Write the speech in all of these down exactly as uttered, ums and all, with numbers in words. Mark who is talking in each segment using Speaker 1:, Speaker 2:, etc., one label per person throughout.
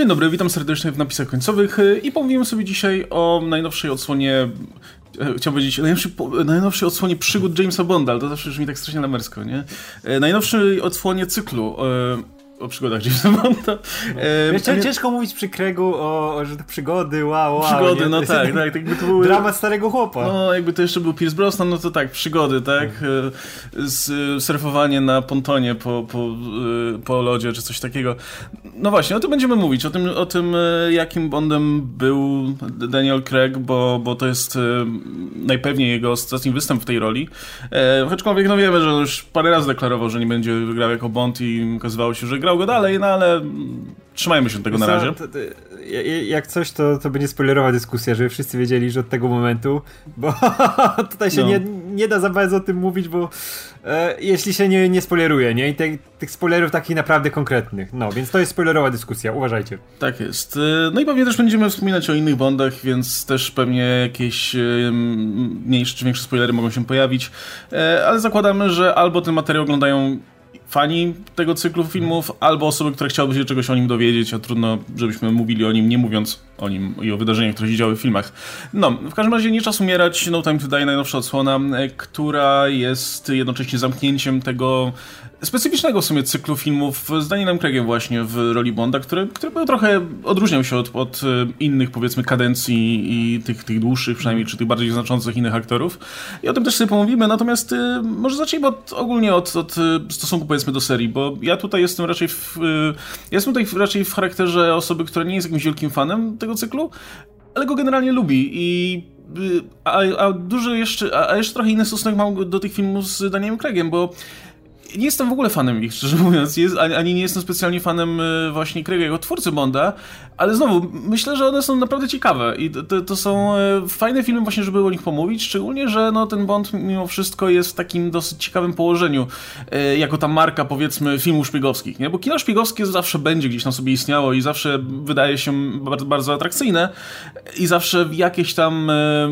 Speaker 1: Dzień dobry, witam serdecznie w napisach końcowych i pomówimy sobie dzisiaj o najnowszej odsłonie, chciałbym powiedzieć, najnowszej, najnowszej odsłonie przygód Jamesa Bonda, ale to zawsze brzmi tak strasznie lamersko, nie? Najnowszej odsłonie cyklu o przygodach Jamesa Bonda.
Speaker 2: E, Wiesz, ale... Ciężko mówić przykregu o, o że to przygody, wow, wow.
Speaker 1: Przygody,
Speaker 2: nie?
Speaker 1: no tak, tak. tak jakby to były...
Speaker 2: Dramat starego chłopa.
Speaker 1: No, jakby to jeszcze był Pierce Brosnan, no to tak, przygody, tak? Z, surfowanie na pontonie po, po, po lodzie, czy coś takiego. No właśnie, o tym będziemy mówić, o tym, o tym jakim Bondem był Daniel Craig, bo, bo to jest najpewniej jego ostatni występ w tej roli. Aczkolwiek no wiemy, że już parę razy deklarował, że nie będzie grał jako Bond i okazywało się, że grał go dalej, no ale trzymajmy się tego na razie.
Speaker 2: To, to, jak coś, to, to będzie spoilerowa dyskusja, żeby wszyscy wiedzieli, że od tego momentu, bo tutaj się no. nie, nie da za bardzo o tym mówić, bo e, jeśli się nie, nie spoileruje, nie? I te, tych spoilerów takich naprawdę konkretnych. No, więc to jest spoilerowa dyskusja, uważajcie.
Speaker 1: Tak jest. No i pewnie też będziemy wspominać o innych Bondach, więc też pewnie jakieś mniejsze czy większe spoilery mogą się pojawić, e, ale zakładamy, że albo ten materiał oglądają fani tego cyklu filmów, albo osoby, które chciałyby się czegoś o nim dowiedzieć, a trudno, żebyśmy mówili o nim, nie mówiąc o nim i o wydarzeniach, które się działy w filmach. No, w każdym razie nie czas umierać, No Time to Die, najnowsza odsłona, która jest jednocześnie zamknięciem tego specyficznego w sumie cyklu filmów z Danielem Craigiem właśnie w roli Bonda, który, który był trochę odróżniał się od, od innych, powiedzmy, kadencji i tych, tych dłuższych przynajmniej, czy tych bardziej znaczących innych aktorów. I o tym też sobie pomówimy, natomiast y, może zacznijmy od, ogólnie od, od stosunku, powiedzmy, do serii, bo ja tutaj jestem raczej w, y, jestem tutaj raczej w charakterze osoby, która nie jest jakimś wielkim fanem tego cyklu, ale go generalnie lubi i y, a, a duży jeszcze, a, a jeszcze trochę inny stosunek mam do tych filmów z Danielem Craigiem, bo nie jestem w ogóle fanem ich, szczerze mówiąc, jest, ani, ani nie jestem specjalnie fanem właśnie Craiga jako twórcy Bonda, ale znowu, myślę, że one są naprawdę ciekawe i to, to są fajne filmy właśnie, żeby o nich pomówić, szczególnie, że no, ten Bond mimo wszystko jest w takim dosyć ciekawym położeniu, jako ta marka, powiedzmy, filmów szpiegowskich, nie? Bo kino szpiegowskie zawsze będzie gdzieś tam sobie istniało i zawsze wydaje się bardzo, bardzo atrakcyjne i zawsze jakieś tam,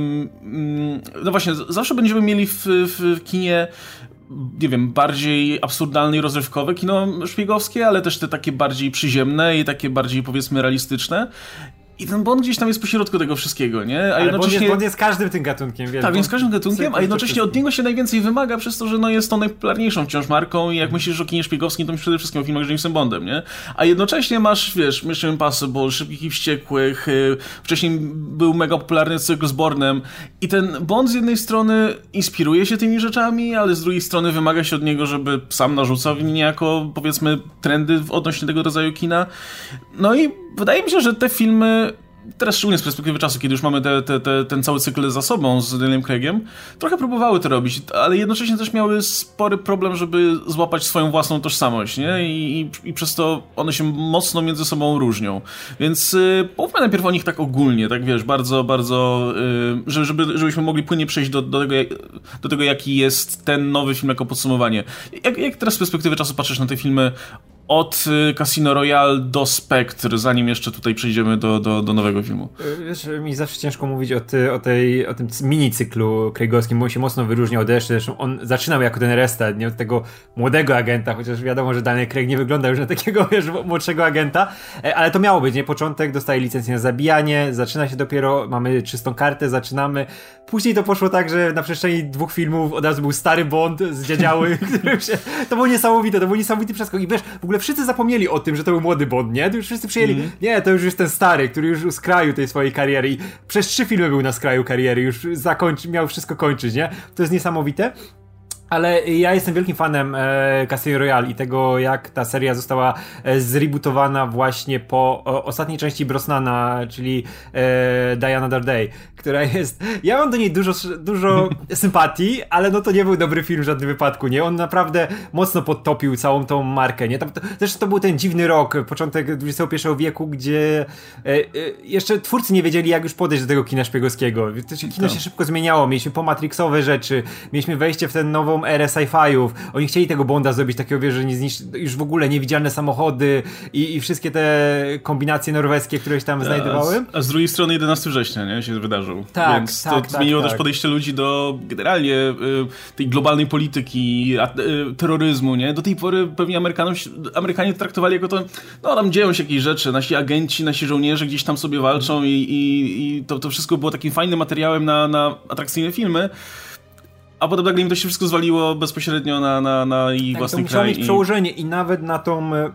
Speaker 1: no właśnie, zawsze będziemy mieli w, w kinie, nie wiem, bardziej absurdalne i rozrywkowe kino szpiegowskie, ale też te takie bardziej przyziemne i takie bardziej, powiedzmy, realistyczne. I ten Bond gdzieś tam jest pośrodku tego wszystkiego, nie? A
Speaker 2: ale
Speaker 1: jednocześnie...
Speaker 2: Bond jest, Bond jest każdym tym gatunkiem, wiesz?
Speaker 1: Tak, więc każdym gatunkiem, a jednocześnie od niego się najwięcej wymaga przez to, że no jest tą najpopularniejszą wciąż marką i jak myślisz o kinie szpiegowskim, to myślisz przede wszystkim o filmach z Jamesem Bondem, nie? A jednocześnie masz, wiesz, Mission Impossible, Szybkich i Wściekłych, yy, wcześniej był mega popularny cykl z Bournem i ten Bond z jednej strony inspiruje się tymi rzeczami, ale z drugiej strony wymaga się od niego, żeby sam narzucał niejako, powiedzmy, trendy odnośnie tego rodzaju kina. No i wydaje mi się, że te filmy, teraz szczególnie z perspektywy czasu, kiedy już mamy te, te, te, ten cały cykl za sobą z Danielem Craigiem, trochę próbowały to robić, ale jednocześnie też miały spory problem, żeby złapać swoją własną tożsamość, nie? I, i, i przez to one się mocno między sobą różnią. Więc yy, powiedzmy najpierw o nich tak ogólnie, tak wiesz, bardzo, bardzo, yy, żeby, żebyśmy mogli płynnie przejść do, do, tego, do tego, jaki jest ten nowy film jako podsumowanie. Jak, jak teraz z perspektywy czasu patrzysz na te filmy od Casino Royale do Spectre, zanim jeszcze tutaj przejdziemy do, do, do nowego filmu?
Speaker 2: Wiesz, mi zawsze ciężko mówić o, ty, o, tej, o tym mini-cyklu craigowskim, bo on się mocno wyróżniał od reszty. Zresztą on zaczynał jako ten restart, nie od tego młodego agenta, chociaż wiadomo, że Daniel Craig nie wygląda już na takiego, wiesz, młodszego agenta, ale to miało być, nie? Początek, dostaje licencję na zabijanie, zaczyna się dopiero, mamy czystą kartę, zaczynamy. Później to poszło tak, że na przestrzeni dwóch filmów od razu był stary Bond z dziedziały, który się... To było niesamowite, to był niesamowity przeskok. I wiesz, w ogóle wszyscy zapomnieli o tym, że to był młody Bond, nie? To już wszyscy przyjęli, mm. nie, to już jest ten stary, który już u skraju tej swojej kariery i przez trzy filmy był na skraju kariery, już zakończy, miał wszystko kończyć, nie? To jest niesamowite. Ale ja jestem wielkim fanem e, Casino Royale i tego, jak ta seria została e, zrebootowana właśnie po o, ostatniej części Brosnana, czyli e, Die Another Day, która jest... Ja mam do niej dużo, dużo sympatii, ale no to nie był dobry film w żadnym wypadku, nie? On naprawdę mocno podtopił całą tą markę, nie? Tam, to, też to był ten dziwny rok, początek dwudziestego pierwszego wieku, gdzie e, e, jeszcze twórcy nie wiedzieli, jak już podejść do tego kina szpiegowskiego. To się, kino się szybko zmieniało, mieliśmy pomatrixowe rzeczy, mieliśmy wejście w tę nową nową erę sci-fiów. Oni chcieli tego Bonda zrobić takiego, wiesz, że nie zniszczy, już w ogóle niewidzialne samochody i, i wszystkie te kombinacje norweskie, które się tam znajdowały.
Speaker 1: A z, a z drugiej strony jedenastego września, nie, się wydarzył.
Speaker 2: Tak,
Speaker 1: Więc
Speaker 2: tak,
Speaker 1: to
Speaker 2: tak,
Speaker 1: zmieniło
Speaker 2: tak.
Speaker 1: też podejście ludzi do generalnie y, tej globalnej polityki, a, y, terroryzmu, nie? Do tej pory pewnie Amerykanów, Amerykanie traktowali jako to, no tam dzieją się jakieś rzeczy, nasi agenci, nasi żołnierze gdzieś tam sobie walczą i, i, i to, to wszystko było takim fajnym materiałem na, na atrakcyjne filmy. A potem nagle im to się wszystko zwaliło bezpośrednio na, na, na ich
Speaker 2: tak,
Speaker 1: własny
Speaker 2: to musiało
Speaker 1: kraj.
Speaker 2: mieć
Speaker 1: I...
Speaker 2: przełożenie i nawet na tą e,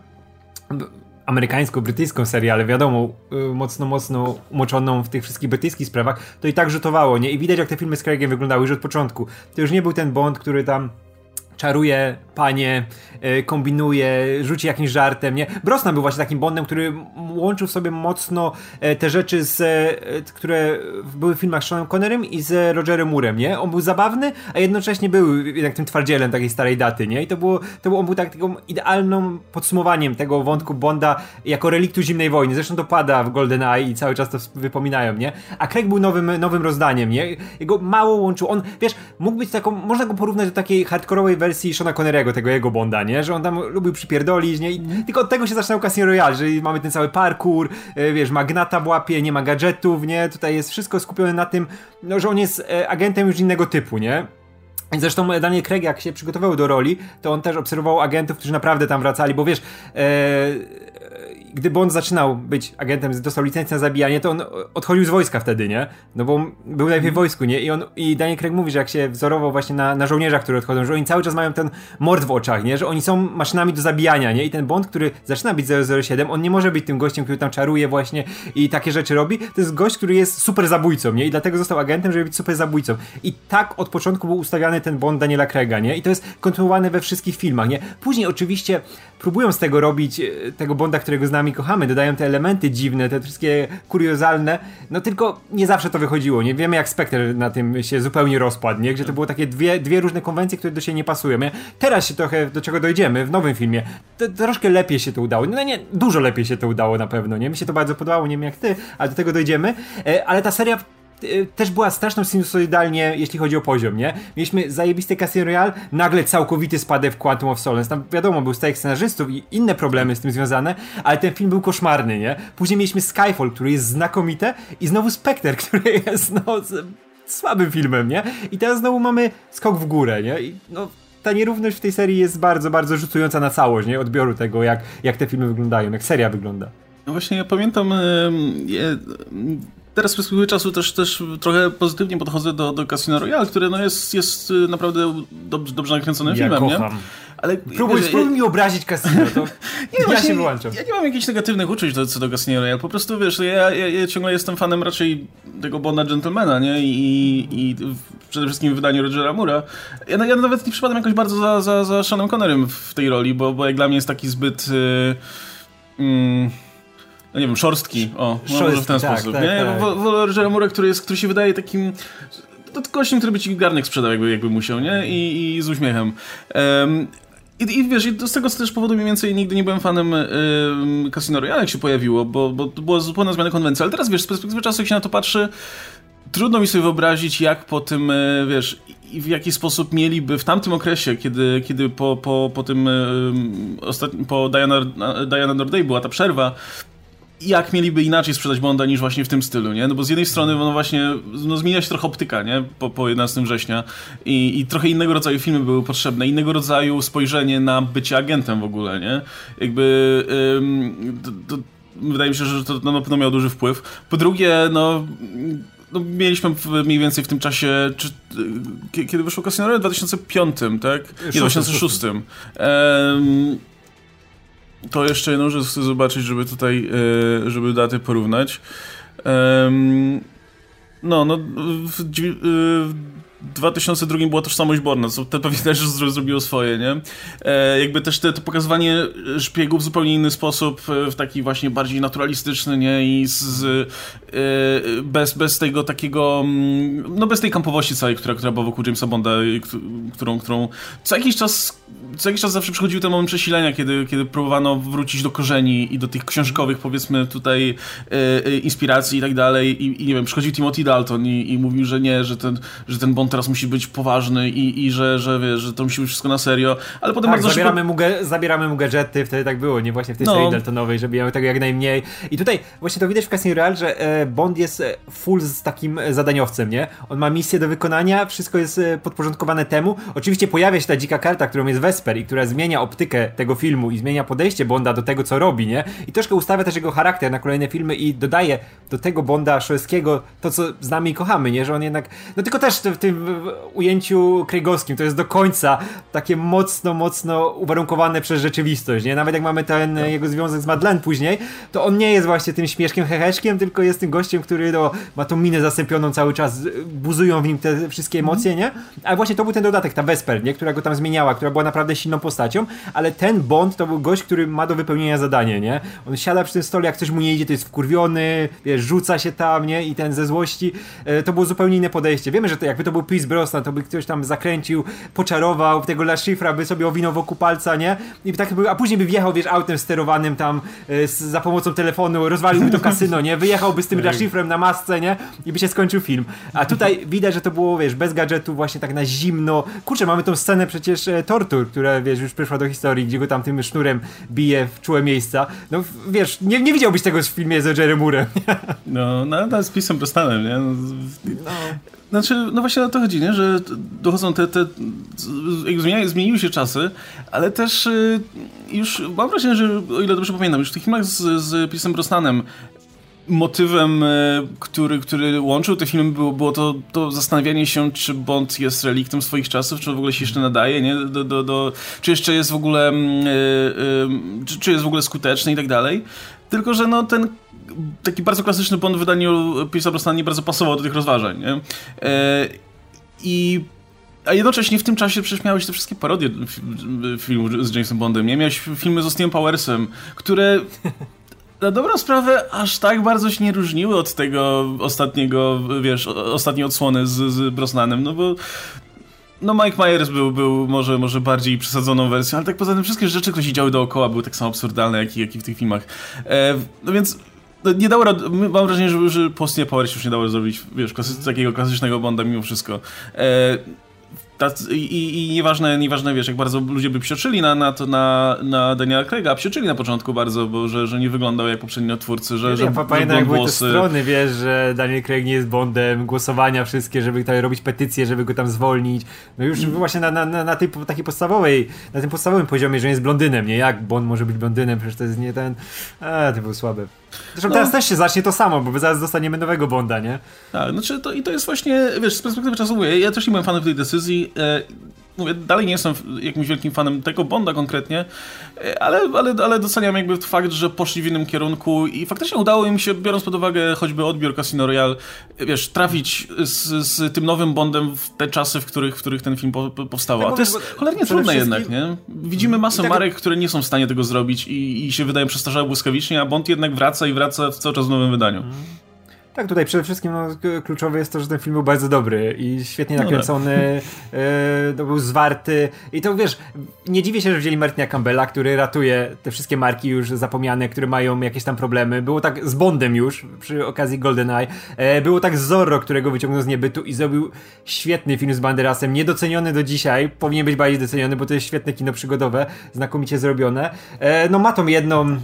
Speaker 2: amerykańsko-brytyjską serialę, wiadomo, e, mocno, mocno umoczoną w tych wszystkich brytyjskich sprawach, to i tak rzutowało, nie? I widać, jak te filmy z Craigiem wyglądały już od początku. To już nie był ten Bond, który tam czaruje panie, e, kombinuje, rzuci jakimś żartem, nie? Brosnan był właśnie takim Bondem, który łączył w sobie mocno e, te rzeczy, z, e, które były w filmach z Seanem Connerem i z Rogerem Moorem, nie? On był zabawny, a jednocześnie był jednak tym twardzielem takiej starej daty, nie? I to było, to był, on był tak, taką idealną podsumowaniem tego wątku Bonda jako reliktu zimnej wojny. Zresztą to pada w GoldenEye i cały czas to wypominają, nie? A Craig był nowym, nowym rozdaniem, nie? Jego mało łączył. On, wiesz, mógł być taką, można go porównać do takiej hardkorowej wersji Seana Connerego, tego jego Bonda, nie? Że on tam lubił przypierdolić, nie? I tylko od tego się zaczynał Casino Royale, że mamy ten cały parkour, wiesz, magnata w łapie, nie ma gadżetów, nie? Tutaj jest wszystko skupione na tym, no, że on jest agentem już innego typu, nie? Zresztą Daniel Craig, jak się przygotował do roli, to on też obserwował agentów, którzy naprawdę tam wracali, bo wiesz, e, gdy Bond zaczynał być agentem, dostał licencję na zabijanie, to on odchodził z wojska wtedy, nie? No bo był najpierw w wojsku, nie? I on, i Daniel Craig mówi, że jak się wzorował właśnie na, na żołnierzach, które odchodzą, że oni cały czas mają ten mord w oczach, nie? Że oni są maszynami do zabijania, nie? I ten Bond, który zaczyna być zero zero siedem, on nie może być tym gościem, który tam czaruje właśnie i takie rzeczy robi. To jest gość, który jest super zabójcą, nie? I dlatego został agentem, żeby być super zabójcą. I tak od początku był ustawiany ten Bond Daniela Craiga, nie? I to jest kontynuowane we wszystkich filmach, nie? Później oczywiście próbują z tego robić tego Bonda, którego z nami kochamy, dodają te elementy dziwne, te wszystkie kuriozalne, no tylko nie zawsze to wychodziło, nie? Wiemy, jak Spectre na tym się zupełnie rozpadł, nie? Gdzie to było takie dwie, dwie różne konwencje, które do siebie nie pasują, nie? Teraz się trochę, do czego dojdziemy w nowym filmie, to, troszkę lepiej się to udało, no nie, dużo lepiej się to udało na pewno, nie? Mi się to bardzo podobało, nie wiem jak ty, ale do tego dojdziemy, ale ta seria też była straszną sinusoidalnie, jeśli chodzi o poziom, nie? Mieliśmy zajebisty Casino Royale, nagle całkowity spadek w Quantum of Solace. Tam wiadomo, był strajk scenarzystów i inne problemy z tym związane, ale ten film był koszmarny, nie? Później mieliśmy Skyfall, który jest znakomite i znowu Spectre, który jest no słabym filmem, nie? I teraz znowu mamy skok w górę, nie? I no ta nierówność w tej serii jest bardzo, bardzo rzutująca na całość, nie? Odbioru tego, jak, jak te filmy wyglądają, jak seria wygląda.
Speaker 1: No właśnie, ja pamiętam je, teraz z perspektywy czasu też, też trochę pozytywnie podchodzę do, do Casino Royale, które no jest, jest naprawdę dobrze, dobrze nakręconym
Speaker 2: ja
Speaker 1: filmem,
Speaker 2: kocham.
Speaker 1: nie? Ale
Speaker 2: próbuj,
Speaker 1: wiesz,
Speaker 2: spróbuj mi obrazić Casino, to
Speaker 1: nie,
Speaker 2: ja
Speaker 1: właśnie,
Speaker 2: się wyłączam.
Speaker 1: Ja nie mam jakichś negatywnych uczuć do, co do Casino Royale, po prostu wiesz, ja, ja, ja ciągle jestem fanem raczej tego Bonda Gentlemana, nie? I, i przede wszystkim w wydaniu Rogera Moora. Ja, ja nawet nie przypadam jakoś bardzo za, za, za Seanem Connerem w tej roli, bo, bo jak dla mnie jest taki zbyt... Yy, yy, no nie wiem, szorstki, o, szorstki, może w ten tak, sposób, tak, nie? Tak. Wolę Rogera Moora, który, jest, który się wydaje takim... To gościem, który by ci garnek sprzedał, jakby, jakby musiał, nie? I, i z uśmiechem. Um, I, I wiesz, z tego też powodu mniej więcej nigdy nie byłem fanem y, Casino Royale, jak się pojawiło, bo, bo to była zupełna zmiana konwencji, ale teraz wiesz, z perspektywy czasu, jak się na to patrzy, trudno mi sobie wyobrazić, jak po tym, y, wiesz, i w jaki sposób mieliby w tamtym okresie, kiedy, kiedy po, po, po tym y, ostatnim, po Diana, Diana Nordey była ta przerwa, jak mieliby inaczej sprzedać Bonda niż właśnie w tym stylu, nie? No bo z jednej strony no właśnie no zmienia się trochę optyka, nie? Po, po jedenastego września I, i trochę innego rodzaju filmy były potrzebne, innego rodzaju spojrzenie na bycie agentem w ogóle, nie? Jakby ym, to, to, wydaje mi się, że to na pewno miało duży wpływ. Po drugie, no no, mieliśmy mniej więcej w tym czasie, czy, kiedy wyszło Casino Royale? W dwa tysiące piątym, tak? Nie, dwa tysiące szóstym. Um, To jeszcze jedną rzecz chcę zobaczyć, żeby tutaj, żeby daty porównać. No, no w, w dwa tysiące drugim była Tożsamość Bourna, co to pewnie też zrobiło swoje, nie? E, jakby też te, to pokazywanie szpiegów w zupełnie inny sposób, w taki właśnie bardziej naturalistyczny, nie? I z, e, bez, bez tego takiego, no bez tej kampowości całej, która, która była wokół Jamesa Bonda, którą, którą co jakiś czas, co jakiś czas zawsze przychodził ten moment przesilenia, kiedy, kiedy próbowano wrócić do korzeni i do tych książkowych, powiedzmy tutaj, e, inspiracji i tak dalej. I, i nie wiem, przychodził Timothy Dalton i, i mówił, że nie, że ten, że ten Bond Bond teraz musi być poważny i, i że, że, wiesz, że to musi być wszystko na serio, ale potem
Speaker 2: tak,
Speaker 1: bardzo
Speaker 2: zabieramy,
Speaker 1: szybko...
Speaker 2: mu ge- zabieramy mu gadżety, wtedy tak było, nie? Właśnie w tej no. serii Daltonowej, żeby miał tego jak najmniej. I tutaj właśnie to widać w Casino Royale, że e, Bond jest full z takim zadaniowcem, nie? On ma misję do wykonania, wszystko jest e, podporządkowane temu. Oczywiście pojawia się ta dzika karta, którą jest Vesper i która zmienia optykę tego filmu i zmienia podejście Bonda do tego, co robi, nie? I troszkę ustawia też jego charakter na kolejne filmy i dodaje do tego Bonda szolskiego to, co znamy i kochamy, nie? Że on jednak... No tylko też w tym ujęciu craigowskim to jest do końca takie mocno, mocno uwarunkowane przez rzeczywistość, nie? Nawet jak mamy ten no. jego związek z Madeleine później, to on nie jest właśnie tym śmieszkiem, heheszkiem, tylko jest tym gościem, który no, ma tą minę zasępioną cały czas, buzują w nim te wszystkie emocje, nie? Ale właśnie to był ten dodatek, ta Vesper, nie? Która go tam zmieniała, która była naprawdę silną postacią, ale ten Bond to był gość, który ma do wypełnienia zadanie, nie? On siada przy tym stole, jak coś mu nie idzie, to jest wkurwiony, wiesz, rzuca się tam, nie? I ten ze złości, e, to było zupełnie inne podejście. Wiemy, że to, jakby to był Pierce Brosnan, to by ktoś tam zakręcił, poczarował tego La Chiffra, by sobie owinął wokół palca, nie? I tak by, a później by wjechał, wiesz, autem sterowanym tam e, z, za pomocą telefonu, rozwaliłby to kasyno, nie? Wyjechałby z tym La Chiffrem na masce, nie? I by się skończył film. A tutaj widać, że to było, wiesz, bez gadżetu, właśnie tak na zimno. Kurczę, mamy tą scenę przecież e, tortur, która, wiesz, już przyszła do historii, gdzie go tam tym sznurem bije w czułe miejsca. No, wiesz, nie, nie widziałbyś tego w filmie z Rogerem Moorem.
Speaker 1: No, no, no z Pisem Brosnanem, nie? No. No. Znaczy, no właśnie o to chodzi, nie? Że dochodzą te, te zmieniają, zmieniły się czasy, ale też y, już mam wrażenie, że o ile dobrze pamiętam, już w tych filmach z, z Piersem Brosnanem motywem, który, który łączył te filmy, było, było to, to zastanawianie się, czy Bond jest reliktem swoich czasów, czy w ogóle się jeszcze nadaje, nie? Do, do, do, czy jeszcze jest w ogóle yy, yy, czy, czy jest w ogóle skuteczny i tak dalej. Tylko że no ten taki bardzo klasyczny Bond w wydaniu Piersa Brosnana nie bardzo pasował do tych rozważań, nie? Yy, I a jednocześnie w tym czasie przecież miałeś te wszystkie parodie filmów z Jamesem Bondem, nie? Miałeś filmy z Austin Powersem, które na dobrą sprawę aż tak bardzo się nie różniły od tego ostatniego, wiesz, ostatniej odsłony z, z Brosnanem, no bo no Mike Myers był, był może, może bardziej przesadzoną wersją, ale tak poza tym wszystkie rzeczy, które się działy dookoła, były tak samo absurdalne, jak i, jak i w tych filmach. E, no więc no nie dało rady, mam wrażenie, że, że po Austin Powers już nie dało zrobić, wiesz, klasy, takiego klasycznego Bonda mimo wszystko. E, Tacy, i, I nieważne, nieważne, wiesz, jak bardzo ludzie by psioczyli na, na, to, na, na Daniela Craiga, a psioczyli na początku bardzo, bo że, że nie wyglądał jak poprzedni odtwórcy, że,
Speaker 2: ja
Speaker 1: że,
Speaker 2: ja pamiętam, jak były te
Speaker 1: włosy.
Speaker 2: strony, wiesz, że Daniel Craig nie jest Bondem, głosowania wszystkie, żeby tutaj robić petycje, żeby go tam zwolnić. No już mm. właśnie na, na, na tej takiej podstawowej, na tym podstawowym poziomie, że on jest blondynem, nie? Jak Bond może być blondynem? Przecież to jest nie ten... A, to był słabe. Zresztą no. Teraz też się zacznie to samo, bo zaraz dostaniemy nowego Bonda, nie? Tak,
Speaker 1: znaczy to, i to jest właśnie, wiesz, z perspektywy czasu mówię, ja też nie byłem fanem tej decyzji, e, mówię, dalej nie jestem jakimś wielkim fanem tego Bonda konkretnie, ale, ale, ale doceniam jakby fakt, że poszli w innym kierunku i faktycznie udało im się, biorąc pod uwagę choćby odbiór Casino Royale, wiesz, trafić z, z tym nowym Bondem w te czasy, w których, w których ten film po, powstał. A to jest cholernie trudne jednak, nie? Widzimy masę tak... marek, które nie są w stanie tego zrobić i, i się wydają przestarzałe błyskawicznie, a Bond jednak wraca i wraca w cały czas w nowym wydaniu. Hmm.
Speaker 2: Tak, tutaj przede wszystkim no, kluczowe jest to, że ten film był bardzo dobry i świetnie nakręcony, no e, to był zwarty i to wiesz, nie dziwię się, że wzięli Martina Campbella, który ratuje te wszystkie marki już zapomniane, które mają jakieś tam problemy. Było tak z Bondem już przy okazji GoldenEye, e, było tak z Zorro, którego wyciągnął z niebytu i zrobił świetny film z Banderasem, niedoceniony do dzisiaj, powinien być bardziej doceniony, bo to jest świetne kino przygodowe, znakomicie zrobione. E, no ma tą jedną,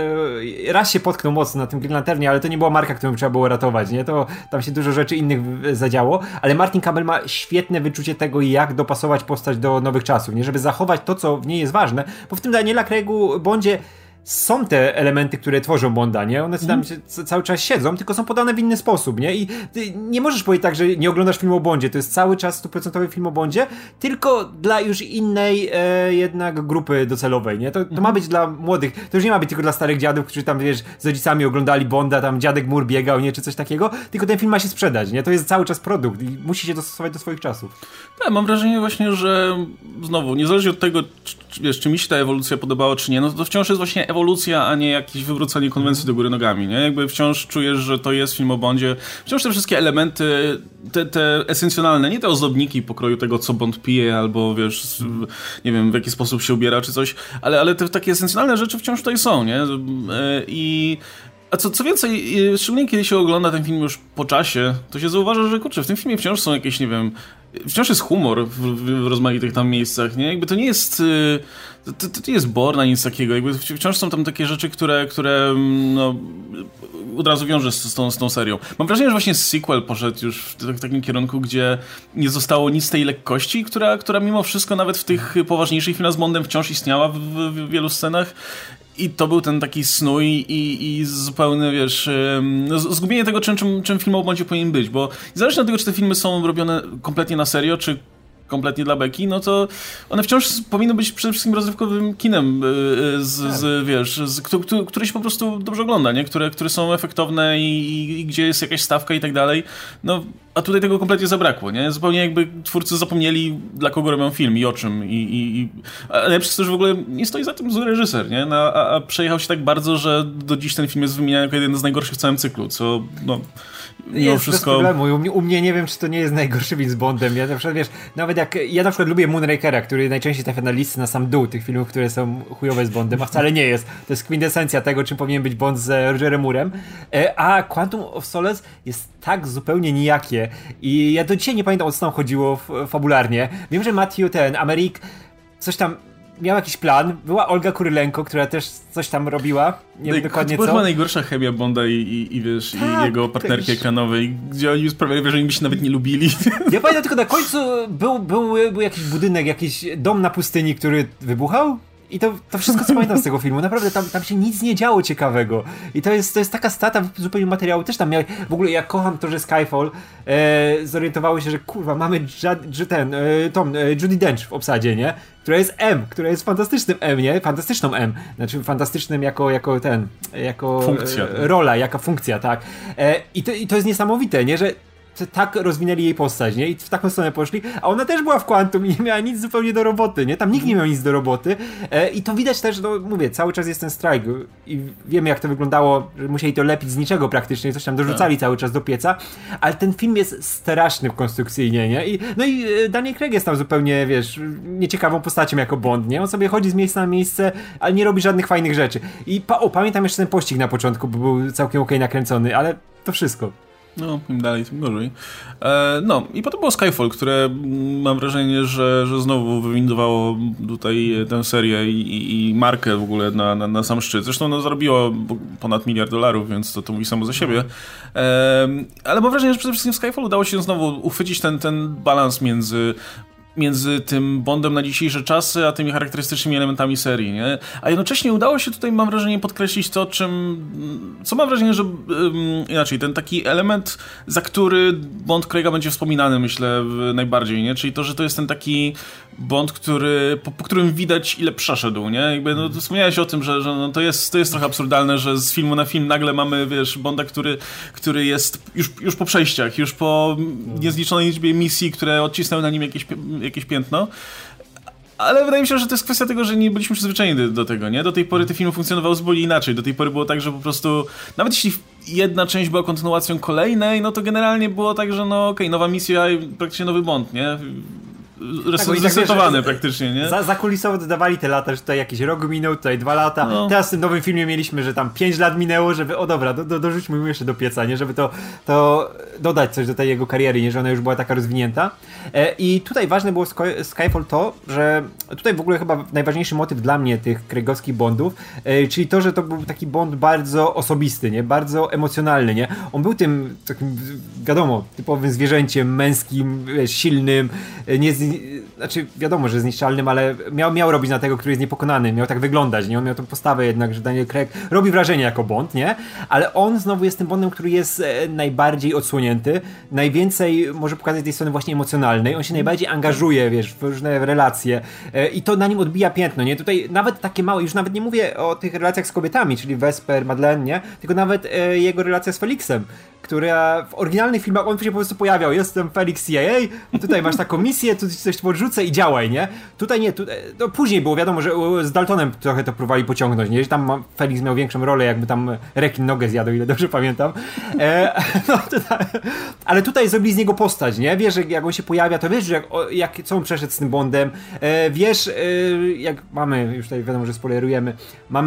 Speaker 2: e, raz się potknął mocno na tym Green Lanternie, ale to nie była marka, którą trzeba było ratować. Nie? To tam się dużo rzeczy innych zadziało, ale Martin Campbell ma świetne wyczucie tego, jak dopasować postać do nowych czasów, nie? Żeby zachować to, co w niej jest ważne, bo w tym Daniela Craigu Bondzie są te elementy, które tworzą Bonda, nie? One tam mm. cały czas siedzą, tylko są podane w inny sposób, nie? I ty nie możesz powiedzieć tak, że nie oglądasz filmu o Bondzie, to jest cały czas stuprocentowy film o Bondzie, tylko dla już innej e, jednak grupy docelowej, nie? To, to mm. ma być dla młodych, to już nie ma być tylko dla starych dziadów, którzy tam, wiesz, z rodzicami oglądali Bonda, tam dziadek Moore biegał, nie? Czy coś takiego, tylko ten film ma się sprzedać, nie? To jest cały czas produkt i musi się dostosować do swoich czasów.
Speaker 1: Tak, mam wrażenie właśnie, że znowu, niezależnie od tego, czy, wiesz, czy mi się ta ewolucja podobała, czy nie, no to wciąż jest właśnie ewolucja, a nie jakieś wywrócenie konwencji do góry nogami, nie? Jakby wciąż czujesz, że to jest film o Bondzie. Wciąż te wszystkie elementy, te, te esencjonalne, nie te ozdobniki pokroju tego, co Bond pije, albo wiesz, nie wiem, w jaki sposób się ubiera, czy coś, ale, ale te takie esencjonalne rzeczy wciąż tutaj są, nie? I... A co, co więcej, szczególnie kiedy się ogląda ten film już po czasie, to się zauważa, że kurczę, w tym filmie wciąż są jakieś, nie wiem, wciąż jest humor w, w rozmaitych tam miejscach, nie? Jakby to nie jest... To, to, to nie jest Bourne, nic takiego. Jakby wciąż są tam takie rzeczy, które, które no, od razu wiąże z, z, tą, z tą serią. Mam wrażenie, że właśnie sequel poszedł już w, w takim kierunku, gdzie nie zostało nic z tej lekkości, która, która mimo wszystko nawet w tych poważniejszych filmach z Bondem wciąż istniała w, w, w wielu scenach. I to był ten taki snój i, i zupełny, wiesz, no, zgubienie tego, czym, czym, czym film o Bondzie powinien być, bo niezależnie od tego, czy te filmy są robione kompletnie na serio, czy kompletnie dla beki, no to one wciąż powinny być przede wszystkim rozrywkowym kinem, z, z, wiesz, z, który, który się po prostu dobrze ogląda, nie? Które, które są efektowne i, i, i gdzie jest jakaś stawka i tak dalej. No, a tutaj tego kompletnie zabrakło, nie? Zupełnie jakby twórcy zapomnieli, dla kogo robią film i o czym. I, i, i... A najlepsze jest to, że w ogóle nie stoi za tym zły reżyser, nie? No, a, a przejechał się tak bardzo, że do dziś ten film jest wymieniany jako jeden z najgorszych w całym cyklu, co no...
Speaker 2: Jest
Speaker 1: wszystko...
Speaker 2: bez problemu. U mnie, u mnie nie wiem, czy to nie jest najgorszy film z Bondem. Ja na przykład, wiesz, nawet jak... Ja na przykład lubię Moonrakera, który najczęściej trafia na listy na sam dół tych filmów, które są chujowe z Bondem, a wcale nie jest. To jest kwintesencja tego, czym powinien być Bond z Rogerem Moorem. A Quantum of Solace jest tak zupełnie nijakie. I ja do dzisiaj nie pamiętam, o co tam chodziło fabularnie. Wiem, że Matthew, ten Ameryk, coś tam miał jakiś plan. Była Olga Kurylenko, która też coś tam robiła. Nie
Speaker 1: no
Speaker 2: wiem dokładnie
Speaker 1: co.
Speaker 2: To
Speaker 1: była chyba najgorsza chemia Bonda i, i, i wiesz, tak, i jego partnerki też ekranowej, gdzie oni sprawiali, że oni się nawet nie lubili.
Speaker 2: Ja pamiętam tylko na końcu był, był, był jakiś budynek, jakiś dom na pustyni, który wybuchał. I to, to wszystko, co pamiętam z tego filmu. Naprawdę, tam, tam się nic nie działo ciekawego. I to jest, to jest taka stata zupełnie materiału. Też tam miał, w ogóle ja kocham to, że Skyfall e, zorientowało się, że kurwa, mamy Jad, ten, e, Tom, e, Judi Dench w obsadzie, nie? Która jest M, która jest fantastycznym M, nie? Fantastyczną M. Znaczy fantastycznym jako, jako ten, jako
Speaker 1: funkcja.
Speaker 2: E, rola, jaka funkcja, tak. E, i, to, I to jest niesamowite, nie? Że tak rozwinęli jej postać, nie? I w taką stronę poszli, a ona też była w Quantum i nie miała nic zupełnie do roboty, nie? Tam nikt nie miał nic do roboty e, i to widać też, no mówię, cały czas jest ten strajk i wiemy, jak to wyglądało, że musieli to lepić z niczego praktycznie, coś tam dorzucali cały czas do pieca, ale ten film jest straszny konstrukcyjnie, nie? I, no i Daniel Craig jest tam zupełnie, wiesz, nieciekawą postacią jako Bond, nie? On sobie chodzi z miejsca na miejsce, ale nie robi żadnych fajnych rzeczy. I pa, o, pamiętam jeszcze ten pościg na początku, bo był całkiem okej nakręcony, ale to wszystko.
Speaker 1: No, im dalej, tym gorzej. E, no, i potem było Skyfall, które mam wrażenie, że, że znowu wywindowało tutaj tę serię i, i, i markę w ogóle na, na, na sam szczyt. Zresztą no, zarobiło ponad miliard dolarów, więc to, to mówi samo za siebie. E, ale mam wrażenie, że przede wszystkim w Skyfall udało się znowu uchwycić ten, ten balans między między tym Bondem na dzisiejsze czasy, a tymi charakterystycznymi elementami serii, nie? A jednocześnie udało się tutaj, mam wrażenie, podkreślić to, czym... Co mam wrażenie, że... Um, inaczej, ten taki element, za który Bond Craiga będzie wspominany, myślę, najbardziej, nie? Czyli to, że to jest ten taki Bond, który, po, po którym widać, ile przeszedł, nie? Jakby, no, wspomniałeś o tym, że, że no, to, jest, to jest trochę absurdalne, że z filmu na film nagle mamy, wiesz, Bonda, który, który jest już, już po przejściach, już po niezliczonej liczbie misji, które odcisnęły na nim jakieś jakieś piętno, ale wydaje mi się, że to jest kwestia tego, że nie byliśmy przyzwyczajeni do, do tego, nie? Do tej pory te filmy funkcjonowały zupełnie inaczej. Do tej pory było tak, że po prostu, nawet jeśli jedna część była kontynuacją kolejnej, no to generalnie było tak, że no okej, okay, nowa misja i praktycznie nowy Bond, nie? Resetowany tak, praktycznie, nie?
Speaker 2: Za, za kulisowo dodawali te lata, że tutaj jakiś rok minął, tutaj dwa lata. No. Teraz w tym nowym filmie mieliśmy, że tam pięć lat minęło, żeby, o dobra, do, do, dorzućmy mu jeszcze do pieca, nie? Żeby to, to dodać coś do tej jego kariery, nie? Że ona już była taka rozwinięta. E, I tutaj ważne było w Skyfall to, że tutaj w ogóle chyba najważniejszy motyw dla mnie tych Craigowskich Bondów, e, czyli to, że to był taki Bond bardzo osobisty, nie? Bardzo emocjonalny, nie? On był tym takim, wiadomo, typowym zwierzęciem męskim, silnym, nie z znaczy wiadomo, że zniszczalnym, ale miał, miał robić na tego, który jest niepokonany, miał tak wyglądać, nie? On miał tą postawę jednak, że Daniel Craig robi wrażenie jako Bond, nie? Ale on znowu jest tym Bondem, który jest e, najbardziej odsłonięty, najwięcej może pokazać tej strony właśnie emocjonalnej, on się najbardziej angażuje, wiesz, w różne relacje e, i to na nim odbija piętno, nie? Tutaj nawet takie małe, już nawet nie mówię o tych relacjach z kobietami, czyli Vesper, Madeleine, nie? Tylko nawet e, jego relacja z Felixem, która w oryginalnych filmach on się po prostu pojawiał, jestem Felix C I A, tutaj masz taką misję, tu coś podrzucę i działaj, nie? Tutaj nie, tu, no później było wiadomo, że z Daltonem trochę to próbowali pociągnąć, nie? Że tam Felix miał większą rolę, jakby tam rekin nogę zjadł, ile dobrze pamiętam. E, no, tutaj, ale tutaj zrobili z niego postać, nie? Wiesz, że jak on się pojawia, to wiesz, że jak, jak, co on przeszedł z tym Bondem, e, wiesz, e, jak mamy, już tutaj wiadomo, że spoilerujemy, mamy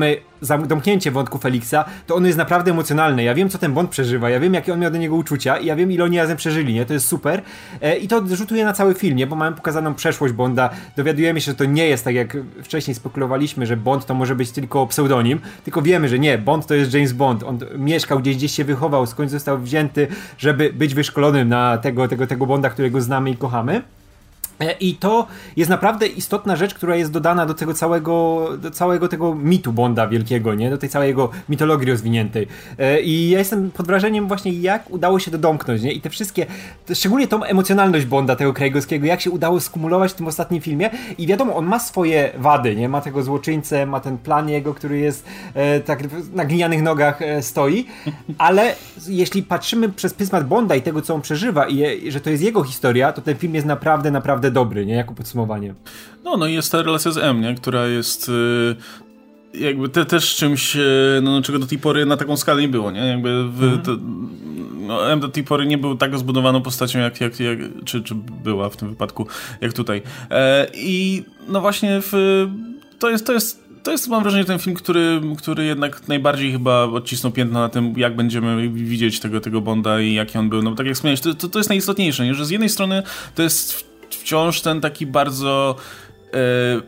Speaker 2: zamknięcie wątku Felixa, to ono jest naprawdę emocjonalne. Ja wiem, co ten Bond przeżywa, ja wiem, jakie on miał do niego uczucia i ja wiem, ile oni razem przeżyli, nie? To jest super. E, I to rzutuje na cały film, nie? Bo mamy pokazaną przeszłość Bonda. Dowiadujemy się, że to nie jest tak, jak wcześniej spekulowaliśmy, że Bond to może być tylko pseudonim, tylko wiemy, że nie, Bond to jest James Bond. On mieszkał gdzieś, gdzieś się wychował, skąd został wzięty, żeby być wyszkolonym na tego, tego, tego Bonda, którego znamy i kochamy. I to jest naprawdę istotna rzecz, która jest dodana do tego całego, do całego tego mitu Bonda wielkiego, nie? Do tej całej jego mitologii rozwiniętej. I ja jestem pod wrażeniem właśnie, jak udało się to domknąć, nie? I te wszystkie, szczególnie tą emocjonalność Bonda, tego Craigowskiego, jak się udało skumulować w tym ostatnim filmie. I wiadomo, on ma swoje wady, nie? Ma tego złoczyńcę, ma ten plan jego, który jest e, tak na glinianych nogach e, stoi, ale jeśli patrzymy przez pryzmat Bonda i tego, co on przeżywa i, je, że to jest jego historia, to ten film jest naprawdę, naprawdę dobry, nie? Jako podsumowanie.
Speaker 1: No, no i jest ta relacja z M, nie? Która jest yy, jakby te, też czymś, yy, no, czego do tej pory na taką skalę nie było, nie? Jakby w, mhm. to, no, M do tej pory nie był tak zbudowaną postacią, jak, jak, jak czy, czy była w tym wypadku, jak tutaj. E, I no właśnie w, to jest, to jest To jest, mam wrażenie, ten film, który, który jednak najbardziej chyba odcisnął piętno na tym, jak będziemy widzieć tego, tego Bonda i jaki on był. No bo tak jak wspomniałeś, to, to, to jest najistotniejsze, nie? Że z jednej strony to jest wciąż ten taki bardzo... E,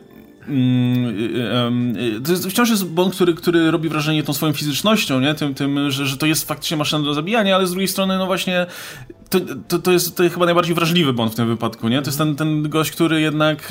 Speaker 1: to jest, wciąż jest Bond, który, który robi wrażenie tą swoją fizycznością, nie? Tym, tym że, że to jest faktycznie maszyna do zabijania, ale z drugiej strony, no właśnie, to, to, to, jest, to jest chyba najbardziej wrażliwy Bond w tym wypadku, nie? To jest ten, ten gość, który jednak...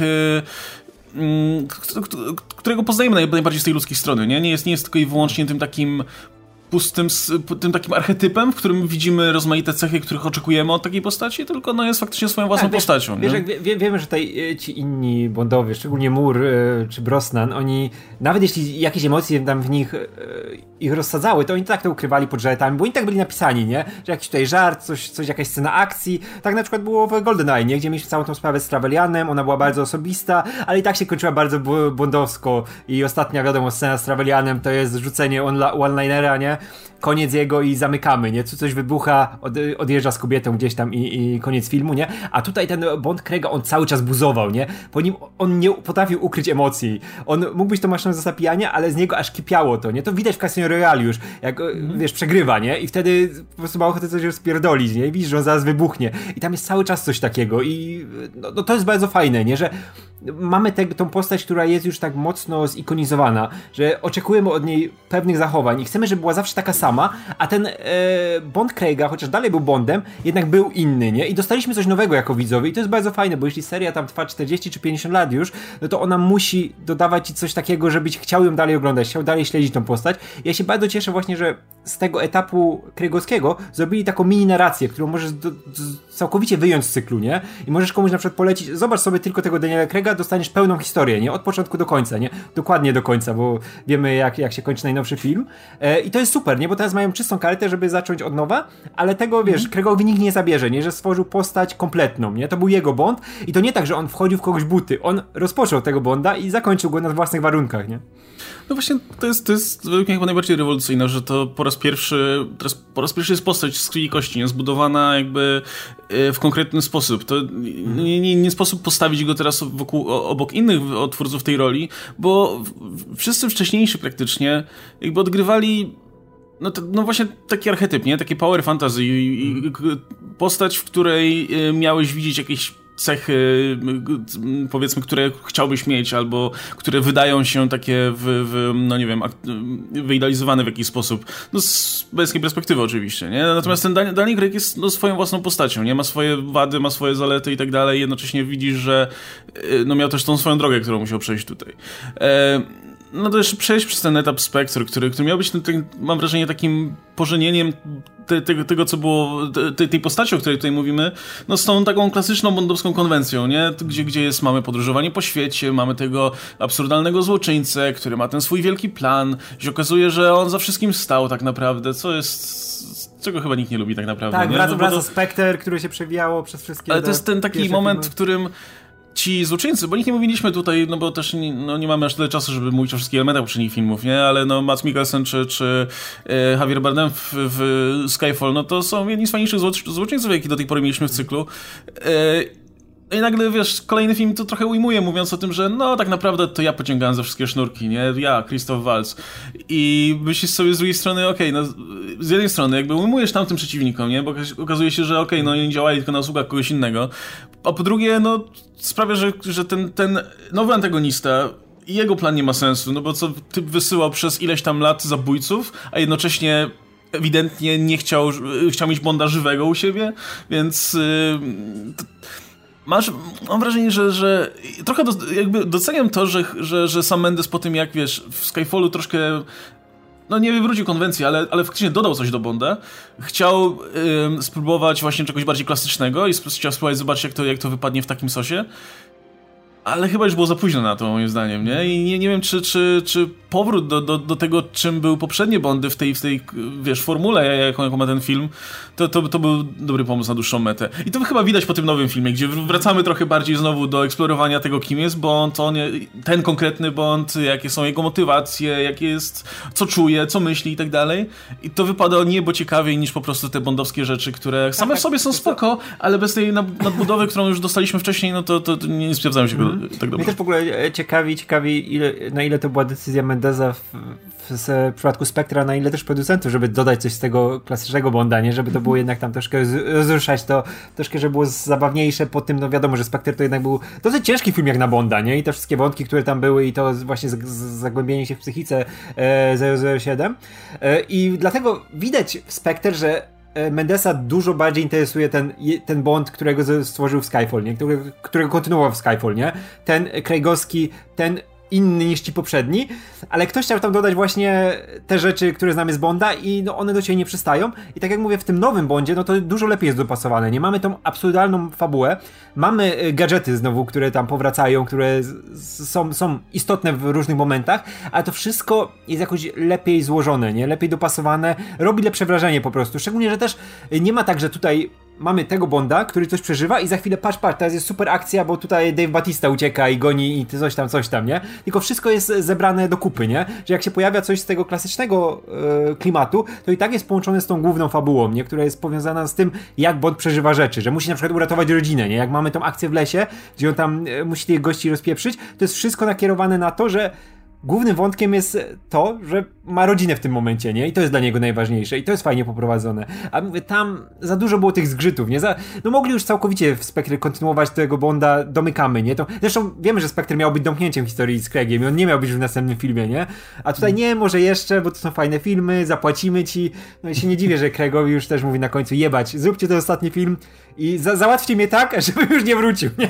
Speaker 1: którego poznajemy najbardziej z tej ludzkiej strony, nie? Nie jest, nie jest tylko i wyłącznie tym takim pustym, tym takim archetypem, w którym widzimy rozmaite cechy, których oczekujemy od takiej postaci, tylko no jest faktycznie swoją własną
Speaker 2: tak, wiesz,
Speaker 1: postacią.
Speaker 2: Wiesz, wie, wie, wiemy, że tutaj ci inni Bondowie, szczególnie Moore y, czy Brosnan, oni, nawet jeśli jakieś emocje tam w nich y, ich rozsadzały, to oni tak to ukrywali pod żartami, bo oni tak byli napisani, nie? Że jakiś tutaj żart, coś, coś jakaś scena akcji. Tak na przykład było w GoldenEye, nie? Gdzie mieliśmy całą tą sprawę z Trevelyanem, ona była bardzo osobista, ale i tak się kończyła bardzo bondowsko i ostatnia, wiadomo, scena z Trevelyanem to jest rzucenie one-linera, nie? Koniec jego i zamykamy, nie? Coś wybucha, od, odjeżdża z kobietą gdzieś tam i, i koniec filmu, nie? A tutaj ten Bond Craiga, on cały czas buzował, nie? Po nim on nie potrafił ukryć emocji. On mógł być tą maszyną do zapijania, ale z niego aż kipiało to, nie? To widać w Casino Royale już, jak, mm. wiesz, przegrywa, nie? I wtedy po prostu ma ochotę coś rozpierdolić, nie? I widzisz, że on zaraz wybuchnie. I tam jest cały czas coś takiego i no, no to jest bardzo fajne, nie? Że mamy tę tą postać, która jest już tak mocno zikonizowana, że oczekujemy od niej pewnych zachowań i chcemy, żeby była zawsze taka sama, a ten e, Bond Craiga, chociaż dalej był Bondem, jednak był inny, nie? I dostaliśmy coś nowego jako widzowie i to jest bardzo fajne, bo jeśli seria tam trwa czterdzieści czy pięćdziesiąt lat już, no to ona musi dodawać ci coś takiego, żebyś chciał ją dalej oglądać, chciał dalej śledzić tą postać. Ja się bardzo cieszę właśnie, że z tego etapu Craigowskiego zrobili taką mini narrację, którą możesz do, do, całkowicie wyjąć z cyklu, nie? I możesz komuś na przykład polecić, zobacz sobie tylko tego Daniela Craiga, dostaniesz pełną historię, nie? Od początku do końca, nie? Dokładnie do końca, bo wiemy jak, jak się kończy najnowszy film. E, I to jest super, nie? Bo teraz mają czystą kartę, żeby zacząć od nowa, ale tego, wiesz, mm. Craigowi nikt nie zabierze, nie? Że stworzył postać kompletną, nie? To był jego Bond i to nie tak, że on wchodził w kogoś buty. On rozpoczął tego Bonda i zakończył go na własnych warunkach, nie?
Speaker 1: No właśnie, to jest, to jest według mnie chyba najbardziej rewolucyjne, że to po raz pierwszy, teraz po raz pierwszy jest postać z krwi i kości, nie? Zbudowana jakby w konkretny sposób. To nie, nie, nie sposób postawić go teraz wokół, obok innych twórców tej roli, bo wszyscy wcześniejsi praktycznie jakby odgrywali no, to, no właśnie taki archetyp, nie? Takie power fantasy i, i postać, w której miałeś widzieć jakieś cechy, powiedzmy, które chciałbyś mieć, albo które wydają się takie w, w no nie wiem, wyidealizowane w jakiś sposób. No z obecnej perspektywy oczywiście, nie? Natomiast ten Daniel Craig jest no, swoją własną postacią, nie? Ma swoje wady, ma swoje zalety i tak dalej, jednocześnie widzisz, że no miał też tą swoją drogę, którą musiał przejść tutaj. E No to jeszcze przejść przez ten etap Spectre, który, który miał być, ten, ten, mam wrażenie, takim pożenieniem te, te, tego, co było, te, tej postaci, o której tutaj mówimy, no z tą taką klasyczną bondowską konwencją, nie? Gdzie, gdzie jest, mamy podróżowanie po świecie, mamy tego absurdalnego złoczyńcę, który ma ten swój wielki plan, się okazuje, że on za wszystkim stał tak naprawdę, co jest... czego chyba nikt nie lubi tak naprawdę.
Speaker 2: Tak,
Speaker 1: nie?
Speaker 2: wraca,
Speaker 1: no,
Speaker 2: wraca
Speaker 1: to...
Speaker 2: Spectre, który się przewijało przez wszystkie...
Speaker 1: Ale to jest ten taki moment,
Speaker 2: filmy.
Speaker 1: w którym ci złoczyńcy, bo nich nie mówiliśmy tutaj, no bo też nie, no nie mamy aż tyle czasu, żeby mówić o wszystkich elementach poprzednich filmów, nie? Ale no Mads Mikkelsen czy, czy e, Javier Bardem w, w Skyfall, no to są jedni z fajniejszych zło, złoczyńców, jaki do tej pory mieliśmy w cyklu. E, I nagle, wiesz, kolejny film to trochę ujmuje, mówiąc o tym, że no tak naprawdę to ja pociągałem za wszystkie sznurki, nie? Ja, Christoph Waltz. I myślisz sobie z drugiej strony, okej, okay, no z jednej strony jakby ujmujesz tamtym przeciwnikom, nie? Bo okazuje się, że okej, okay, no oni działali tylko na usługach kogoś innego. A po drugie, no sprawia, że, że ten, ten nowy antagonista i jego plan nie ma sensu, no bo co typ wysyłał przez ileś tam lat zabójców, a jednocześnie ewidentnie nie chciał, chciał mieć Bonda żywego u siebie, więc yy, to, masz, mam wrażenie, że, że trochę do, jakby doceniam to, że, że, że Sam Mendes po tym, jak wiesz, w Skyfallu troszkę, no nie wywrócił konwencji, ale, ale faktycznie dodał coś do Bonda, chciał ym, spróbować właśnie czegoś bardziej klasycznego i chciał spróbować zobaczyć, jak to, jak to wypadnie w takim sosie. Ale chyba już było za późno na to, moim zdaniem, nie? I nie, nie wiem, czy, czy, czy powrót do, do, do tego, czym był poprzednie Bondy w tej, w tej wiesz, formule, jaką, jaką ma ten film, to, to, to był dobry pomysł na dłuższą metę. I to chyba widać po tym nowym filmie, gdzie wracamy trochę bardziej znowu do eksplorowania tego, kim jest Bond, on, ten konkretny Bond, jakie są jego motywacje, jakie jest, co czuje, co myśli i tak dalej. I to wypada o niebo ciekawiej niż po prostu te bondowskie rzeczy, które same w sobie są spoko, ale bez tej nadbudowy, którą już dostaliśmy wcześniej, no to, to nie sprawdzają się go mm. tak dobrze.
Speaker 2: Mnie też w ogóle ciekawi, ciekawi ile, na ile to była decyzja Mendesa w, w, w przypadku Spectra, na ile też producentów, żeby dodać coś z tego klasycznego Bonda, nie? Żeby to było jednak tam troszkę rozruszać to, troszkę, żeby było zabawniejsze po tym, no wiadomo, że Spectre to jednak był dosyć ciężki film jak na Bonda, nie? I te wszystkie wątki, które tam były i to właśnie z, z, zagłębienie się w psychice e, zero zero siedem e, i dlatego widać w Spectre, że Mendesa dużo bardziej interesuje ten, ten Bond, którego stworzył w Skyfall, nie? Którego, którego kontynuował w Skyfall, nie? Ten Craigowski, ten inny niż ci poprzedni, ale ktoś chciał tam dodać właśnie te rzeczy, które znamy z Bonda i no one do ciebie nie przystają i tak jak mówię, w tym nowym Bondzie, no to dużo lepiej jest dopasowane, nie? Mamy tą absurdalną fabułę, mamy gadżety znowu, które tam powracają, które są, są istotne w różnych momentach, ale to wszystko jest jakoś lepiej złożone, nie? Lepiej dopasowane, robi lepsze wrażenie po prostu, szczególnie, że też nie ma tak, że tutaj mamy tego Bonda, który coś przeżywa i za chwilę patrz, patrz, teraz jest super akcja, bo tutaj Dave Bautista ucieka i goni i coś tam, coś tam, nie? Tylko wszystko jest zebrane do kupy, nie? Że jak się pojawia coś z tego klasycznego e, klimatu, to i tak jest połączone z tą główną fabułą, nie? Która jest powiązana z tym, jak Bond przeżywa rzeczy, że musi na przykład uratować rodzinę, nie? Jak mamy tą akcję w lesie, gdzie on tam e, musi tych gości rozpieprzyć, to jest wszystko nakierowane na to, że głównym wątkiem jest to, że ma rodzinę w tym momencie, nie? I to jest dla niego najważniejsze. I to jest fajnie poprowadzone. A mówię, tam za dużo było tych zgrzytów, nie? Za, no mogli już całkowicie w Spectre kontynuować tego Bonda, domykamy, nie? To, zresztą wiemy, że Spectre miał być domknięciem historii z Craigiem i on nie miał być w następnym filmie, nie? A tutaj nie, może jeszcze, bo to są fajne filmy, zapłacimy ci. No i się nie dziwię, że Craigowi już też mówi na końcu, jebać, zróbcie ten ostatni film i za, załatwcie mnie tak, żeby już nie wrócił, nie?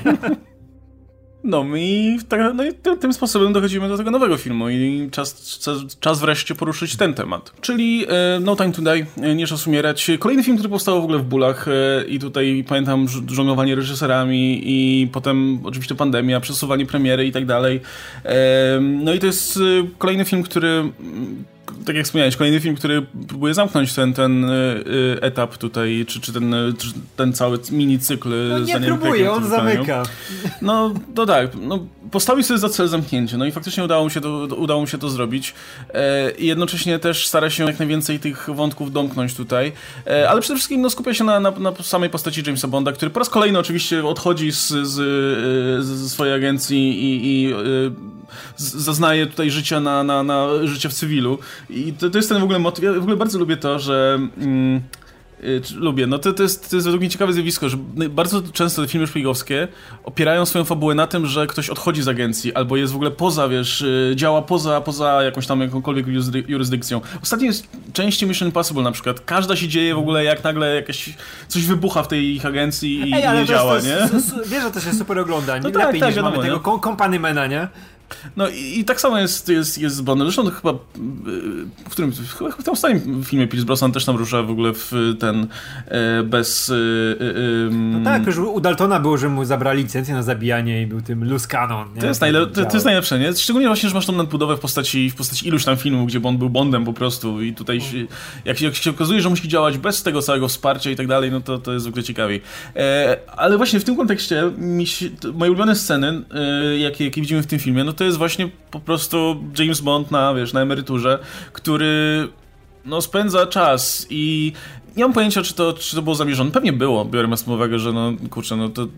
Speaker 1: No i, tak, no i tym, tym sposobem dochodzimy do tego nowego filmu i czas, czas, czas wreszcie poruszyć ten temat. Czyli e, No Time to Die, e, nie czas umierać. Kolejny film, który powstał w ogóle w bólach e, i tutaj pamiętam żonglowanie reżyserami i potem oczywiście pandemia, przesuwanie premiery i tak dalej. E, no i to jest e, kolejny film, który... tak jak wspomniałeś, kolejny film, który próbuje zamknąć ten, ten y, etap tutaj, czy, czy, ten, czy ten cały mini cykl.
Speaker 2: No nie próbuje, on zamyka.
Speaker 1: No to tak, no, postawił sobie za cel zamknięcie, no i faktycznie udało mu się to, udało mu się to zrobić e, i jednocześnie też stara się jak najwięcej tych wątków domknąć tutaj, e, ale przede wszystkim no, skupia się na, na, na samej postaci Jamesa Bonda, który po raz kolejny oczywiście odchodzi z, z, z swojej agencji i, i zaznaje tutaj życia na, na, na życie w cywilu. I to, to jest ten w ogóle motyw. Ja w ogóle bardzo lubię to, że... Mm, y, lubię. No to, to, jest, to jest według mnie ciekawe zjawisko, że bardzo często te filmy szpiegowskie opierają swoją fabułę na tym, że ktoś odchodzi z agencji, albo jest w ogóle poza, wiesz, działa poza, poza jakąś tam jakąkolwiek jurysdykcją. Ostatnio jest częściej Mission Impossible na przykład. Każda się dzieje w ogóle, jak nagle jakaś coś wybucha w tej ich agencji i, Ej, i nie działa,
Speaker 2: jest,
Speaker 1: nie?
Speaker 2: Wiesz, że to się super ogląda, nie?
Speaker 1: No tak,
Speaker 2: lepiej
Speaker 1: tak,
Speaker 2: niż
Speaker 1: wiadomo,
Speaker 2: mamy tego kom- kompanymena, nie?
Speaker 1: No i, i tak samo jest, jest, jest z Bondem. Zresztą to chyba w którym chyba w tym ostatnim filmie Pierce Brosnan też tam rusza w ogóle w ten e, bez... E, e,
Speaker 2: no tak, już u Daltona było, że mu zabrali licencję na zabijanie i był tym loose cannon. Nie?
Speaker 1: To, jest najle- to, to jest najlepsze, nie? Szczególnie właśnie, że masz tą nadbudowę w postaci, w postaci iluś tam filmów, gdzie Bond był Bondem po prostu i tutaj się, jak, się, jak się okazuje, że musi działać bez tego całego wsparcia i tak dalej, no to, to jest zwykle ciekawiej. E, ale właśnie w tym kontekście mi się, moje ulubione sceny, e, jakie, jakie widzimy w tym filmie, no to jest właśnie po prostu James Bond na, wiesz, na emeryturze, który no spędza czas i nie mam pojęcia, czy to, czy to było zamierzone. Pewnie było, biorąc pod uwagę, że no, kurczę, no to yy,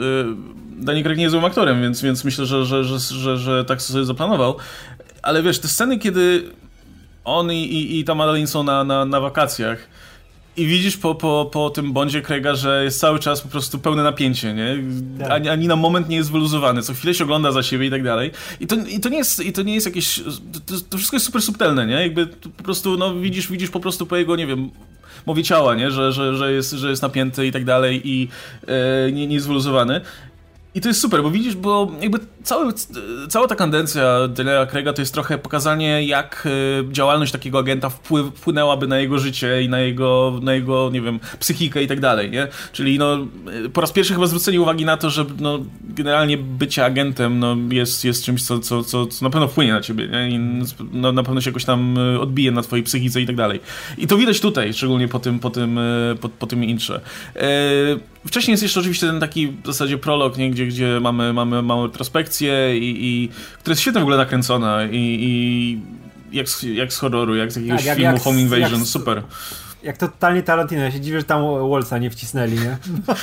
Speaker 1: Daniel Craig nie jest złym aktorem, więc, więc myślę, że, że, że, że, że tak sobie zaplanował. Ale wiesz, te sceny, kiedy on i, i, i ta Madeline są na, na, na wakacjach i widzisz po, po, po tym Bondzie Craiga, że jest cały czas po prostu pełne napięcie, nie? Ani, ani na moment nie jest wyluzowany, co chwilę się ogląda za siebie i tak dalej. I to, i to, nie, jest, i to nie jest jakieś... To, to wszystko jest super subtelne, nie? Jakby po prostu, no widzisz, widzisz po prostu po jego, nie wiem, mowie ciała, nie? Że, że, że, jest, że jest napięty i tak dalej i e, nie, nie jest wyluzowany. I to jest super, bo widzisz, bo jakby cały, cała ta kandencja Daniela Craiga to jest trochę pokazanie, jak działalność takiego agenta wpływ, wpłynęłaby na jego życie i na jego, na jego, nie wiem, psychikę i tak dalej, nie? Czyli no, po raz pierwszy chyba zwrócenie uwagi na to, że no, generalnie bycie agentem no, jest, jest czymś, co, co, co, co na pewno wpłynie na ciebie, nie? I no, na pewno się jakoś tam odbije na twojej psychice i tak dalej. I to widać tutaj, szczególnie po tym, po tym, po, po tym intrze. Wcześniej jest jeszcze oczywiście ten taki w zasadzie prolog, nie? Gdzie, gdzie mamy, mamy małą retrospekcję, i, i, która jest świetnie w ogóle nakręcona i, i jak, z, jak z horroru, jak z jakiegoś tak, jak, filmu jak, Home Invasion, jak, super.
Speaker 2: Jak totalnie Tarantino, ja się dziwię, że tam Wolca nie wcisnęli, nie?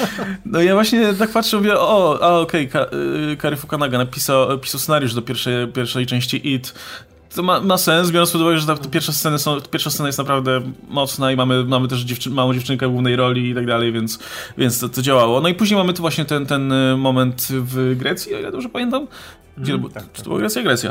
Speaker 1: No ja właśnie tak patrzę, mówię, o, a okej, okay, Cary Fukunaga napisał, napisał scenariusz do pierwszej, pierwszej części It. To ma, ma sens, biorąc pod uwagę, że ta, te pierwsze sceny są, pierwsza scena jest naprawdę mocna i mamy, mamy też dziewczy, małą dziewczynkę w głównej roli i tak dalej, więc, więc to, to działało. No i później mamy tu właśnie ten, ten moment w Grecji, o ile dobrze pamiętam. Gdzie mm, tak, czy to była Grecja? Grecja.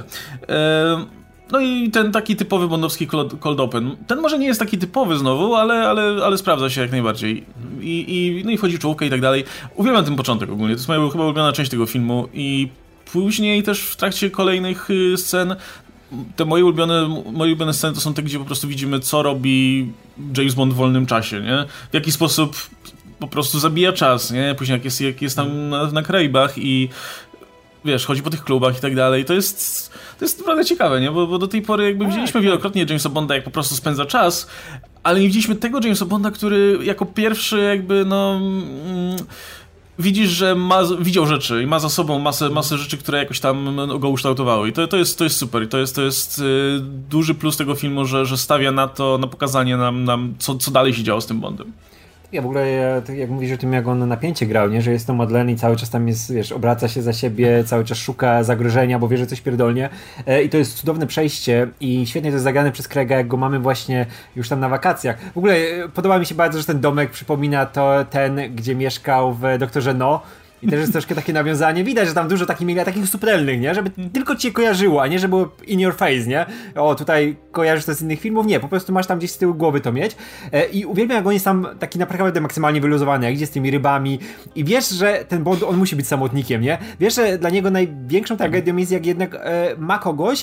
Speaker 1: E, no i ten taki typowy bondowski cold open. Ten może nie jest taki typowy znowu, ale, ale, ale sprawdza się jak najbardziej. I, i, no i wchodzi w czołówkę i tak dalej. Uwielbiam ten początek ogólnie, to jest moja chyba ulubiona część tego filmu i później też w trakcie kolejnych scen te moje ulubione, moje ulubione sceny to są te, gdzie po prostu widzimy, co robi James Bond w wolnym czasie, nie? W jaki sposób po prostu zabija czas, nie? Później jak jest, jak jest tam na, na Karaibach i wiesz, chodzi po tych klubach i tak dalej. To jest, to jest naprawdę ciekawe, nie? Bo, bo do tej pory jakby widzieliśmy wielokrotnie Jamesa Bonda, jak po prostu spędza czas, ale nie widzieliśmy tego Jamesa Bonda, który jako pierwszy jakby, no... Mm, widzisz, że ma, widział rzeczy i ma za sobą masę, masę rzeczy, które jakoś tam go ukształtowały. I to, to, jest, to jest super. I to jest, to jest y, duży plus tego filmu, że, że stawia na to, na pokazanie nam, nam co, co dalej się działo z tym Bondem.
Speaker 2: Ja w ogóle, jak mówisz o tym, jak on na napięcie grał, nie? Że jest to Madeleine i cały czas tam jest, wiesz, obraca się za siebie, cały czas szuka zagrożenia, bo wie, że coś pierdolnie. E, I to jest cudowne przejście i świetnie to jest zagrane przez Craiga, jak go mamy właśnie już tam na wakacjach. W ogóle e, podoba mi się bardzo, że ten domek przypomina to ten, gdzie mieszkał w Doktorze No. I też jest troszkę takie nawiązanie. Widać, że tam dużo takich mieli, takich subtelnych, nie? Żeby tylko ci się kojarzyło, a nie, żeby było in your face, nie? O, tutaj kojarzysz to z innych filmów. Nie, po prostu masz tam gdzieś z tyłu głowy to mieć. E, I uwielbiam, jak on jest tam taki naprawdę maksymalnie wyluzowany, jak idzie z tymi rybami. I wiesz, że ten Bond, on musi być samotnikiem, nie? Wiesz, że dla niego największą tragedią jest, jak jednak e, ma kogoś,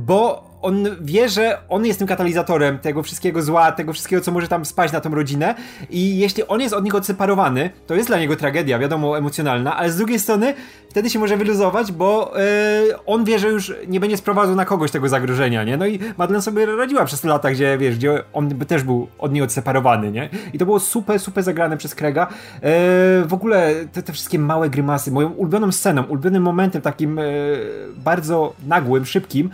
Speaker 2: bo on wie, że on jest tym katalizatorem tego wszystkiego zła, tego wszystkiego, co może tam spaść na tą rodzinę i jeśli on jest od nich odseparowany, to jest dla niego tragedia, wiadomo, emocjonalna, ale z drugiej strony wtedy się może wyluzować, bo yy, on wie, że już nie będzie sprowadzał na kogoś tego zagrożenia, nie? No i Madeleine sobie radziła przez te lata, gdzie, wiesz, gdzie on też był od niej odseparowany, nie? I to było super, super zagrane przez Craiga. Yy, w ogóle te, te wszystkie małe grymasy, moją ulubioną sceną, ulubionym momentem takim yy, bardzo nagłym, szybkim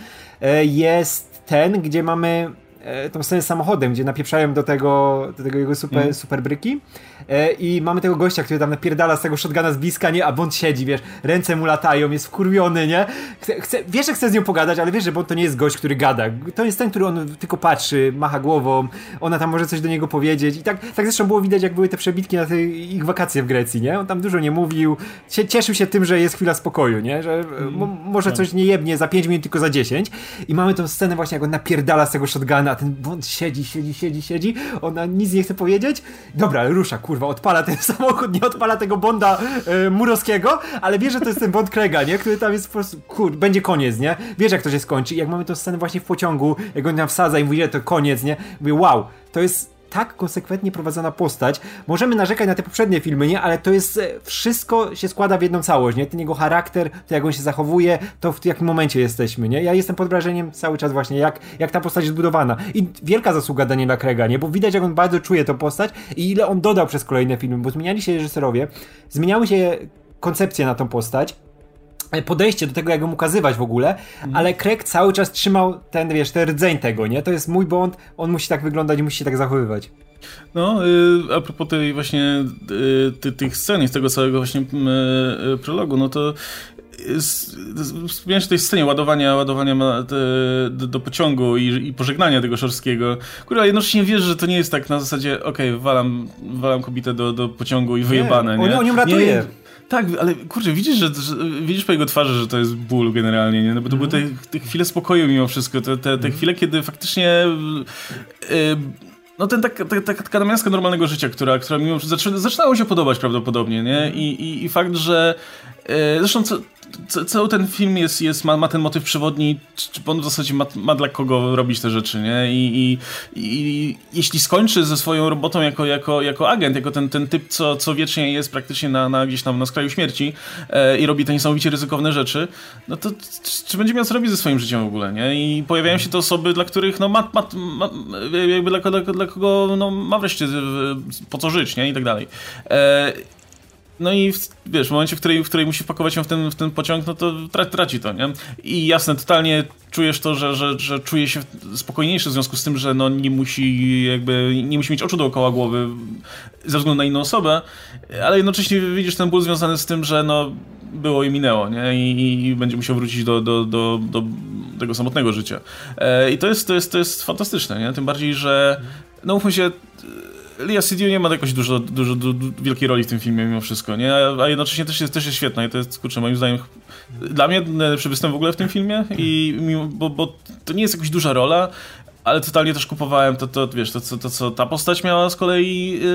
Speaker 2: jest ten, gdzie mamy tą scenę z samochodem, gdzie napieprzają do tego, do tego jego super, mm. super bryki i mamy tego gościa, który tam napierdala z tego shotguna z bliska, nie? A Bond siedzi, wiesz, ręce mu latają, jest wkurwiony, nie? Chce, chce, wiesz, że chce z nią pogadać, ale wiesz, że Bond to nie jest gość, który gada. To jest ten, który on tylko patrzy, macha głową, ona tam może coś do niego powiedzieć i tak, tak zresztą było widać, jak były te przebitki na te ich wakacje w Grecji, nie? On tam dużo nie mówił, cieszył się tym, że jest chwila spokoju, nie? Że mm. mo, może coś nie jebnie za pięć minut, tylko za dziesięć i mamy tą scenę właśnie, jak on napierdala z tego shotguna, a ten Bond siedzi, siedzi, siedzi, siedzi, ona nic nie chce powiedzieć. Dobra, rusza, kurwa, odpala ten samochód, nie odpala tego Bonda e, Murowskiego, ale wie, że to jest ten Bond Craiga, nie? Który tam jest po prostu, kur, będzie koniec, nie? Wiesz, jak to się skończy. I jak mamy tę scenę właśnie w pociągu, jak on tam wsadza i mówi, że to koniec, nie? Mówię, wow, to jest tak konsekwentnie prowadzona postać. Możemy narzekać na te poprzednie filmy, nie? Ale to jest, wszystko się składa w jedną całość, nie? Ten jego charakter, to jak on się zachowuje, to w jakim momencie jesteśmy, nie? Ja jestem pod wrażeniem cały czas właśnie, jak, jak ta postać jest zbudowana. I wielka zasługa Daniela Craiga, nie? Bo widać, jak on bardzo czuje tę postać i ile on dodał przez kolejne filmy, bo zmieniali się reżyserowie, zmieniały się koncepcje na tą postać, podejście do tego, jak ją ukazywać w ogóle, mm. ale Craig cały czas trzymał ten, wiesz, ten rdzeń tego, nie? To jest mój Bond, on musi tak wyglądać i musi się tak zachowywać.
Speaker 1: No, y, a propos tej właśnie y, ty, tych scen i z tego całego właśnie y, y, prologu, no to wspomniałem o tej scenie ładowania, ładowania ma, te, do, do pociągu i, i pożegnania tego Szorskiego. Kurwa, jednocześnie wiesz, że to nie jest tak na zasadzie okej, okay, walam, walam kobietę do, do pociągu i wyjebane, nie?
Speaker 2: On, on ją ratuje.
Speaker 1: Nie, tak, ale kurczę, widzisz, że, że widzisz po jego twarzy, że to jest ból generalnie, nie? No bo to mm. były te, te chwile spokoju mimo wszystko, te, te, te mm. chwile, kiedy faktycznie yy, no ten tak, ta, ta, taka namiastka normalnego życia, która, która mimo wszystko zaczynało się podobać prawdopodobnie, nie? I, i, i fakt, że yy, zresztą co, co, cały ten film jest, jest, ma, ma ten motyw przewodni, czy on w zasadzie ma, ma dla kogo robić te rzeczy, nie? I, i, i jeśli skończy ze swoją robotą jako, jako, jako agent, jako ten, ten typ, co, co wiecznie jest praktycznie na, na, gdzieś tam na skraju śmierci e, i robi te niesamowicie ryzykowne rzeczy, no to czy będzie miał co robić ze swoim życiem w ogóle, nie? I pojawiają się te osoby, dla których no ma, ma, ma jakby dla, dla, dla kogo no, ma wreszcie po co żyć, nie? I tak dalej. E, No i w, wiesz, w momencie, w której, w której musi wpakować się w ten, w ten pociąg, no to tra, traci to, nie? I jasne, totalnie czujesz to, że, że, że czuje się spokojniejszy w związku z tym, że no nie musi jakby, nie musi mieć oczu dookoła głowy ze względu na inną osobę, ale jednocześnie widzisz ten ból związany z tym, że no było i minęło, nie? I, i będzie musiał wrócić do, do, do, do tego samotnego życia. E, I to jest, to, jest, to jest fantastyczne, nie? Tym bardziej, że no mówmy się, Lea Seydoux nie ma jakoś dużo, dużo, dużo wielkiej roli w tym filmie mimo wszystko, nie? A jednocześnie też jest, też jest świetna i to jest, kurczę, moim zdaniem dla mnie najlepszy występ w ogóle w tym filmie i mimo, bo, bo to nie jest jakaś duża rola, ale totalnie też kupowałem to, to wiesz, to, to, to co ta postać miała z kolei, yy,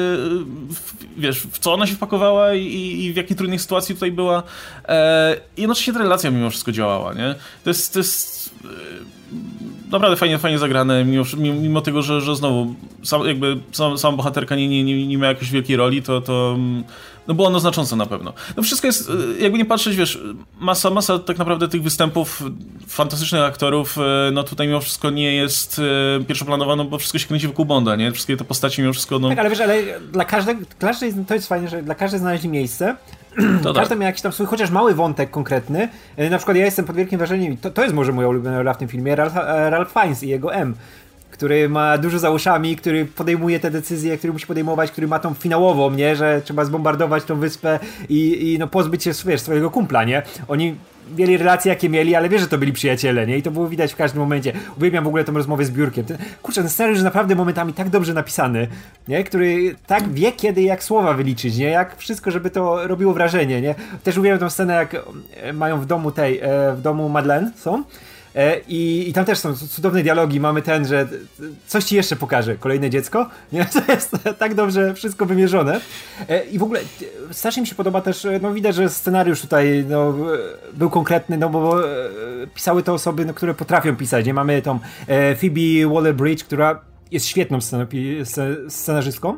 Speaker 1: w, wiesz, w co ona się wpakowała i, i w jakiej trudnej sytuacji tutaj była. E, I jednocześnie ta relacja mimo wszystko działała, nie? To jest, to jest yy, naprawdę fajnie, fajnie zagrane, mimo, mimo tego, że, że znowu sam, jakby sam, sama bohaterka nie, nie, nie, nie ma jakiejś wielkiej roli, to, to no było ono znaczące na pewno. No wszystko jest, jakby nie patrzeć, wiesz, masa, masa tak naprawdę tych występów fantastycznych aktorów, no tutaj mimo wszystko nie jest pierwszoplanowa, no bo wszystko się kręci wokół Bonda, nie? Wszystkie te postaci mimo wszystko, no...
Speaker 2: Tak, ale wiesz, ale dla każdego, każdej, to jest fajne, że dla każdej znaleźli miejsce. To każdy tak. miał jakiś tam swój, chociaż mały wątek konkretny. Na przykład ja jestem pod wielkim wrażeniem, to, to jest może moja ulubiona rola w tym filmie, Ralph, Ralph Fiennes i jego M, który ma dużo za uszami, który podejmuje te decyzje, który musi podejmować, który ma tą finałową, nie, że trzeba zbombardować tą wyspę i, i no pozbyć się, wiesz, swojego kumpla, nie? Oni mieli relacje jakie mieli, ale wiesz, że to byli przyjaciele, nie? I to było widać w każdym momencie. Uwielbiam w ogóle tą rozmowę z Biurkiem. Ten, kurczę, ten scenariusz jest naprawdę momentami tak dobrze napisany, nie? Który tak wie, kiedy jak słowa wyliczyć, nie? Jak wszystko, żeby to robiło wrażenie, nie? Też uwielbiam tą scenę, jak mają w domu tej, w domu Madeleine są. I, I tam też są cudowne dialogi. Mamy ten, że coś ci jeszcze pokaże, kolejne dziecko. Nie? To jest tak dobrze wszystko wymierzone. I w ogóle strasznie mi się podoba też, no widać, że scenariusz tutaj no, był konkretny, no bo pisały to osoby, no, które potrafią pisać. Nie? Mamy tą Phoebe Waller-Bridge, która jest świetną scenarzystką.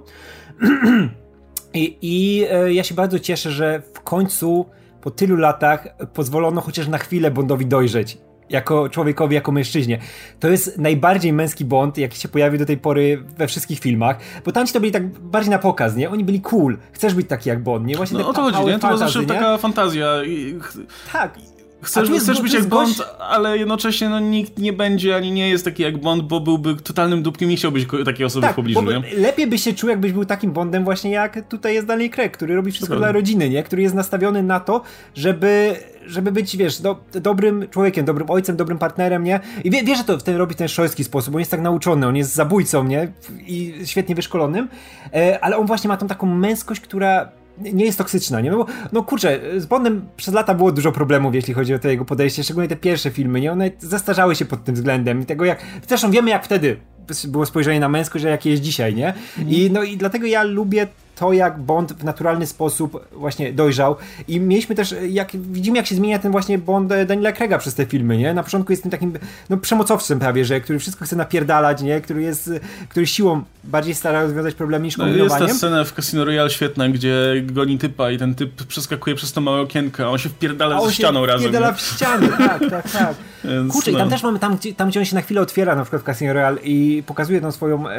Speaker 2: I, I ja się bardzo cieszę, że w końcu po tylu latach pozwolono chociaż na chwilę Bondowi dojrzeć. Jako człowiekowi, jako mężczyźnie. To jest najbardziej męski Bond, jaki się pojawił do tej pory we wszystkich filmach, bo tamci to byli tak bardziej na pokaz, nie? Oni byli cool. Chcesz być taki jak Bond, nie? Właśnie
Speaker 1: no o to chodzi, nie? To była zawsze taka fantazja. I...
Speaker 2: Tak.
Speaker 1: Chcesz, chcesz być jak Bond, gość... ale jednocześnie no, nikt nie będzie, ani nie jest taki jak Bond, bo byłby totalnym dupkiem i nie chciałbyś takiej osoby
Speaker 2: tak,
Speaker 1: w pobliżu, nie?
Speaker 2: Lepiej byś się czuł, jakbyś był takim Bondem właśnie jak tutaj jest Daniel Craig, który robi wszystko Zgodnie. Dla rodziny, nie? Który jest nastawiony na to, żeby, żeby być, wiesz, do, dobrym człowiekiem, dobrym ojcem, dobrym partnerem, nie? I wie, wie że to w ten robi w ten szojski sposób, on jest tak nauczony, on jest zabójcą, nie? I świetnie wyszkolonym, ale on właśnie ma tą taką męskość, która nie jest toksyczna, nie? No bo, no kurczę, z Bondem przez lata było dużo problemów, jeśli chodzi o to jego podejście, szczególnie te pierwsze filmy, nie? One zastarzały się pod tym względem i tego jak, zresztą wiemy jak wtedy było spojrzenie na męskość, a jakie jest dzisiaj, nie? I no i dlatego ja lubię to, jak Bond w naturalny sposób właśnie dojrzał i mieliśmy też, jak widzimy, jak się zmienia ten właśnie Bond Daniela Craiga przez te filmy, nie? Na początku jest tym takim, no, przemocowcem prawie, że który wszystko chce napierdalać, nie? Który jest, który siłą bardziej stara rozwiązać problemy niż kombinowaniem.
Speaker 1: No jest ta scena w Casino Royale świetna, gdzie goni typa i ten typ przeskakuje przez to małe okienko, a on się wpierdala
Speaker 2: on
Speaker 1: ze ścianą razem.
Speaker 2: wpierdala w ścianę, tak, tak, tak. Więc, kurczę, no. I tam też mamy, tam, tam gdzie on się na chwilę otwiera, na przykład w Casino Royale i pokazuje tą swoją e,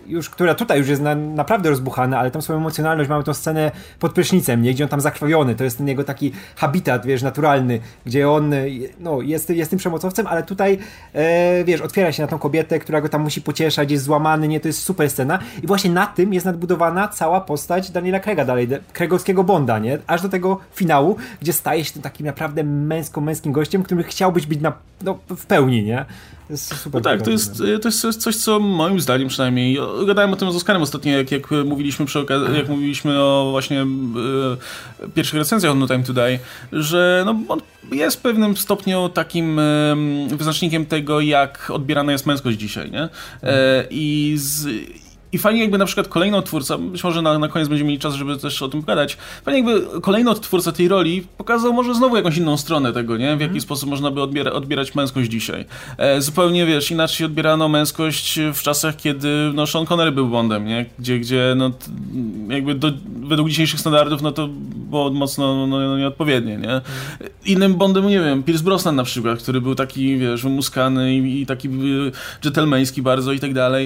Speaker 2: już, która tutaj już jest na, naprawdę rozbuchana, ale tam swoją emocjonalność, mamy tą scenę pod prysznicem, nie? Gdzie on tam zakrwawiony, to jest ten jego taki habitat, wiesz, naturalny, gdzie on, no, jest, jest tym przemocowcem, ale tutaj, e, wiesz, otwiera się na tą kobietę, która go tam musi pocieszać, jest złamany, nie? To jest super scena i właśnie na tym jest nadbudowana cała postać Daniela Craiga dalej, Craigowskiego Bonda, nie? Aż do tego finału, gdzie staje się tym takim naprawdę męsko-męskim gościem, którym chciałbyś być na, no, w pełni, nie? To jest super.
Speaker 1: No tak, to jest, to jest coś, co moim zdaniem przynajmniej, gadałem o tym z Oskarem ostatnio, jak, jak mówiliśmy przy okazji, jak mówiliśmy o właśnie e, pierwszych recenzjach No Time to Die, że no, on jest pewnym stopniu takim e, wyznacznikiem tego, jak odbierana jest męskość dzisiaj, nie? E, I z... I fajnie jakby na przykład kolejny odtwórca, być może na, na koniec będziemy mieli czas, żeby też o tym pogadać, fajnie jakby kolejny odtwórca tej roli pokazał może znowu jakąś inną stronę tego, nie? W jaki mm. sposób można by odbiera, odbierać męskość dzisiaj. E, zupełnie, wiesz, inaczej odbierano męskość w czasach, kiedy no, Sean Connery był Bondem, nie? Gdzie, gdzie no, t, jakby do, według dzisiejszych standardów, no to było mocno no, no, nieodpowiednie, nie? Mm. Innym Bondem, nie wiem, Pierce Brosnan na przykład, który był taki, wiesz, wymuskany i, i taki dżentelmeński bardzo i tak dalej.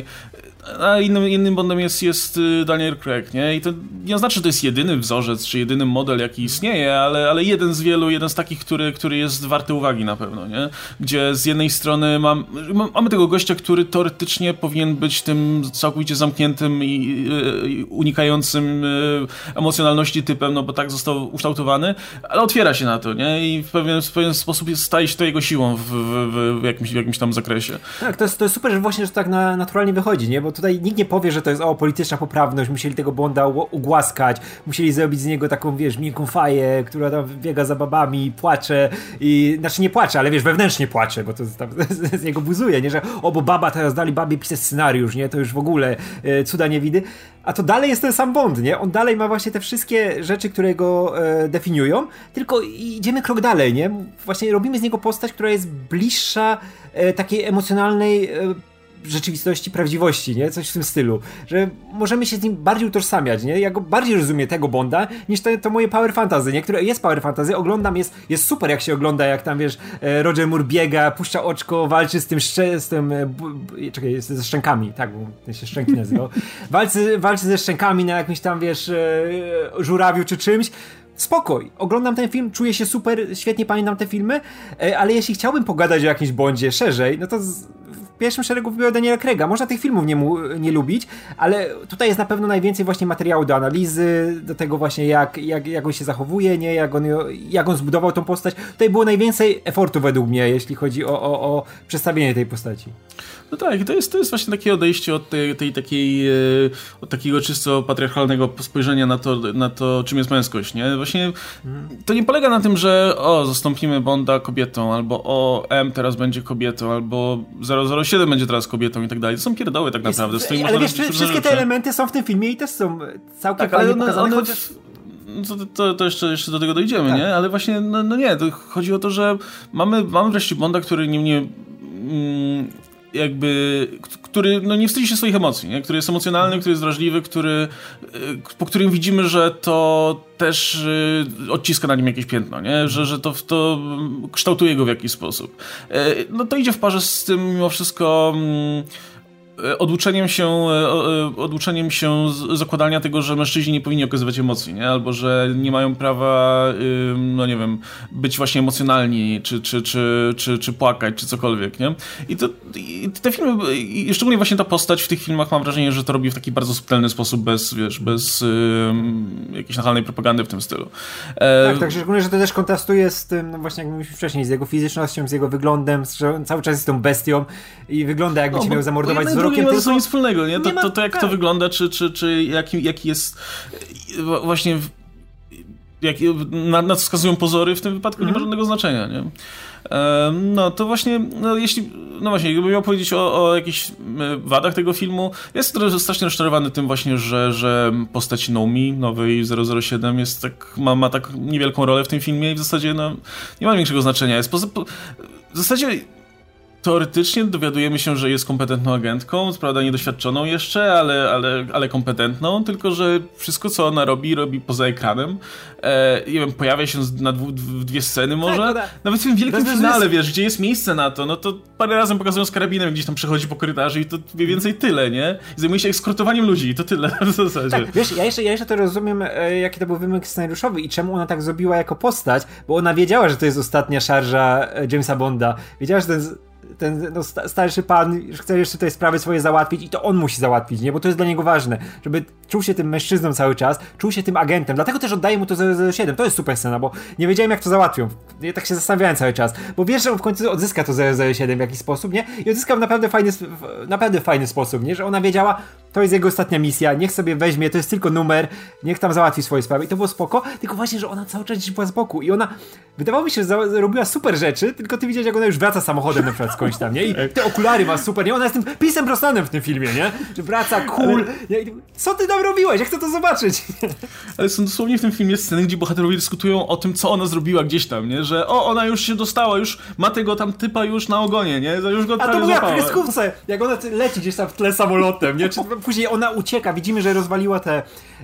Speaker 1: A innym, innym Bondem jest, jest Daniel Craig, nie? I to nie oznacza, że to jest jedyny wzorzec, czy jedyny model, jaki istnieje, ale, ale jeden z wielu, jeden z takich, który, który jest warty uwagi na pewno, nie? Gdzie z jednej strony mam, mamy tego gościa, który teoretycznie powinien być tym całkowicie zamkniętym i, i unikającym emocjonalności typem, no bo tak został ukształtowany, ale otwiera się na to, nie? I w pewien, w pewien sposób jest, staje się to jego siłą w, w, w, jakimś, w jakimś tam zakresie.
Speaker 2: Tak, to jest, to jest super, że właśnie że tak na, naturalnie wychodzi, nie? Bo tutaj nikt nie powie, że to jest o, polityczna poprawność, musieli tego Bonda ugłaskać, musieli zrobić z niego taką, wiesz, miękką faję, która tam biega za babami, płacze i, znaczy nie płacze, ale wiesz, wewnętrznie płacze, bo to tam z niego buzuje, nie? Że o, bo baba teraz dali babie pisać scenariusz, nie? To już w ogóle e, cuda nie widy. A to dalej jest ten sam Bond, nie? On dalej ma właśnie te wszystkie rzeczy, które go e, definiują, tylko idziemy krok dalej, nie? Właśnie robimy z niego postać, która jest bliższa e, takiej emocjonalnej e, rzeczywistości, prawdziwości, nie? Coś w tym stylu. Że możemy się z nim bardziej utożsamiać, nie? Ja go bardziej rozumiem tego Bonda, niż to, to moje power fantasy, nie? Które jest power fantasy, oglądam, jest, jest super jak się ogląda, jak tam, wiesz, Roger Moore biega, puszcza oczko, walczy z tym, szcze, z tym bu, bu, czekaj, ze szczękami, tak, bo ten się szczęki nazywał. Walczy, walczy ze szczękami na jakimś tam, wiesz, żurawiu czy czymś. Spokoj, oglądam ten film, czuję się super, świetnie pamiętam te filmy, ale jeśli chciałbym pogadać o jakimś Bondzie szerzej, no to z, w pierwszym szeregu wybiorę Daniela Craiga. Można tych filmów nie, mu, nie lubić, ale tutaj jest na pewno najwięcej właśnie materiału do analizy, do tego właśnie jak, jak, jak on się zachowuje, nie? Jak, on, jak on zbudował tą postać. Tutaj było najwięcej efortu według mnie, jeśli chodzi o, o, o przedstawienie tej postaci.
Speaker 1: No tak, to jest, to jest właśnie takie odejście od tej, tej takiej, od takiego czysto patriarchalnego spojrzenia na to, na to, czym jest męskość, nie? Właśnie to nie polega na tym, że o, zastąpimy Bonda kobietą, albo o, M teraz będzie kobietą, albo zero zero siedem będzie teraz kobietą i tak dalej. To są pierdoły tak naprawdę.
Speaker 2: Jest, ale wiesz, wszystkie te elementy są w tym filmie i też są całkiem
Speaker 1: tak,
Speaker 2: fajnie
Speaker 1: ale one,
Speaker 2: pokazane,
Speaker 1: one
Speaker 2: chociaż...
Speaker 1: To, to, to jeszcze, jeszcze do tego dojdziemy,
Speaker 2: tak.
Speaker 1: nie? Ale właśnie, no, no nie, to chodzi o to, że mamy, mamy wreszcie Bonda, który nie, nie mm, jakby, który no, nie wstydzi się swoich emocji, nie? Który jest emocjonalny, który jest wrażliwy, który, po którym widzimy, że to też y, odciska na nim jakieś piętno, nie? Że, że to, to kształtuje go w jakiś sposób. Y, no to idzie w parze z tym mimo wszystko... Y, Oduczeniem się, oduczeniem się zakładania tego, że mężczyźni nie powinni okazywać emocji, nie? Albo że nie mają prawa, no nie wiem, być właśnie emocjonalni, czy, czy, czy, czy, czy płakać, czy cokolwiek, nie? I, to, i te filmy, i szczególnie właśnie ta postać w tych filmach, mam wrażenie, że to robi w taki bardzo subtelny sposób, bez, wiesz, bez um, jakiejś nachalnej propagandy w tym stylu.
Speaker 2: E... Tak, tak, szczególnie, że to też kontrastuje z tym, no właśnie jak mówiliśmy wcześniej, z jego fizycznością, z jego wyglądem, że on cały czas jest tą bestią i wygląda jakby no, cię miał zamordować z
Speaker 1: nie ma ze sobą nic wspólnego, nie? To,
Speaker 2: nie ma,
Speaker 1: to, to jak tak. to wygląda, czy, czy, czy jaki, jaki jest właśnie jak, na, na co wskazują pozory w tym wypadku mm. nie ma żadnego znaczenia, nie? Um, no to właśnie, no jeśli, no właśnie, gdybym miał powiedzieć o, o jakichś wadach tego filmu, jest strasznie rozczarowany tym właśnie, że, że postać Nomi, nowej zero zero siedem jest tak, ma, ma tak niewielką rolę w tym filmie i w zasadzie no, nie ma większego znaczenia. Jest poza, po, w zasadzie teoretycznie dowiadujemy się, że jest kompetentną agentką, co prawda niedoświadczoną jeszcze, ale, ale, ale kompetentną, tylko że wszystko, co ona robi, robi poza ekranem. E, nie wiem, pojawia się na dwu, dwie sceny może. Tak, no da. Nawet w tym wielkim Bez finale, jest... wiesz, gdzie jest miejsce na to, no to parę razy pokazują z karabinem, gdzieś tam przechodzi po korytarzu i to mniej więcej tyle, nie? I zajmuje się skrótowaniem ludzi i to tyle w zasadzie.
Speaker 2: Tak, wiesz, ja jeszcze, ja jeszcze to rozumiem, e, jaki to był wymysł scenariuszowy i czemu ona tak zrobiła jako postać, bo ona wiedziała, że to jest ostatnia szarża Jamesa Bonda. Wiedziała, że ten ten no, starszy pan chce jeszcze tej sprawy swoje załatwić i to on musi załatwić, nie? Bo to jest dla niego ważne, żeby czuł się tym mężczyzną cały czas, czuł się tym agentem, dlatego też oddaje mu to zero zero siedem, to jest super scena, bo nie wiedziałem jak to załatwią, ja tak się zastanawiałem cały czas, bo wiesz, że on w końcu odzyska to zero zero siedem w jakiś sposób, nie? I odzyskał w naprawdę fajny, w naprawdę fajny sposób, nie? Że ona wiedziała, to jest jego ostatnia misja, niech sobie weźmie, to jest tylko numer, niech tam załatwi swoje sprawy i to było spoko, tylko właśnie, że ona cały czas gdzieś była z boku i ona, wydawało mi się, że robiła super rzeczy, tylko ty widziałeś jak ona już wraca samochodem na przykład skądś tam, nie? I te okulary ma super, nie? Ona jest tym Pisem Brosnanem w tym filmie, nie? Że wraca cool. Ale... Co ty tam robiłeś? Ja chcę to zobaczyć.
Speaker 1: Ale są dosłownie w tym filmie sceny, gdzie bohaterowie dyskutują o tym, co ona zrobiła gdzieś tam, nie? Że o, ona już się dostała, już ma tego tam typa już na ogonie, nie? Już go
Speaker 2: A to było jak w kreskówce, jak ona leci gdzieś tam w tle samolotem, nie? Czy później ona ucieka, widzimy, że rozwaliła te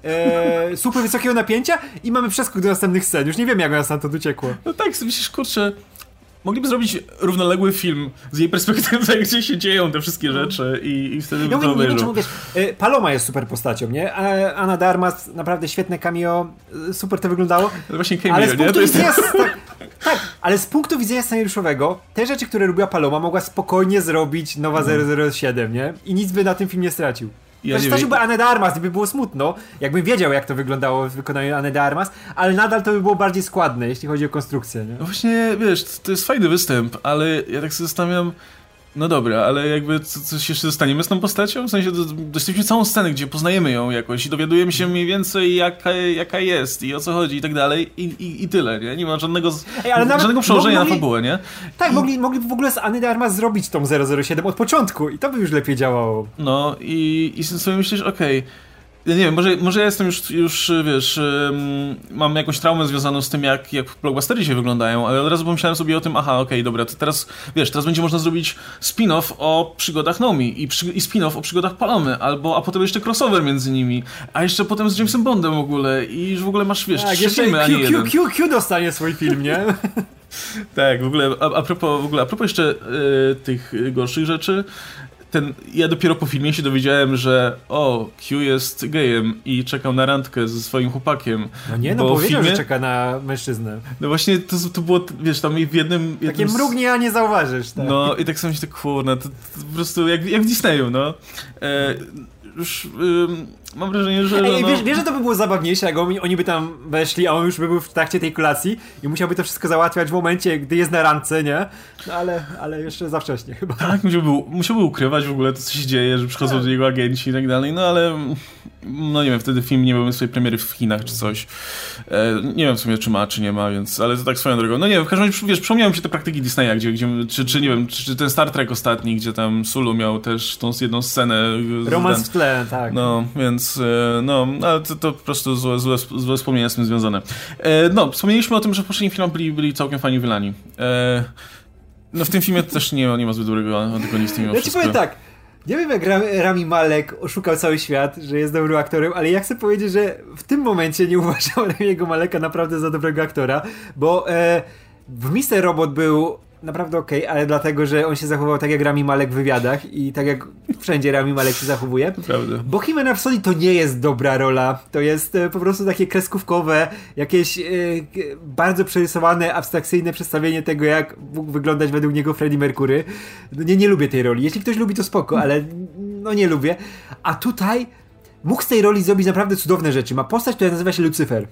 Speaker 2: e, słupy wysokiego napięcia i mamy przeskok do następnych scen. Już nie wiem, jak ona stamtąd uciekła.
Speaker 1: No tak, myślisz, kurczę, mogliby zrobić równoległy film z jej perspektywy, gdzie się dzieją te wszystkie rzeczy i, i wtedy by
Speaker 2: ja
Speaker 1: to obejrzał.
Speaker 2: Nie wiem, czemu, wiesz, Paloma jest super postacią, nie? Ana de Armas, naprawdę świetne cameo, super to wyglądało.
Speaker 1: To właśnie cameo,
Speaker 2: ale z punktu
Speaker 1: nie? To jest...
Speaker 2: widzenia, tak, tak, ale z punktu widzenia scenariuszowego, te rzeczy, które robiła Paloma, mogła spokojnie zrobić nowa zero zero siedem, nie? I nic by na tym film nie stracił. Ja też straciłby Anę de Armas, gdyby było smutno, jakbym wiedział, jak to wyglądało w wykonaniu Anny de Armas, ale nadal to by było bardziej składne, jeśli chodzi o konstrukcję, nie?
Speaker 1: No właśnie, wiesz, to jest fajny występ, ale ja tak sobie zastanawiam, no dobra, ale jakby co, coś jeszcze zostaniemy z tą postacią? W sensie, dostaliśmy całą scenę, gdzie poznajemy ją jakoś i dowiadujemy się mniej więcej jaka, jaka jest i o co chodzi i tak dalej i, i, i tyle, nie? Nie ma żadnego, Ej, ale żadnego przełożenia mogli, na fabułę, nie?
Speaker 2: Tak, I... mogli, mogli w ogóle z Anny de Armas zrobić tą zero zero siedem od początku i to by już lepiej działało.
Speaker 1: No i, i sobie myślisz, okej, okay, ja nie wiem, może, może ja jestem już, już wiesz, um, mam jakąś traumę związaną z tym, jak, jak blockbustery się wyglądają, ale od razu pomyślałem sobie o tym, aha, okej, okay, dobra, to teraz, wiesz, teraz będzie można zrobić spin-off o przygodach Nomi i, przy, i spin-off o przygodach Palomy, albo, a potem jeszcze crossover między nimi, a jeszcze potem z Jamesem Bondem w ogóle i już w ogóle masz, wiesz,
Speaker 2: tak,
Speaker 1: trzy filmy, a nie jeden.
Speaker 2: Q, Q, Q dostanie swój film, nie?
Speaker 1: Tak, w ogóle, a, a, propos, w ogóle, a propos jeszcze y, tych gorszych rzeczy, ten, ja dopiero po filmie się dowiedziałem, że o, Q jest gejem i czekał na randkę ze swoim chłopakiem.
Speaker 2: No nie, no powiedział, filmie... że czeka na mężczyznę.
Speaker 1: No właśnie, to, to było, wiesz, tam w jednym...
Speaker 2: Takie
Speaker 1: jednym...
Speaker 2: mrugnie, a nie zauważysz. Tak.
Speaker 1: No i tak sobie myślę, kurna, to, to po prostu jak, jak w Disneyu, no. E, już ym, mam wrażenie, że...
Speaker 2: Ej,
Speaker 1: no...
Speaker 2: wiesz, wiesz, że to by było zabawniejsze, jak oni, oni by tam weszli, a on już by był w trakcie tej kolacji i musiałby to wszystko załatwiać w momencie, gdy jest na randce, nie? No ale, ale jeszcze za wcześnie chyba.
Speaker 1: Tak, musiałby, musiałby ukrywać w ogóle to, co się dzieje, że przychodzą tak do niego agenci i tak dalej, no ale... No nie wiem, wtedy film nie miałby swojej premiery w Chinach czy coś. E, nie wiem w sumie, czy ma, czy nie ma, więc... Ale to tak swoją drogą. No nie wiem, w każdym razie, wiesz, przypomniałem się te praktyki Disneya, gdzie, gdzie czy, czy nie wiem, czy, czy ten Star Trek ostatni, gdzie tam Sulu miał też tą jedną scenę...
Speaker 2: Romans w tle, tak.
Speaker 1: No, więc... No, ale to, to po prostu złe, złe, złe wspomnienia z tym związane. E, no, wspomnieliśmy o tym, że w poprzednim filmach byli, byli całkiem fajni wylani. E, no w tym filmie też nie, nie ma zbyt dobrego antagonisty mimo
Speaker 2: ja
Speaker 1: wszystko.
Speaker 2: Ja ci powiem tak, nie wiem jak Rami Malek oszukał cały świat, że jest dobrym aktorem, ale ja chcę powiedzieć, że w tym momencie nie uważam Ramiego Maleka naprawdę za dobrego aktora, bo e, w mister Robot był naprawdę okej, okay, ale dlatego, że on się zachował tak jak Rami Malek w wywiadach i tak jak wszędzie Rami Malek się zachowuje.
Speaker 1: Prawda.
Speaker 2: Bohemian Rhapsody to nie jest dobra rola. To jest e, po prostu takie kreskówkowe, jakieś e, bardzo przerysowane, abstrakcyjne przedstawienie tego, jak mógł wyglądać według niego Freddie Mercury. No, nie, nie lubię tej roli. Jeśli ktoś lubi, to spoko, ale no nie lubię. A tutaj mógł z tej roli zrobić naprawdę cudowne rzeczy. Ma postać, która nazywa się Lucyfer.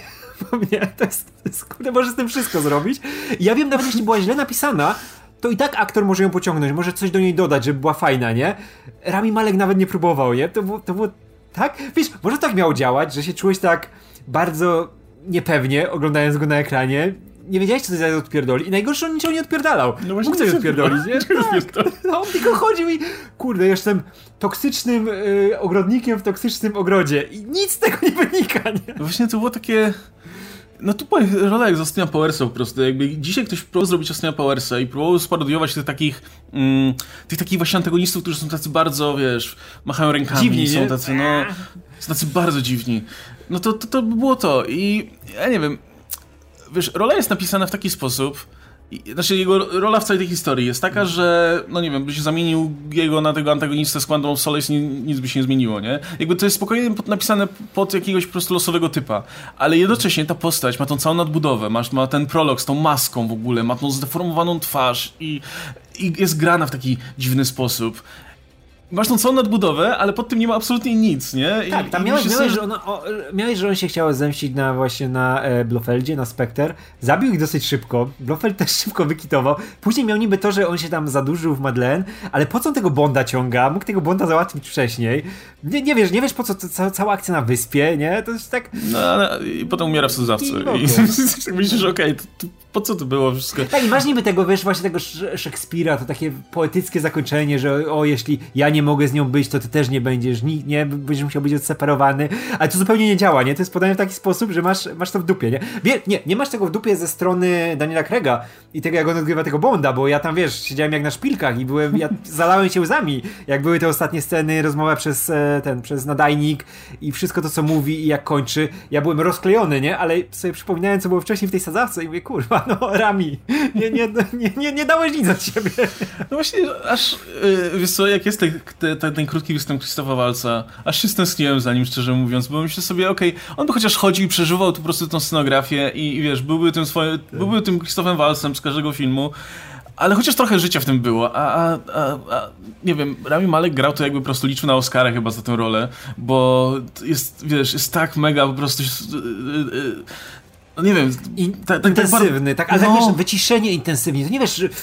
Speaker 2: Nie, to jest, to jest kurde, może z tym wszystko zrobić. I ja wiem, nawet jeśli była źle napisana, to i tak aktor może ją pociągnąć, może coś do niej dodać, żeby była fajna, nie? Rami Malek nawet nie próbował, nie? To było, to było tak? Wiesz, może tak miało działać, że się czułeś tak bardzo niepewnie, oglądając go na ekranie. Nie wiedziałeś, co to za odpierdoli. I najgorsze, on niczego nie odpierdalał. No właśnie, mógł coś odpierdolić, nie? Tak. No, on tylko chodził i kurde, jestem toksycznym yy, ogrodnikiem w toksycznym ogrodzie. I nic z tego nie wynika, nie?
Speaker 1: No właśnie to było takie... No tu powiem, rola jak z Austina Powersa po prostu, jakby dzisiaj ktoś próbował zrobić Austina Powersa i próbował sparodiować tych takich mm, tych takich właśnie antagonistów, którzy są tacy bardzo, wiesz, machają rękami,
Speaker 2: dziwni,
Speaker 1: są
Speaker 2: nie?
Speaker 1: tacy, no, są tacy bardzo dziwni. No to, to, to by było to i ja nie wiem, wiesz, rola jest napisana w taki sposób, I, znaczy jego rola w całej tej historii jest taka, że no nie wiem, byś zamienił jego na tego antagonistę z Quantum of Solace, nic by się nie zmieniło, nie? Jakby to jest spokojnie napisane pod jakiegoś po prostu losowego typa, ale jednocześnie ta postać ma tą całą nadbudowę, ma, ma ten prolog z tą maską w ogóle, ma tą zdeformowaną twarz i, i jest grana w taki dziwny sposób. Masz tą całą nadbudowę, ale pod tym nie ma absolutnie nic, nie? I,
Speaker 2: tak, tam
Speaker 1: i
Speaker 2: miałeś,
Speaker 1: myślę,
Speaker 2: miałeś,
Speaker 1: że...
Speaker 2: że ona, o, miałeś, że on się chciał zemścić na właśnie na e, Blofeldzie, na Spectre. Zabił ich dosyć szybko. Blofeld też szybko wykitował. Później miał niby to, że on się tam zadłużył w Madeleine, ale po co on tego Bonda ciąga? Mógł tego Bonda załatwić wcześniej. Nie, nie wiesz, nie wiesz po co to, ca, cała akcja na wyspie, nie? To jest tak...
Speaker 1: No, ale i potem umiera w Suzawce. I, i myślisz, że okej, okay, to, to, po co to było wszystko?
Speaker 2: Tak, i masz niby tego, wiesz, właśnie tego Szekspira, to takie poetyckie zakończenie, że o, jeśli ja nie mogę z nią być, to ty też nie będziesz, nie, nie będziesz musiał być odseparowany, ale to zupełnie nie działa, nie? To jest podane w taki sposób, że masz, masz to w dupie, nie? Wie, nie, nie masz tego w dupie ze strony Daniela Craiga i tego, jak on odgrywa tego Bonda, bo ja tam, wiesz, siedziałem jak na szpilkach i byłem, ja zalałem się łzami, jak były te ostatnie sceny, rozmowa przez ten, przez nadajnik i wszystko to, co mówi i jak kończy. Ja byłem rozklejony, nie? Ale sobie przypominałem, co było wcześniej w tej sadzawce i mówię, kurwa, no Rami, nie, nie, nie, nie, nie dałeś nic od siebie.
Speaker 1: No właśnie, aż, yy, wiesz co, jak jest ten, ten, ten krótki występ Christopha Waltza, aż się stęskniłem za nim, szczerze mówiąc, bo myślę sobie, okej, okay, on by chociaż chodził i przeżywał tu po prostu tą scenografię i, i wiesz, byłby tym swoim, byłby tym Christophem Waltzem z każdego filmu, ale chociaż trochę życia w tym było, a, a, a, a nie wiem, Rami Malek grał to jakby po prostu liczył na Oscara chyba za tę rolę, bo jest, wiesz, jest tak mega po prostu... Yy, yy, no nie wiem...
Speaker 2: In, ta, ta, intensywny, tak, ale no. tak wiesz, wyciszenie intensywnie, to nie wiesz, że...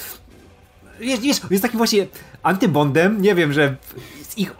Speaker 2: Jest, jest, jest takim właśnie antybondem, nie wiem, że z ich...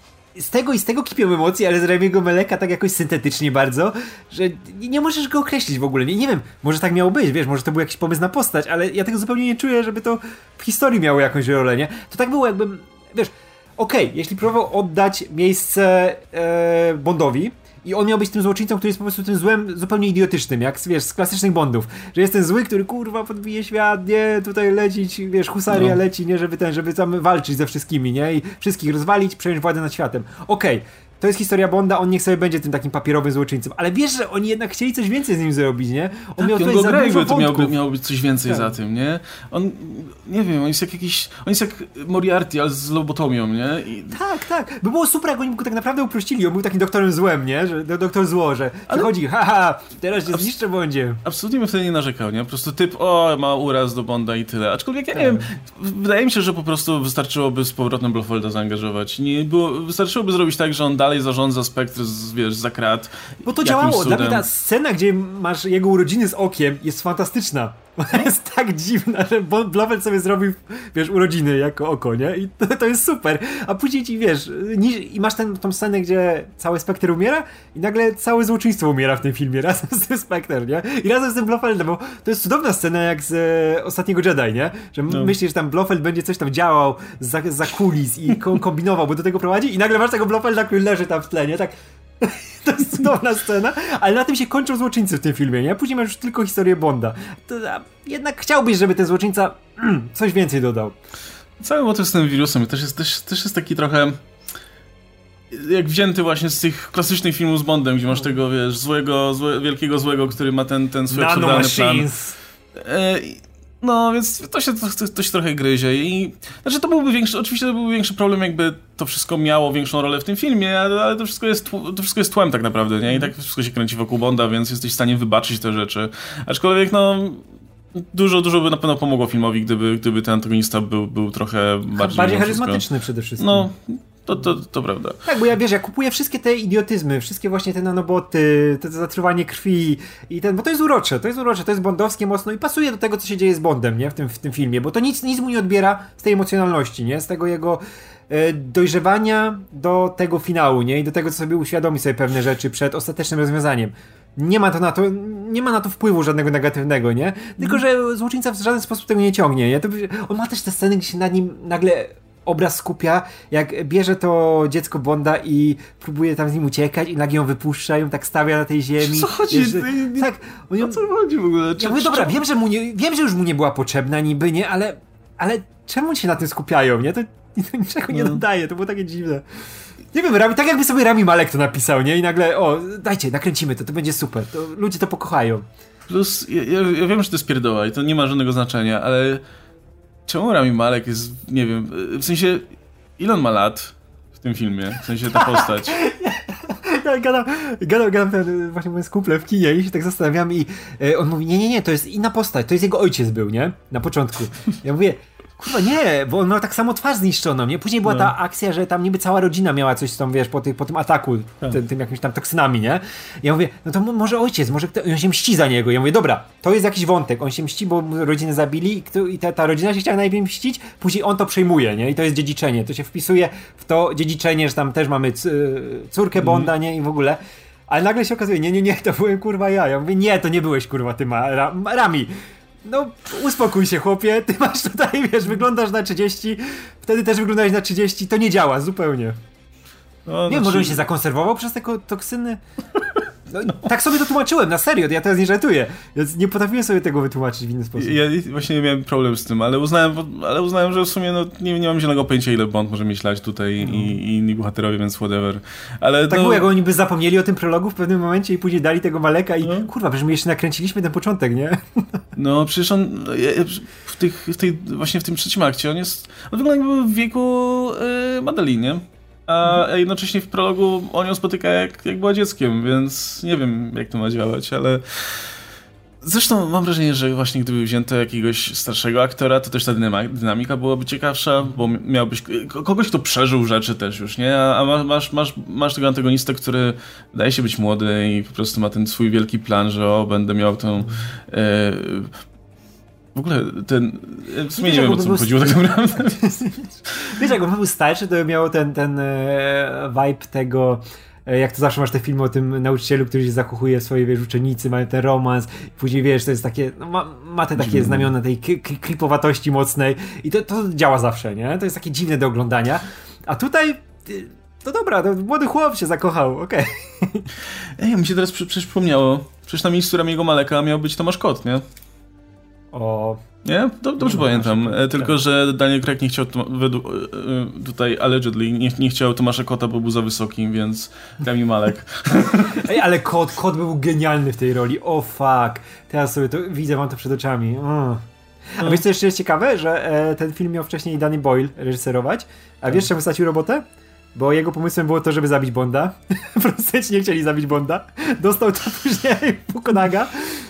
Speaker 2: Z tego i z tego kipią emocje, ale z Ramiego Maleka tak jakoś syntetycznie bardzo, że nie, nie możesz go określić w ogóle. Nie, nie wiem, może tak miało być, wiesz, może to był jakiś pomysł na postać, ale ja tego zupełnie nie czuję, żeby to w historii miało jakąś rolę, nie? To tak było jakbym, wiesz, okej, okay, jeśli próbował oddać miejsce e, Bondowi, i on miał być tym złoczyńcą, który jest po prostu tym złem zupełnie idiotycznym, jak wiesz, z klasycznych Bondów. Że jest ten zły, który kurwa podbije świat, nie, tutaj lecić, wiesz, husaria no. leci, nie, żeby ten, żeby tam walczyć ze wszystkimi, nie, i wszystkich rozwalić, przejąć władzę nad światem. Okej. Okay. To jest historia Bonda, on niech sobie będzie tym takim papierowym złoczyńcą, ale wiesz, że oni jednak chcieli coś więcej z nim zrobić, nie? On
Speaker 1: tak,
Speaker 2: miał
Speaker 1: on go gra, jakby to miało, miało być coś więcej tak. za tym, nie? On, nie wiem, on jest jak jakiś, on jest jak Moriarty, ale z lobotomią, nie? I...
Speaker 2: Tak, tak. By było super, jak oni go tak naprawdę uprościli, on był takim doktorem złem, nie? Że doktor zło, że ale... przychodzi, haha, teraz się zniszczę Bondzie.
Speaker 1: Absolutnie bym wtedy nie narzekał, nie? Po prostu typ, o, ma uraz do Bonda i tyle. Aczkolwiek ja nie wiem, wydaje mi się, że po prostu wystarczyłoby z powrotem Blofelda zaangażować. Nie było, wystarczyłoby zrobić tak, że on dalej zarządza Spectre z, wiesz, za krat.
Speaker 2: Bo to działało. Dla mnie ta scena, gdzie masz jego urodziny z okiem, jest fantastyczna. Ona jest tak dziwna, że Blofeld sobie zrobił, wiesz, urodziny jako oko, nie? I to, to jest super. A później ci, wiesz, niż, i masz ten, tą scenę, gdzie cały Spectre umiera i nagle całe złoczyństwo umiera w tym filmie, razem z tym Spectre, nie? I razem z tym Blofeldem, bo to jest cudowna scena jak z e, Ostatniego Jedi, nie? Że no. myślisz, że tam Blofeld będzie coś tam działał za, za kulis i kombinował, bo do tego prowadzi i nagle masz tego Blofelda, który leży tam w tle, nie? Tak... To jest cudowna scena, ale na tym się kończą złoczyńcy w tym filmie, nie? Później masz już tylko historię Bonda. To, jednak chciałbyś, żeby ten złoczyńca mm, coś więcej dodał.
Speaker 1: Cały motyw z tym wirusem też jest, też, też jest taki trochę jak wzięty właśnie z tych klasycznych filmów z Bondem, gdzie masz tego, wiesz, złego, złe, wielkiego złego, który ma ten, ten swój absurdalny plan. E, No, więc to się, to, to się trochę gryzie i... Znaczy to byłby większy, oczywiście to byłby większy problem, jakby to wszystko miało większą rolę w tym filmie, ale, ale to, wszystko jest, to wszystko jest tłem tak naprawdę, nie? I tak wszystko się kręci wokół Bonda, więc jesteś w stanie wybaczyć te rzeczy. Aczkolwiek, no... Dużo, dużo by na pewno pomogło filmowi, gdyby, gdyby ten antagonista był, był trochę bardziej...
Speaker 2: Bardziej charyzmatyczny przede wszystkim.
Speaker 1: No... To, to, to prawda.
Speaker 2: Tak, bo ja wiesz, ja kupuję wszystkie te idiotyzmy, wszystkie właśnie te nanoboty, to, to zatruwanie krwi i ten, bo to jest urocze, to jest urocze, to jest bondowskie mocno i pasuje do tego, co się dzieje z Bondem, nie? W tym, w tym filmie, bo to nic, nic mu nie odbiera z tej emocjonalności, nie? Z tego jego e, dojrzewania do tego finału, nie? I do tego, co sobie uświadomi sobie pewne rzeczy przed ostatecznym rozwiązaniem. Nie ma to na to, nie ma na to wpływu żadnego negatywnego, nie? Tylko, że złoczyńca w żaden sposób tego nie ciągnie, nie? To, on ma też te sceny, gdzie się nad nim nagle obraz skupia, jak bierze to dziecko Bonda i próbuje tam z nim uciekać i nagle ją wypuszcza, ją tak stawia na tej ziemi.
Speaker 1: Co chodzi?
Speaker 2: Wiesz, tak, on ją...
Speaker 1: O co chodzi w ogóle?
Speaker 2: Ja mówię, dobra, wiem, że mu nie, wiem, że już mu nie była potrzebna niby, nie, ale, ale czemu się na tym skupiają, nie? To, to niczego nie dodaje, to było takie dziwne. Nie wiem, Rami, tak jakby sobie Rami Malek to napisał, nie? I nagle, o, dajcie, nakręcimy to, to będzie super, to ludzie to pokochają.
Speaker 1: Plus, ja, ja wiem, że to jest pierdoła i to nie ma żadnego znaczenia, ale czemu Rami Malek jest, nie wiem, w sensie, ile on ma lat w tym filmie? W sensie ta postać.
Speaker 2: Ja gadam, gadam, gadam ten, właśnie mówiąc kumple w kinie i się tak zastanawiam i e, on mówi, nie, nie, nie, to jest inna postać, to jest jego ojciec był, nie? Na początku. Ja mówię, kurwa nie, bo on miał tak samo twarz zniszczoną, nie? Później była no. ta akcja, że tam niby cała rodzina miała coś tam, wiesz, po, ty, po tym ataku, tak. tym, tym jakimś tam toksynami, nie? Ja mówię, no to może ojciec, może kto, on się mści za niego. Ja mówię, dobra, to jest jakiś wątek, on się mści, bo rodzinę zabili i, kto, i ta, ta rodzina się chciała najpierw mścić, później on to przejmuje, nie? I to jest dziedziczenie, to się wpisuje w to dziedziczenie, że tam też mamy córkę Bonda, nie? I w ogóle. Ale nagle się okazuje, nie, nie, nie, to byłem kurwa ja. Ja mówię, nie, to nie byłeś kurwa ty ma, ra, Rami. No, uspokój się, chłopie, ty masz tutaj, wiesz, wyglądasz na trzydzieści, wtedy też wyglądałeś na trzydzieści, to nie działa zupełnie. No, nie, znaczy... może on się zakonserwował przez te toksyny? No, no. Tak sobie to tłumaczyłem, na serio, ja teraz nie żartuję. Więc nie potrafiłem sobie tego wytłumaczyć w inny sposób.
Speaker 1: Ja właśnie nie miałem problem z tym, ale uznałem, ale uznałem, że w sumie no, nie, nie mam zielonego pojęcia, ile Bond może mieć lat tutaj no. i, i inni bohaterowie, więc whatever. Ale
Speaker 2: tak
Speaker 1: no...
Speaker 2: było, jak oni by zapomnieli o tym prologu w pewnym momencie i później dali tego Maleka i no. kurwa, przecież my jeszcze nakręciliśmy ten początek, nie?
Speaker 1: No przecież on w, tych, w tej, właśnie w tym trzecim akcie, on jest, on wygląda jakby był w wieku yy, Madeline, nie? A jednocześnie w prologu on ją spotyka jak, jak była dzieckiem, więc nie wiem, jak to ma działać, ale zresztą mam wrażenie, że właśnie gdyby wzięto jakiegoś starszego aktora, to też ta dynamika byłaby ciekawsza, bo miałbyś kogoś, kto przeżył rzeczy też już, nie? A masz, masz, masz tego antagonistę, który wydaje się być młody i po prostu ma ten swój wielki plan, że o, będę miał tą... E, W ogóle ten... W sumie nie, nie wiem, o co mi chodziło tak naprawdę.
Speaker 2: Wiesz, jak on był starszy, to miało ten, ten e, vibe tego... E, jak to zawsze masz te filmy o tym nauczycielu, który się zakochuje w swojej, wiesz, uczennicy, mają ten romans. Później, wiesz, to jest takie... No, ma, ma te takie znamiona tej klipowatości mocnej. I to, to działa zawsze, nie? To jest takie dziwne do oglądania. A tutaj... To dobra, to młody chłop się zakochał, okej. Okay.
Speaker 1: Ej, mi się teraz przy, przypomniało. Przecież na miejscu Ramiego Maleka miał być Tomasz Kot, nie?
Speaker 2: O...
Speaker 1: Nie? Dobrze nie pamiętam. Tomasza, tylko, tak. że Daniel Craig nie chciał według, tutaj allegedly nie, nie chciał Tomasza Kota, bo był za wysoki, więc Rami Malek.
Speaker 2: Ej, ale Kot, Kot był genialny w tej roli. O oh, fuck. Teraz sobie to widzę, mam to przed oczami. Oh. A wiesz co jeszcze jest ciekawe? Że e, ten film miał wcześniej Danny Boyle reżyserować. A wiesz, czemu stracił robotę? Bo jego pomysłem było to, żeby zabić Bonda. Producenci nie chcieli zabić Bonda. Dostał to później Fukunaga.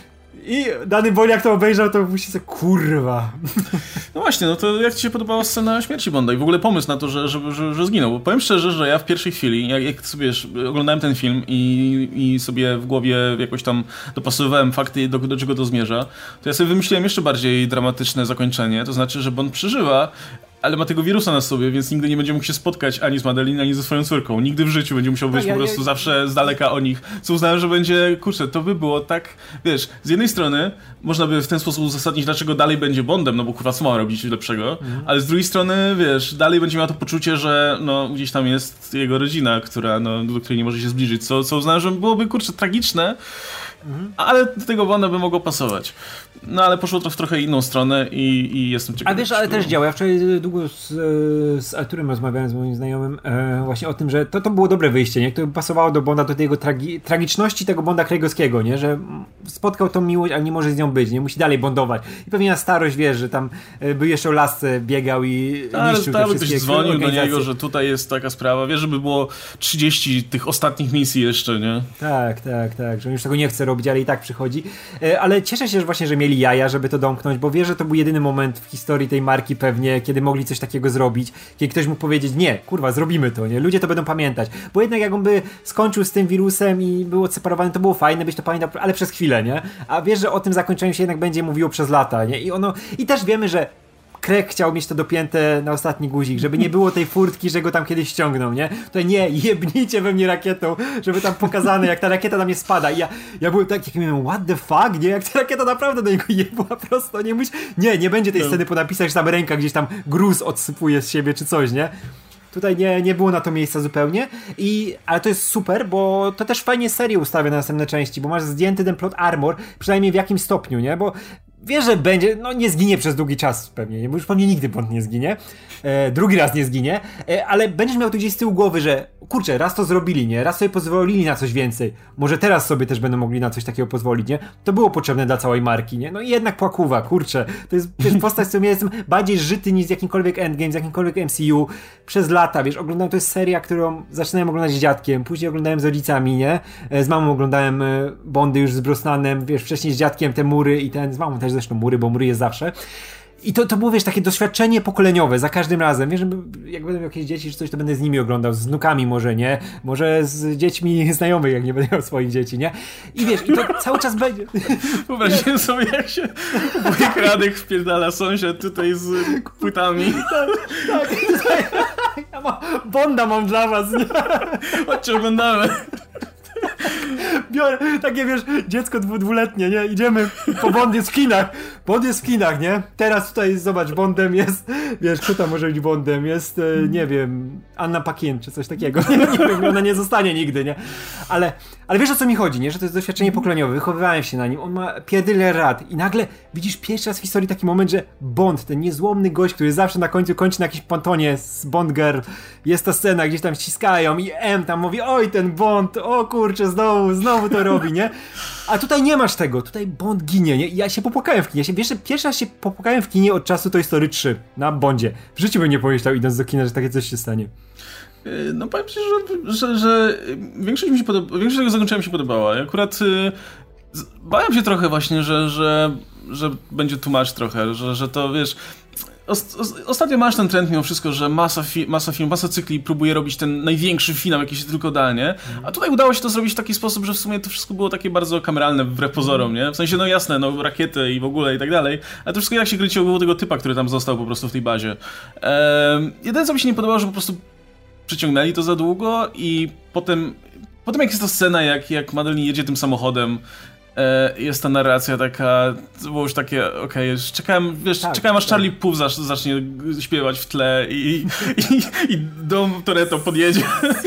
Speaker 2: I Danny Boyle, jak to obejrzał, to musi sobie, kurwa.
Speaker 1: No właśnie, no to jak ci się podobała scena śmierci Bonda i w ogóle pomysł na to, że, że, że, że zginął? Bo powiem szczerze, że ja w pierwszej chwili, jak, jak sobie wiesz, oglądałem ten film i, i sobie w głowie jakoś tam dopasowywałem fakty, do, do czego to zmierza, to ja sobie wymyśliłem jeszcze bardziej dramatyczne zakończenie, to znaczy, że Bond przeżywa, ale ma tego wirusa na sobie, więc nigdy nie będzie mógł się spotkać ani z Madeline, ani ze swoją córką. Nigdy w życiu będzie musiał być ja, po prostu ja... zawsze z daleka o nich. Co uznałem, że będzie, kurczę, to by było tak, wiesz, z jednej strony można by w ten sposób uzasadnić, dlaczego dalej będzie Bondem, no bo kurwa co ma robić lepszego, mhm. ale z drugiej strony, wiesz, dalej będzie miał to poczucie, że no gdzieś tam jest jego rodzina, która, no, do której nie może się zbliżyć, co, co uznałem, że byłoby, kurczę, tragiczne, mhm. ale do tego Bonda by mogło pasować. No ale poszło to w trochę inną stronę i, i jestem ciekawy.
Speaker 2: A wiesz, ale też działa. Ja wczoraj długo z, z Arturem rozmawiałem, z moim znajomym, e, właśnie o tym, że to, to było dobre wyjście, nie? To pasowało do Bonda, do tej jego tragi, tragiczności tego Bonda Craigowskiego, nie? Że spotkał tą miłość, ale nie może z nią być, nie? Musi dalej bondować. I pewnie na starość, wiesz, że tam e, był jeszcze o lasce, biegał i
Speaker 1: ale
Speaker 2: niszczył te
Speaker 1: wszystkie ktoś dzwonił do niego, że tutaj jest taka sprawa. Wiesz, żeby było trzydzieści tych ostatnich misji jeszcze, nie?
Speaker 2: Tak, tak, tak. Że on już tego nie chce robić, ale i tak przychodzi. E, ale cieszę się, że właśnie, że mieli jaja, żeby to domknąć, bo wie, że to był jedyny moment w historii tej marki pewnie, kiedy mogli coś takiego zrobić, kiedy ktoś mógł powiedzieć, nie, kurwa, zrobimy to, nie? Ludzie to będą pamiętać. Bo jednak jak on by skończył z tym wirusem i był odseparowany, to było fajne, byś to pamiętał, ale przez chwilę, nie? A wiesz, że o tym zakończeniu się jednak będzie mówiło przez lata, nie? I ono, i też wiemy, że Craig chciał mieć to dopięte na ostatni guzik, żeby nie było tej furtki, że go tam kiedyś ściągną, nie? To nie, jebnijcie we mnie rakietą, żeby tam pokazane, jak ta rakieta tam nie spada. I ja, ja byłem tak, jak miałem, what the fuck, nie? Jak ta rakieta naprawdę do niego jebła prosto, nie myśl, nie, nie będzie tej sceny po napisach, że tam ręka gdzieś tam gruz odsypuje z siebie, czy coś, nie? Tutaj nie, nie było na to miejsca zupełnie, i, ale to jest super, bo to też fajnie serię ustawia na następne części, bo masz zdjęty ten plot armor, przynajmniej w jakimś stopniu, nie? Bo wiesz, że będzie, no nie zginie przez długi czas pewnie, bo już pewnie nigdy Bond nie zginie, e, drugi raz nie zginie, e, ale będziesz miał tu gdzieś z tyłu głowy, że kurczę, raz to zrobili, nie? Raz sobie pozwolili na coś więcej, może teraz sobie też będą mogli na coś takiego pozwolić, nie? To było potrzebne dla całej marki, nie? No i jednak płakuwa, kurczę, to jest wiesz, postać, z którą ja jestem bardziej żyty niż z jakimkolwiek Endgame, z jakimkolwiek M C U, przez lata, wiesz, oglądałem, to jest seria, którą zaczynałem oglądać z dziadkiem, później oglądałem z rodzicami, nie? E, z mamą oglądałem e, Bondy już z Brosnanem, wiesz, wcześniej z dziadkiem te mury i ten, z mamą też zresztą mury, bo mury jest zawsze. I to, to było, wiesz, takie doświadczenie pokoleniowe za każdym razem. Wiesz, jak będę miał jakieś dzieci czy coś, to będę z nimi oglądał, z wnukami może, nie? Może z dziećmi znajomych, jak nie będę miał swoich dzieci, nie? I wiesz, i to cały czas będzie.
Speaker 1: Wyobraźcie sobie, jak się wujek Radek wpierdala sąsiad tutaj z płytami.
Speaker 2: Tak, tak. Tutaj, ja mam, Bonda mam dla was, nie?
Speaker 1: Chodźcie, oglądamy.
Speaker 2: Biorę, takie wiesz, dziecko dwu, dwuletnie, nie? Idziemy, po Bond jest w kinach. Bond jest w kinach, nie? Teraz tutaj, zobacz, Bondem jest, wiesz, kto tam może być Bondem? Jest, e, nie wiem, Anna Paquin, czy coś takiego. Nie, nie wiem, ona nie zostanie nigdy, nie? Ale, ale wiesz, o co mi chodzi, nie? Że to jest doświadczenie pokoleniowe, wychowywałem się na nim, on ma pierdyle lat i nagle widzisz pierwszy raz w historii taki moment, że Bond, ten niezłomny gość, który zawsze na końcu kończy na jakimś pontonie z Bond Girl, jest ta scena, gdzieś tam ściskają i M tam mówi, oj, ten Bond, o kurczę, znowu, znowu to robi, nie? A tutaj nie masz tego, tutaj Bond ginie, nie? I ja się popłakałem w kinie, ja się, wiesz, że pierwszy raz się popłakałem w kinie od czasu Toy Story trzy na Bondzie. W życiu bym nie pomyślał, idąc do kina, że takie coś się stanie.
Speaker 1: No powiem ci, że, że, że większość mi się podoba, większość tego zakończenia mi się podobała. Akurat y, bałem się trochę właśnie, że, że, że będzie tłumacz trochę, że, że to wiesz... Ostatnio masz ten trend mimo wszystko, że masa, fi masa film, masa cykli próbuje robić ten największy finał, jaki się tylko da, nie? A tutaj udało się to zrobić w taki sposób, że w sumie to wszystko było takie bardzo kameralne wbrew pozorom, nie? W sensie, no jasne, no rakiety i w ogóle i tak dalej, ale to wszystko jak się kręciło było tego typa, który tam został po prostu w tej bazie. Ehm, jedyne co mi się nie podobało, że po prostu przeciągnęli to za długo i potem, potem jak jest ta scena, jak, jak Madeleine jedzie tym samochodem, jest ta narracja taka, to było już takie, okej, okay, czekałem, wiesz, tak, czekałem aż tak. Charlie Puth zacznie śpiewać w tle i, i, i dom Toretto podjedzie.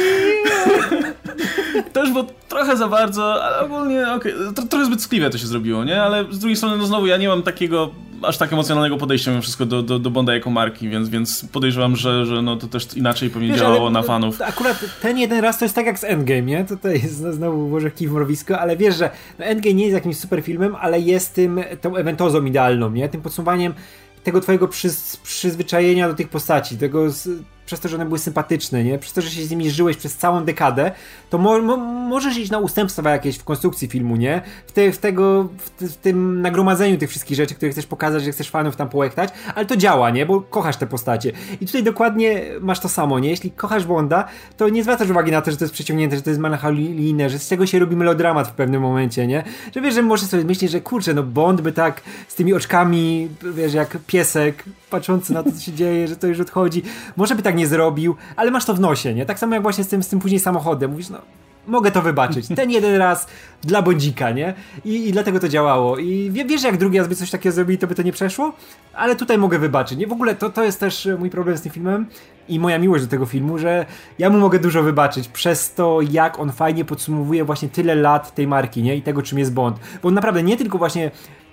Speaker 1: To już było trochę za bardzo, ale ogólnie okej, okay, trochę zbyt skliwe to się zrobiło, nie? Ale z drugiej strony, no znowu, ja nie mam takiego aż tak emocjonalnego podejścia mimo wszystko do, do, do Bonda jako marki, więc, więc podejrzewam, że, że no to też inaczej pewnie Wiesz, działało na fanów.
Speaker 2: Akurat ten jeden raz to jest tak jak z Endgame, nie? Tutaj znowu może kij w mrowisko, ale wiesz, że no Endgame nie jest jakimś super filmem, ale jest tym, tą eventozą idealną, nie? Tym podsumowaniem tego twojego przyz, przyzwyczajenia do tych postaci, tego z, przez to, że one były sympatyczne, nie? Przez to, że się z nimi żyłeś przez całą dekadę, to mo, mo, możesz iść na ustępstwa jakieś w konstrukcji filmu, nie? W, te, w, tego, w, te, w tym nagromadzeniu tych wszystkich rzeczy, które chcesz pokazać, że chcesz fanów tam połechtać, ale to działa, nie? Bo kochasz te postacie. I tutaj dokładnie masz to samo, nie? Jeśli kochasz Bonda, to nie zwracasz uwagi na to, że to jest przeciągnięte, że to jest melancholijne, że z tego się robi melodramat w pewnym momencie, nie? Że wiesz, że możesz sobie myśleć, że kurczę, no Bond by tak z tymi oczkami, wiesz, jak piesek, patrzący na to, co się dzieje, że to już odchodzi, może by tak nie zrobił, ale masz to w nosie, nie? Tak samo jak właśnie z tym, z tym później samochodem. Mówisz, no, mogę to wybaczyć. Ten jeden raz dla Bondzika, nie? I, i dlatego to działało. I wie, wiesz, jak drugi raz by coś takiego zrobili, to by to nie przeszło? Ale tutaj mogę wybaczyć, nie? W ogóle to, to jest też mój problem z tym filmem i moja miłość do tego filmu, że ja mu mogę dużo wybaczyć przez to, jak on fajnie podsumowuje właśnie tyle lat tej marki, nie? I tego, czym jest Bond. Bo on naprawdę nie tylko właśnie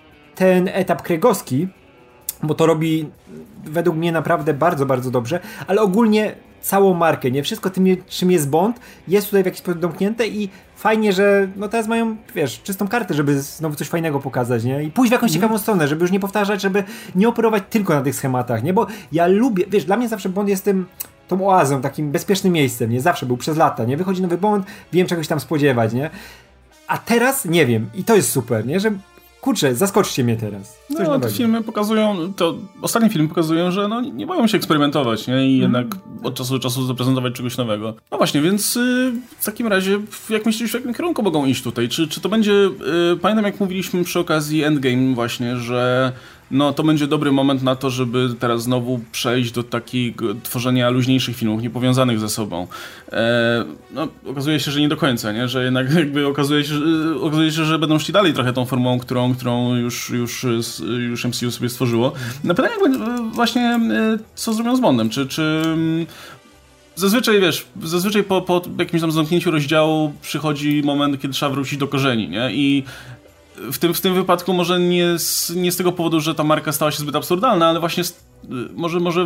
Speaker 2: ten etap Craigowski, bo to robi według mnie naprawdę bardzo, bardzo dobrze, ale ogólnie całą markę, nie? Wszystko tym, czym jest Bond, jest tutaj w jakiś sposób domknięte i fajnie, że no teraz mają, wiesz, czystą kartę, żeby znowu coś fajnego pokazać, nie? I pójść w jakąś mm. ciekawą stronę, żeby już nie powtarzać, żeby nie operować tylko na tych schematach, nie? Bo ja lubię, wiesz, dla mnie zawsze Bond jest tym, tą oazą, takim bezpiecznym miejscem, nie? Zawsze był przez lata, nie? Wychodzi nowy Bond, wiem czegoś tam spodziewać, nie? A teraz nie wiem i to jest super, nie? Że kurczę, zaskoczcie mnie teraz. Coś
Speaker 1: no,
Speaker 2: nowego.
Speaker 1: Te filmy pokazują, to ostatnie filmy pokazują, że no, nie boją się eksperymentować, nie? I mm. jednak od czasu do czasu zaprezentować czegoś nowego. No właśnie, więc yy, w takim razie, jak myślisz, w jakim kierunku mogą iść tutaj? Czy, czy to będzie, yy, pamiętam jak mówiliśmy przy okazji Endgame właśnie, że no to będzie dobry moment na to, żeby teraz znowu przejść do takiego tworzenia luźniejszych filmów, niepowiązanych ze sobą. E, no, okazuje się, że nie do końca, nie? Że jednak jakby okazuje się, że, okazuje się, że będą szli dalej trochę tą formułą, którą, którą już, już, już M C U sobie stworzyło. Na pytanie właśnie, co zrobią z Bondem? Czy, czy zazwyczaj, wiesz, zazwyczaj po, po jakimś tam zamknięciu rozdziału przychodzi moment, kiedy trzeba wrócić do korzeni, nie? I w tym, w tym wypadku może nie z, nie z tego powodu, że ta marka stała się zbyt absurdalna, ale właśnie z, może, może,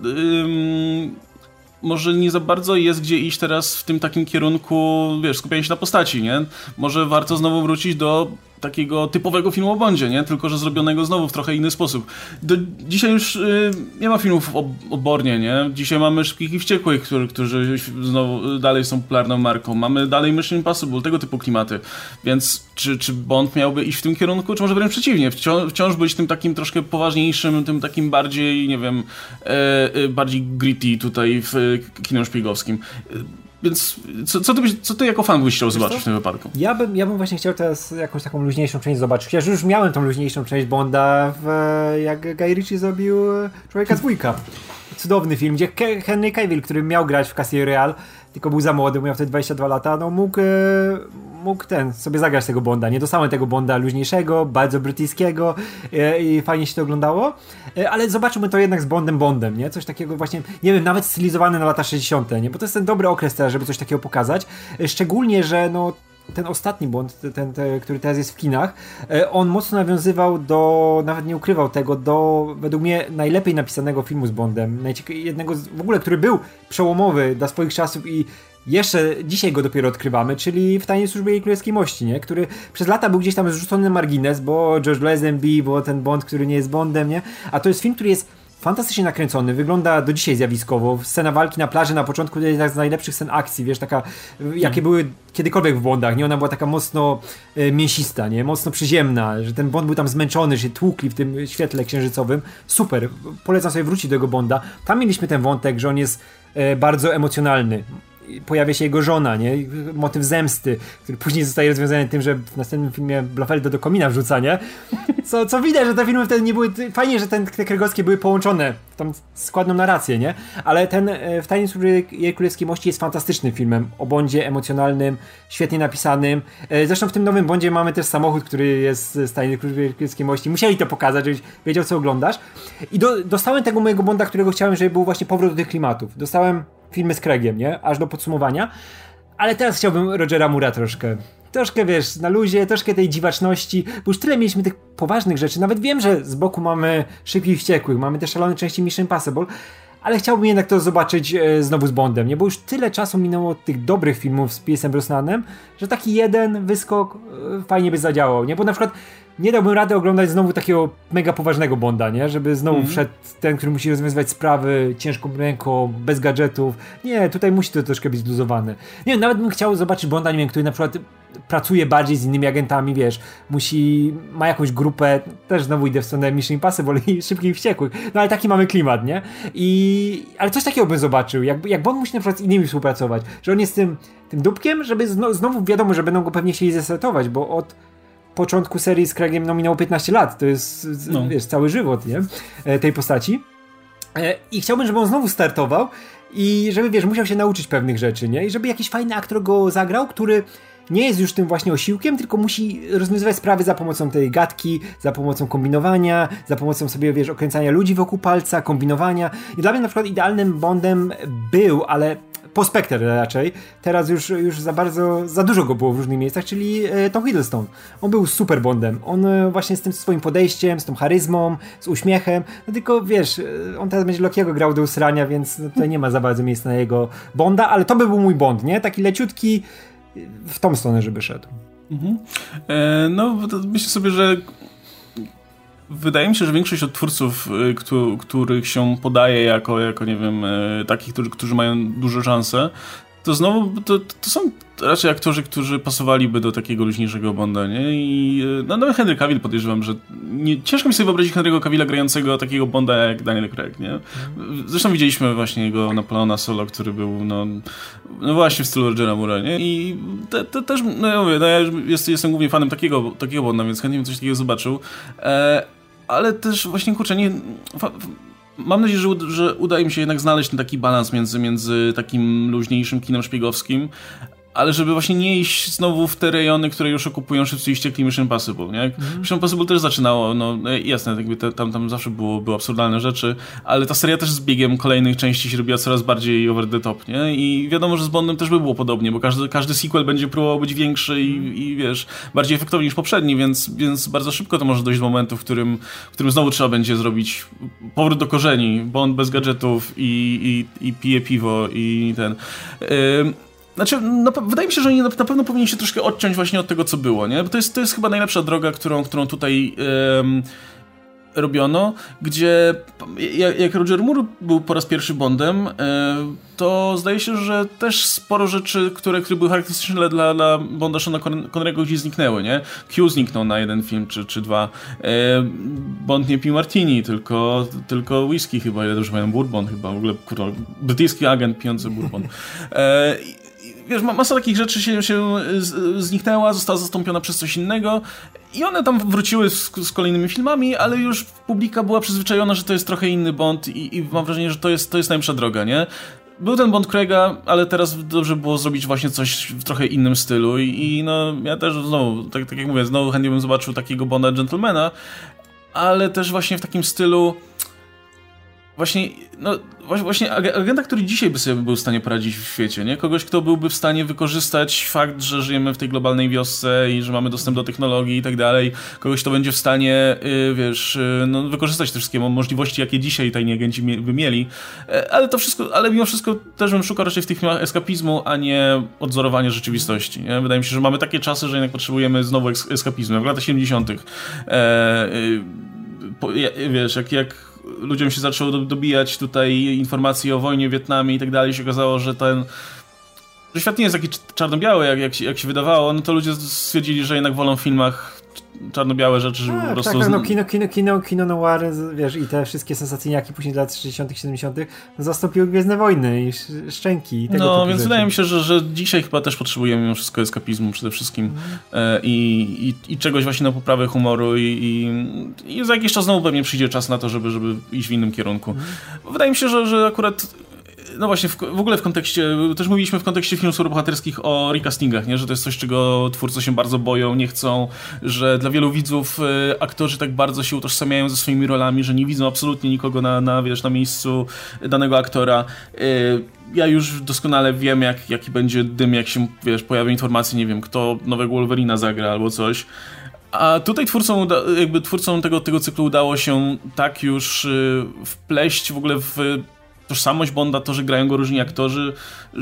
Speaker 1: ym, może nie za bardzo jest gdzie iść teraz w tym takim kierunku, wiesz, skupiania się na postaci, nie? Może warto znowu wrócić do takiego typowego filmu o Bondzie, nie? Tylko że zrobionego znowu w trochę inny sposób. Do, dzisiaj już y, nie ma filmów o, o Bornie, nie? Dzisiaj mamy Szybkich i Wściekłych, którzy, którzy znowu dalej są popularną marką. Mamy dalej Mission Impossible, tego typu klimaty. Więc czy, czy Bond miałby iść w tym kierunku, czy może wręcz przeciwnie? Wciąż, wciąż być tym takim troszkę poważniejszym, tym takim bardziej, nie wiem, e, e, bardziej gritty tutaj w e, kinem szpiegowskim. Więc co, co, ty byś, co ty jako fan byś chciał zobaczyć w tym wypadku?
Speaker 2: Ja bym, ja bym właśnie chciał teraz jakąś taką luźniejszą część zobaczyć. Chociaż już miałem tą luźniejszą część Bonda, w, jak Guy Ritchie zrobił Człowieka z dwójka. Cudowny film, gdzie Ke- Henry Cavill, który miał grać w Casino Royale, tylko był za młody, miał wtedy dwadzieścia dwa lata, no mógł, mógł ten, sobie zagrać tego Bonda. Nie dostałem tego Bonda luźniejszego, bardzo brytyjskiego i fajnie się to oglądało, ale zobaczymy to jednak z Bondem Bondem, nie? Coś takiego właśnie, nie wiem, nawet stylizowane na lata sześćdziesiąte, nie? Bo to jest ten dobry okres teraz, żeby coś takiego pokazać. Szczególnie, że no ten ostatni Bond, ten, ten, który teraz jest w kinach, on mocno nawiązywał do, nawet nie ukrywał tego, do według mnie najlepiej napisanego filmu z Bondem. Jednego z, w ogóle, który był przełomowy dla swoich czasów i jeszcze dzisiaj go dopiero odkrywamy, czyli w Tajnej Służbie Jej Królewskiej Mości, nie? Który przez lata był gdzieś tam zrzucony na margines, bo George Lazenby, bo ten Bond, który nie jest Bondem, nie? A to jest film, który jest fantastycznie nakręcony, wygląda do dzisiaj zjawiskowo. Scena walki na plaży na początku to jest z najlepszych scen akcji, wiesz, taka, jakie były kiedykolwiek w Bondach, nie? Ona była taka mocno e, mięsista, nie? Mocno przyziemna, że ten Bond był tam zmęczony, że się tłukli w tym świetle księżycowym. Super, polecam sobie wrócić do tego Bonda. Tam mieliśmy ten wątek, że on jest e, bardzo emocjonalny. Pojawia się jego żona, nie? Motyw zemsty, który później zostaje rozwiązany tym, że w następnym filmie Blofeld do komina wrzuca, nie? Co, co widać, że te filmy wtedy nie były... Fajnie, że ten, te krygowskie były połączone w tą składną narrację, nie? Ale ten w Tajnej Służbie Jej Królewskiej Mości jest fantastycznym filmem o Bondzie emocjonalnym, świetnie napisanym. Zresztą w tym nowym Bondzie mamy też samochód, który jest z Tajnej Służby Jej Królewskiej Mości. Musieli to pokazać, żebyś wiedział, co oglądasz. I do, dostałem tego mojego Bonda, którego chciałem, żeby był właśnie powrót do tych klimatów. Dostałem filmy z Craigiem, nie? Aż do podsumowania. Ale teraz chciałbym Rogera Moore'a troszkę. Troszkę, wiesz, na luzie, troszkę tej dziwaczności, bo już tyle mieliśmy tych poważnych rzeczy. Nawet wiem, że z boku mamy Szybkich i Wściekłych, mamy te szalone części Mission Impossible, ale chciałbym jednak to zobaczyć e, znowu z Bondem, nie? Bo już tyle czasu minęło od tych dobrych filmów z Piersem Brosnanem, że taki jeden wyskok e, fajnie by zadziałał, nie? Bo na przykład nie dałbym rady oglądać znowu takiego mega poważnego Bonda, nie? Żeby znowu mm. wszedł ten, który musi rozwiązywać sprawy ciężką ręką, bez gadżetów. Nie, tutaj musi to troszkę być zluzowane. Nie wiem, nawet bym chciał zobaczyć Bonda, nie wiem, który na przykład pracuje bardziej z innymi agentami, wiesz, musi, ma jakąś grupę, też znowu idę w stronę Mission Impossible i Szybkich i Wściekłych, no ale taki mamy klimat, nie? I, ale coś takiego bym zobaczył, jak, jak Bond musi na przykład z innymi współpracować, że on jest tym, tym dupkiem, żeby zno, znowu wiadomo, że będą go pewnie chcieli zesetować, bo od początku serii z Craigiem no, minęło piętnaście lat, to jest, no. wiesz, cały żywot, nie? Tej postaci. I chciałbym, żeby on znowu startował i żeby, wiesz, musiał się nauczyć pewnych rzeczy, nie? I żeby jakiś fajny aktor go zagrał, który nie jest już tym właśnie osiłkiem, tylko musi rozwiązywać sprawy za pomocą tej gadki, za pomocą kombinowania, za pomocą sobie, wiesz, okręcania ludzi wokół palca, kombinowania. I dla mnie na przykład idealnym Bondem był, ale po Spectre raczej, teraz już, już za bardzo, za dużo go było w różnych miejscach, czyli e, Tom Hiddleston. On był super Bondem. On e, właśnie z tym swoim podejściem, z tą charyzmą, z uśmiechem, no tylko wiesz, e, on teraz będzie Lokiego grał do usrania, więc no, tutaj nie ma za bardzo miejsca na jego Bonda, ale to by był mój Bond, nie? Taki leciutki, w tą stronę, żeby szedł. Mhm.
Speaker 1: E, no, myślę sobie, że wydaje mi się, że większość odtwórców, któ- których się podaje jako, jako nie wiem, takich, którzy, którzy mają duże szanse, to znowu to, to są raczej aktorzy, którzy pasowaliby do takiego luźniejszego Bonda, nie? I no, nawet Henry Cavill podejrzewam, że nie, ciężko mi sobie wyobrazić Henry'ego Cavilla grającego takiego Bonda jak Daniel Craig, nie? Zresztą widzieliśmy właśnie jego Napoleona Solo, który był, no, no właśnie w stylu Rogera Moore'a, nie? I te, te też, no ja mówię, no ja jest, jestem głównie fanem takiego, takiego Bonda, więc chętnie bym coś takiego zobaczył. E, ale też właśnie, kurczę, nie... Mam nadzieję, że, że uda im się jednak znaleźć ten taki balans między, między takim luźniejszym kinem szpiegowskim, ale żeby właśnie nie iść znowu w te rejony, które już okupują szybcy i ściekli Mission Impossible, nie? Mm. Mission Impossible też zaczynało, no jasne, jakby te, tam, tam zawsze było, było absurdalne rzeczy, ale ta seria też z biegiem kolejnych części się robiła coraz bardziej over the top, nie? I wiadomo, że z Bondem też by było podobnie, bo każdy, każdy sequel będzie próbował być większy i, i wiesz, bardziej efektowny niż poprzedni, więc, więc bardzo szybko to może dojść do momentu, w którym, w którym znowu trzeba będzie zrobić powrót do korzeni, Bond bez gadżetów i, i, i pije piwo i ten... Yy, Znaczy, no, wydaje mi się, że oni na, na pewno powinni się troszkę odciąć właśnie od tego, co było, nie? Bo to jest, to jest chyba najlepsza droga, którą, którą tutaj um, robiono, gdzie jak, jak Roger Moore był po raz pierwszy Bondem, um, to zdaje się, że też sporo rzeczy, które, które były charakterystyczne dla, dla Bonda Seana Connery'ego gdzieś zniknęły, nie? Q zniknął na jeden film czy, czy dwa. Um, Bond nie pił martini, tylko, tylko whisky chyba, ile dobrze pamiętam, bourbon chyba, w ogóle kurwa, brytyjski agent pijący bourbon. E, Wiesz, masa takich rzeczy się, się zniknęła, została zastąpiona przez coś innego i one tam wróciły z, z kolejnymi filmami, ale już publika była przyzwyczajona, że to jest trochę inny Bond i, i mam wrażenie, że to jest, to jest najlepsza droga, nie? Był ten Bond Craiga, ale teraz dobrze było zrobić właśnie coś w trochę innym stylu i, i no ja też znowu, tak, tak jak mówię, znowu chętnie bym zobaczył takiego Bonda Gentlemana, ale też właśnie w takim stylu Właśnie, no, właśnie agenta, który dzisiaj by sobie był w stanie poradzić w świecie, nie? Kogoś, kto byłby w stanie wykorzystać fakt, że żyjemy w tej globalnej wiosce i że mamy dostęp do technologii i tak dalej. Kogoś, kto będzie w stanie, yy, wiesz, yy, no, wykorzystać te wszystkie możliwości, jakie dzisiaj tajni agenci by mieli. Yy, ale to wszystko, ale mimo wszystko też bym szukał raczej w tych filmach eskapizmu, a nie odzorowania rzeczywistości, nie? Wydaje mi się, że mamy takie czasy, że jednak potrzebujemy znowu eskapizmu. Jak w latach siedemdziesiątych. Yy, yy, wiesz, jak, jak ludziom się zaczęło dobijać tutaj informacji o wojnie w Wietnamie i tak dalej, się okazało, że ten że świat nie jest taki czarno-biały, jak, jak, się, jak się wydawało, no to ludzie stwierdzili, że jednak wolą w filmach czarno-białe rzeczy, żeby
Speaker 2: tak,
Speaker 1: po prostu...
Speaker 2: Tak, no kino, kino, kino, kino noir, wiesz, i te wszystkie sensacyjniaki później lat sześćdziesiątych, siedemdziesiątych zastąpiły Gwiezdne Wojny i Szczęki i tego
Speaker 1: No,
Speaker 2: typu
Speaker 1: więc
Speaker 2: rzeczy.
Speaker 1: wydaje mi się, że, że dzisiaj chyba też potrzebujemy mimo wszystko eskapizmu przede wszystkim mm. e, i, i, i czegoś właśnie na poprawę humoru i, i, i za jakiś czas znowu pewnie przyjdzie czas na to, żeby, żeby iść w innym kierunku. Mm. Wydaje mi się, że, że akurat no właśnie, w, w ogóle w kontekście, też mówiliśmy w kontekście filmów superbohaterskich o recastingach, nie? Że to jest coś, czego twórcy się bardzo boją, nie chcą, że dla wielu widzów y, aktorzy tak bardzo się utożsamiają ze swoimi rolami, że nie widzą absolutnie nikogo na, na, wiesz, na miejscu danego aktora. Y, ja już doskonale wiem, jak, jaki będzie dym, jak się, wiesz, pojawią informacje, nie wiem, kto nowego Wolverina zagra albo coś. A tutaj twórcom, jakby twórcom tego, tego cyklu udało się tak już y, wpleść w ogóle w tożsamość Bonda, to, że grają go różni aktorzy,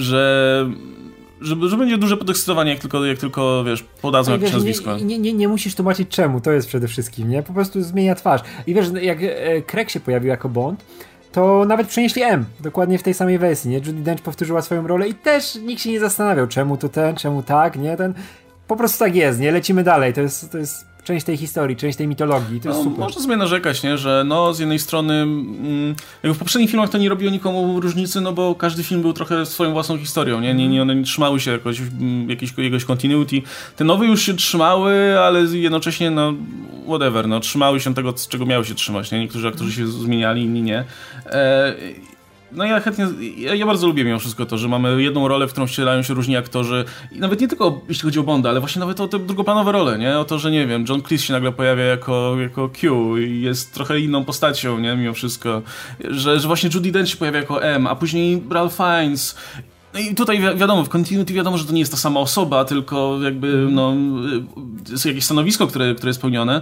Speaker 1: że, że, że będzie duże podekscytowanie, jak tylko, jak tylko wiesz, podadzą jakieś nazwisko.
Speaker 2: Nie, nie, nie, nie musisz tłumaczyć czemu, to jest przede wszystkim, nie? Po prostu zmienia twarz. I wiesz, jak e, Craig się pojawił jako Bond, to nawet przenieśli M, dokładnie w tej samej wersji, nie? Judi Dench powtórzyła swoją rolę i też nikt się nie zastanawiał, czemu to ten, czemu tak, nie? Ten, po prostu tak jest, nie? Lecimy dalej, to jest, to jest część tej historii, część tej mitologii, to jest
Speaker 1: no,
Speaker 2: super.
Speaker 1: Można sobie narzekać, nie? Że no z jednej strony mm, jakby w poprzednich filmach to nie robiło nikomu różnicy, no bo każdy film był trochę swoją własną historią, nie? Nie, nie one nie trzymały się jakoś, jakiegoś, jakiegoś continuity. Te nowe już się trzymały, ale jednocześnie no whatever, no trzymały się tego, czego miały się trzymać, nie? Niektórzy aktorzy się zmieniali, inni nie. E, No ja chętnie, ja, ja bardzo lubię mimo wszystko to, że mamy jedną rolę, w którą wcielają się różni aktorzy i nawet nie tylko jeśli chodzi o Bonda, ale właśnie nawet o te drugoplanowe role, nie? O to, że nie wiem, John Cleese się nagle pojawia jako, jako Q i jest trochę inną postacią, nie? Mimo wszystko. Że, że właśnie Judi Dench się pojawia jako M, a później Ralph Fiennes. No i tutaj wi- wiadomo, w Continuity wiadomo, że to nie jest ta sama osoba, tylko jakby no, jest jakieś stanowisko, które, które jest pełnione,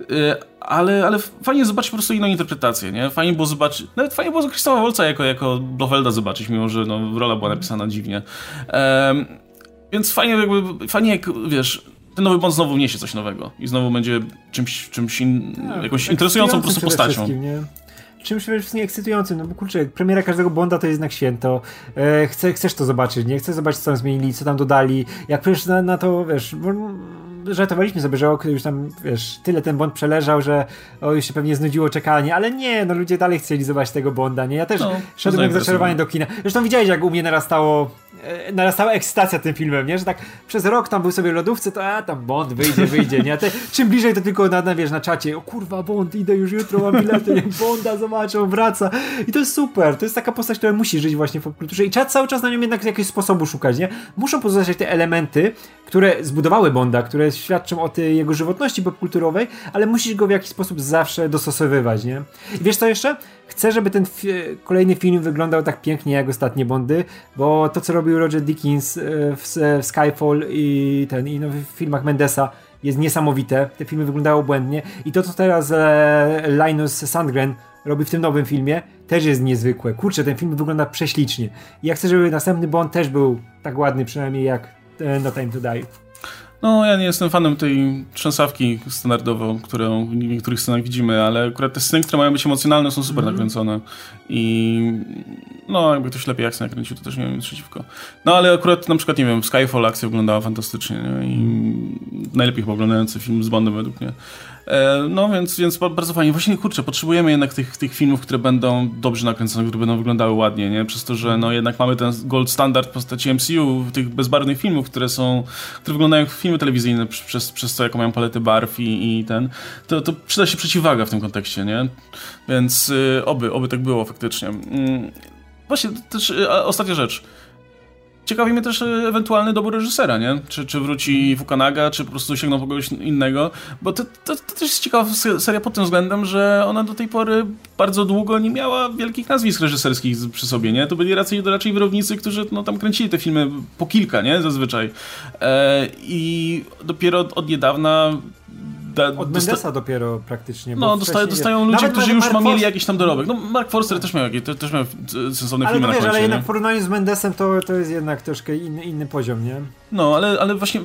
Speaker 1: ale, ale fajnie zobaczyć po prostu inną interpretację, nie? Fajnie było zobaczyć, nawet fajnie było Christopha Waltza jako, jako Blofelda zobaczyć, mimo że no, rola była napisana dziwnie. Um, więc fajnie jakby, fajnie jak, wiesz, ten nowy Bond znowu wniesie coś nowego i znowu będzie czymś, czymś in, tak, jakąś interesującą po prostu postacią. Nie?
Speaker 2: Czymś przede wszystkim ekscytującym, no bo kurczę, premiera każdego Bonda to jest jednak święto. E, chce, chcesz to zobaczyć, nie? Chcesz zobaczyć, co tam zmienili, co tam dodali. Jak przecież na, na to, wiesz, żartowaliśmy sobie, że już tam, wiesz, tyle ten Bond przeleżał, że o, już się pewnie znudziło czekanie, ale nie, no ludzie dalej chcieli zobaczyć tego Bonda, nie? Ja też no, szedłem jak zaczarowany do kina. Zresztą widziałeś, jak u mnie narastało e, narastała ekscytacja tym filmem, nie? Że tak przez rok tam był sobie w lodówce, to a tam Bond wyjdzie, wyjdzie, nie? Te, czym bliżej to tylko na, na, wiesz, na czacie, o kurwa Bond, idę już jutro, mam bilety, nie? Bonda zobaczę, on wraca i to jest super, to jest taka postać, która musi żyć właśnie w popkulturze i trzeba cały czas na nią jednak jakiegoś sposobu szukać, nie? Muszą pozostać te elementy, które zbudowały Bonda, które świadczą o tej jego żywotności popkulturowej, ale musisz go w jakiś sposób zawsze dostosowywać, nie? I wiesz co jeszcze? Chcę, żeby ten fi- kolejny film wyglądał tak pięknie jak ostatnie Bondy, bo to, co robił Roger Deakins w, w Skyfall i ten i no, w filmach Mendesa jest niesamowite. Te filmy wyglądały błędnie i to, co teraz e, Linus Sandgren robi w tym nowym filmie, też jest niezwykłe. Kurczę, ten film wygląda prześlicznie. I ja chcę, żeby następny Bond też był tak ładny przynajmniej jak e, No Time to Die.
Speaker 1: No, ja nie jestem fanem tej trzęsawki standardowo, którą w niektórych scenach widzimy, ale akurat te sceny, które mają być emocjonalne, są super mm-hmm. nakręcone. I no, jakby ktoś lepiej akcję nakręcił, to też nie wiem nic przeciwko. No, ale akurat na przykład, nie wiem, w Skyfall akcja wyglądała fantastycznie, nie? I najlepiej chyba oglądający film z Bondem według mnie. E, no, więc, więc bardzo fajnie. Właśnie, kurczę, potrzebujemy jednak tych, tych filmów, które będą dobrze nakręcone, które będą wyglądały ładnie, nie? Przez to, że no jednak mamy ten gold standard w postaci M C U, tych bezbarwnych filmów, które są, które wyglądają jak filmy telewizyjne przez, przez to, jaką mają paletę barw i, i ten, to, to przyda się przeciwwaga w tym kontekście, nie? Więc y, oby, oby tak było faktycznie. Y, właśnie, też y, ostatnia rzecz. Ciekawi mnie też ewentualny dobór reżysera, nie? Czy, czy wróci Fukunaga, czy po prostu sięgną po kogoś innego, bo to, to, to też jest ciekawa seria pod tym względem, że ona do tej pory bardzo długo nie miała wielkich nazwisk reżyserskich przy sobie, nie? To byli raczej, raczej wyrownicy, którzy no, tam kręcili te filmy po kilka, nie? Zazwyczaj. E, I dopiero od, od niedawna Da,
Speaker 2: Od Mendesa dosta- dopiero praktycznie.
Speaker 1: No, dostają, dostają ludzie, którzy Mark, już Mark mieli jakiś tam dorobek. No, Mark Forster no. też miał jakieś, też miał sensowne
Speaker 2: ale
Speaker 1: filmy
Speaker 2: no wiesz,
Speaker 1: na końcu,
Speaker 2: ale jednak
Speaker 1: nie?
Speaker 2: w porównaniu z Mendesem to, to jest jednak troszkę inny, inny poziom, nie?
Speaker 1: No, ale, ale właśnie...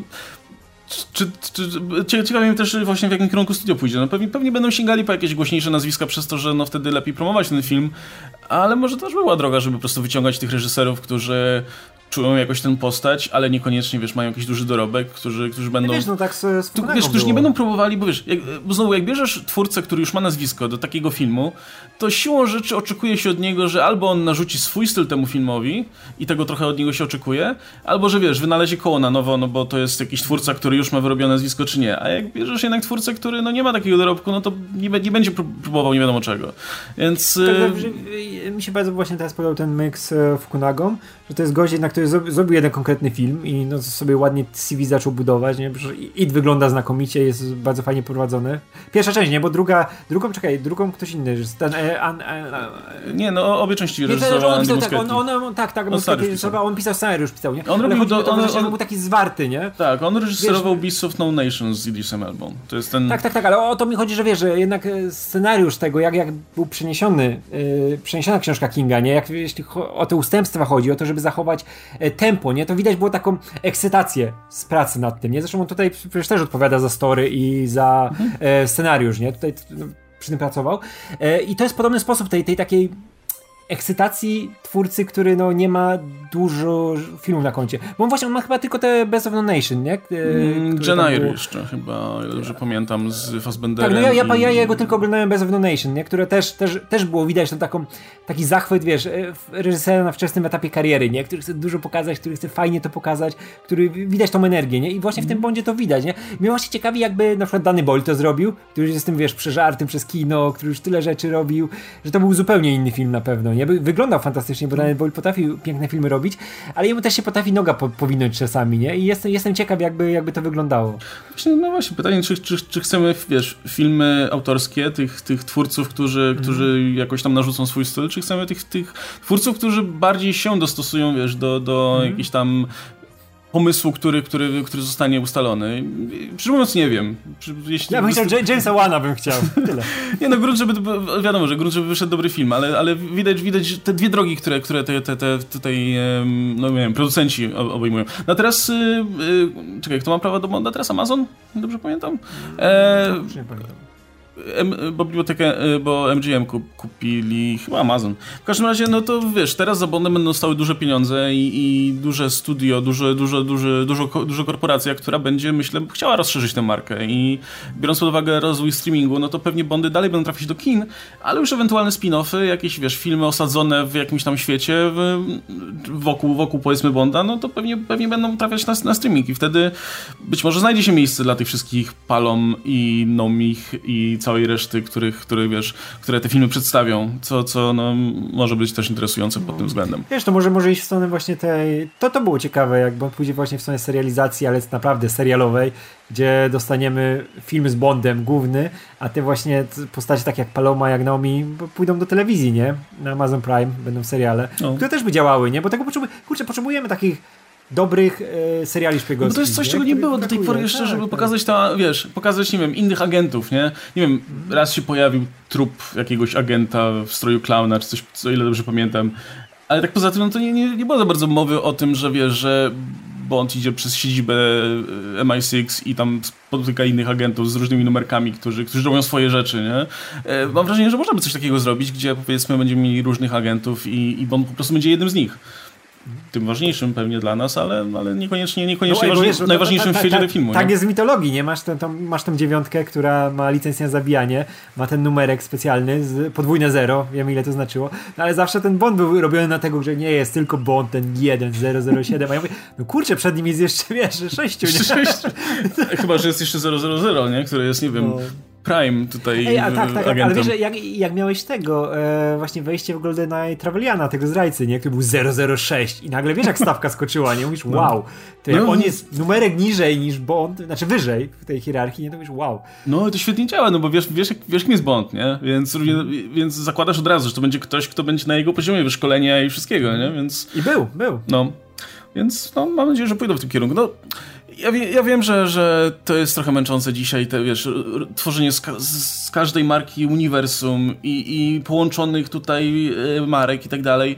Speaker 1: Czy, czy, czy, ciekawi mnie też właśnie w jakim kierunku studio pójdzie. No pewnie, pewnie będą sięgali po jakieś głośniejsze nazwiska przez to, że no wtedy lepiej promować ten film, ale może też była droga, żeby po prostu wyciągać tych reżyserów, którzy czują jakoś tę postać, ale niekoniecznie, wiesz, mają jakiś duży dorobek, którzy, którzy będą...
Speaker 2: Wiesz, no tak z, z
Speaker 1: tu, wiesz, którzy nie będą próbowali, bo wiesz, jak, bo znowu, jak bierzesz twórcę, który już ma nazwisko do takiego filmu, to siłą rzeczy oczekuje się od niego, że albo on narzuci swój styl temu filmowi i tego trochę od niego się oczekuje, albo, że wiesz, wynaleźli koło na nowo, no bo to jest jakiś twórca, który już ma wyrobione nazwisko, czy nie. A jak bierzesz jednak twórcę, który no nie ma takiego dorobku, no to nie, nie będzie próbował nie wiadomo czego. Więc...
Speaker 2: Tak, że, mi się bardzo właśnie teraz podobał ten myk z Fukunagą, że to jest gość jednak, który zrobił jeden konkretny film i no sobie ładnie C V zaczął budować, nie? It wygląda znakomicie, jest bardzo fajnie prowadzony. Pierwsza część, nie? Bo druga, drugą, czekaj, drugą ktoś inny, ten... E, an, e,
Speaker 1: nie, no obie części reżyserował Andy
Speaker 2: tak, on, on, on, tak, tak, on, pisał. on pisał scenariusz, pisał, nie?
Speaker 1: On
Speaker 2: ale
Speaker 1: robił do,
Speaker 2: to,
Speaker 1: on,
Speaker 2: on, on był taki zwarty, nie?
Speaker 1: Tak, on reżyserował Beasts of No Nation z Idrisem Elbą. To jest ten...
Speaker 2: Tak, tak, tak, ale o to mi chodzi, że wiesz, że jednak scenariusz tego, jak, jak był przeniesiony, yy, przeniesiona książka Kinga, nie? Jak jeśli o te ustępstwa chodzi, o to, żeby zachować e, tempo, nie? To widać było taką ekscytację z pracy nad tym, nie? Zresztą on tutaj przecież też odpowiada za story i za e, scenariusz, nie? Tutaj no, przy tym pracował. E, I to jest podobny sposób tej, tej takiej ekscytacji twórcy, który no nie ma dużo filmów na koncie. Bo on właśnie on ma chyba tylko te Best of No Nation, nie?
Speaker 1: Mm, Jennifer jeszcze chyba, o ile dobrze pamiętam, z Fassbenderem.
Speaker 2: Tak, no ja, ja,
Speaker 1: i...
Speaker 2: ja jego tylko oglądałem Best of No Nation, nie? Które też, też, też było widać ten taką, taki zachwyt, wiesz, reżysera na wczesnym etapie kariery, nie? Który chce dużo pokazać, który chce fajnie to pokazać, który widać tą energię, nie? I właśnie w tym Bondzie to widać, nie? Mnie właśnie ciekawi, jakby na przykład Danny Boyle to zrobił, który jest tym, wiesz, przeżartym przez kino, który już tyle rzeczy robił, że to był zupełnie inny film na pewno, nie? Wyglądał fantastycznie, bo Danny Boyle potrafił piękne filmy robić, ale jemu też się potrafi noga po, powinąć czasami, nie? I jestem, jestem ciekaw, jakby, jakby to wyglądało.
Speaker 1: Właśnie, no właśnie, pytanie, czy, czy, czy chcemy, wiesz, filmy autorskie tych, tych twórców, którzy, mm. którzy jakoś tam narzucą swój styl, czy chcemy tych, tych twórców, którzy bardziej się dostosują, wiesz, do, do mm. jakichś tam pomysłu, który, który, który zostanie ustalony. Szczerze mówiąc nie wiem. Jeśli
Speaker 2: ja bym chciał, wyst... Jamesa Wana bym chciał. Tyle.
Speaker 1: Nie no, grunt, żeby, wiadomo, że grunt, żeby wyszedł dobry film, ale, ale widać, widać te dwie drogi, które, które te, te, te tutaj, no nie wiem, producenci obejmują. No a teraz, yy, yy, czekaj, kto ma prawo do Bonda? Teraz Amazon? Dobrze pamiętam? E,
Speaker 2: nie pamiętam.
Speaker 1: M, bo bibliotekę, bo M G M kupili chyba Amazon. W każdym razie, no to wiesz, teraz za Bondem będą stały duże pieniądze i, i duże studio, duże, duże, duże, dużo, dużo korporacja, która będzie, myślę, chciała rozszerzyć tę markę i biorąc pod uwagę rozwój streamingu, no to pewnie Bondy dalej będą trafić do kin, ale już ewentualne spin-offy, jakieś, wiesz, filmy osadzone w jakimś tam świecie wokół, wokół powiedzmy Bonda, no to pewnie, pewnie będą trafiać na, na streaming i wtedy być może znajdzie się miejsce dla tych wszystkich Palom i Nomich i całej reszty, których, których, wiesz, które te filmy przedstawią, co, co no, może być też interesujące pod tym względem.
Speaker 2: Wiesz, to może, może iść w stronę właśnie tej... To, to było ciekawe, jak Bond pójdzie właśnie w stronę serializacji, ale naprawdę serialowej, gdzie dostaniemy film z Bondem główny, a te właśnie postacie tak jak Paloma, jak Naomi pójdą do telewizji, nie? Na Amazon Prime będą seriale, no. które też by działały, nie? Bo tego potrzebu... Kurczę, potrzebujemy takich dobrych e, seriali szpiegowskich.
Speaker 1: No to jest coś, nie? czego nie było do tej pory jeszcze, tak, żeby tak. pokazać ta, wiesz, pokazać, nie wiem, innych agentów, nie? Nie wiem, raz się pojawił trup jakiegoś agenta w stroju klauna, czy coś, o ile dobrze pamiętam. Ale tak poza tym, no to nie, nie, nie było za bardzo mowy o tym, że wiesz, że Bond idzie przez siedzibę M I sześć i tam spotyka innych agentów z różnymi numerkami, którzy, którzy robią swoje rzeczy, nie? Mam wrażenie, że można by coś takiego zrobić, gdzie powiedzmy będziemy mieli różnych agentów i, i Bond po prostu będzie jednym z nich. Tym ważniejszym pewnie dla nas, ale, ale niekoniecznie, niekoniecznie no, wiesz, najważniejszym ta, ta, ta, w świecie filmu.
Speaker 2: Tak jest w mitologii, nie? Masz, ten, tą, masz tą dziewiątkę, która ma licencję na zabijanie, ma ten numerek specjalny, z podwójne zero, wiem ile to znaczyło, no, ale zawsze ten Bond był robiony na tego, że nie jest tylko Bond, ten jeden, zero zero siedem, a ja mówię, no kurczę, przed nim jest jeszcze, wiesz, sześciu, nie?
Speaker 1: Chyba, że jest jeszcze zero zero zero, nie? Które jest, nie wiem... No. Prime tutaj.
Speaker 2: Ej, a tak, tak, agentem. Ale wiesz, jak, jak miałeś tego, e, właśnie wejście w GoldenEye Traveliana, tego zdrajcy, nie? Który był zero zero sześć i nagle wiesz jak stawka skoczyła, nie? Mówisz, wow, to jak no. on jest numerek niżej niż Bond, znaczy wyżej w tej hierarchii, nie? To mówisz, wow.
Speaker 1: No to świetnie działa, no bo wiesz, wiesz, wiesz kim jest Bond, nie? Więc, hmm. więc zakładasz od razu, że to będzie ktoś, kto będzie na jego poziomie wyszkolenia i wszystkiego, nie? Więc...
Speaker 2: I był, był.
Speaker 1: No, więc no, mam nadzieję, że pójdą w tym kierunku. No, Ja, wie, ja wiem, że, że to jest trochę męczące dzisiaj, te, wiesz, tworzenie z, ka- z każdej marki uniwersum i, i połączonych tutaj marek i tak dalej.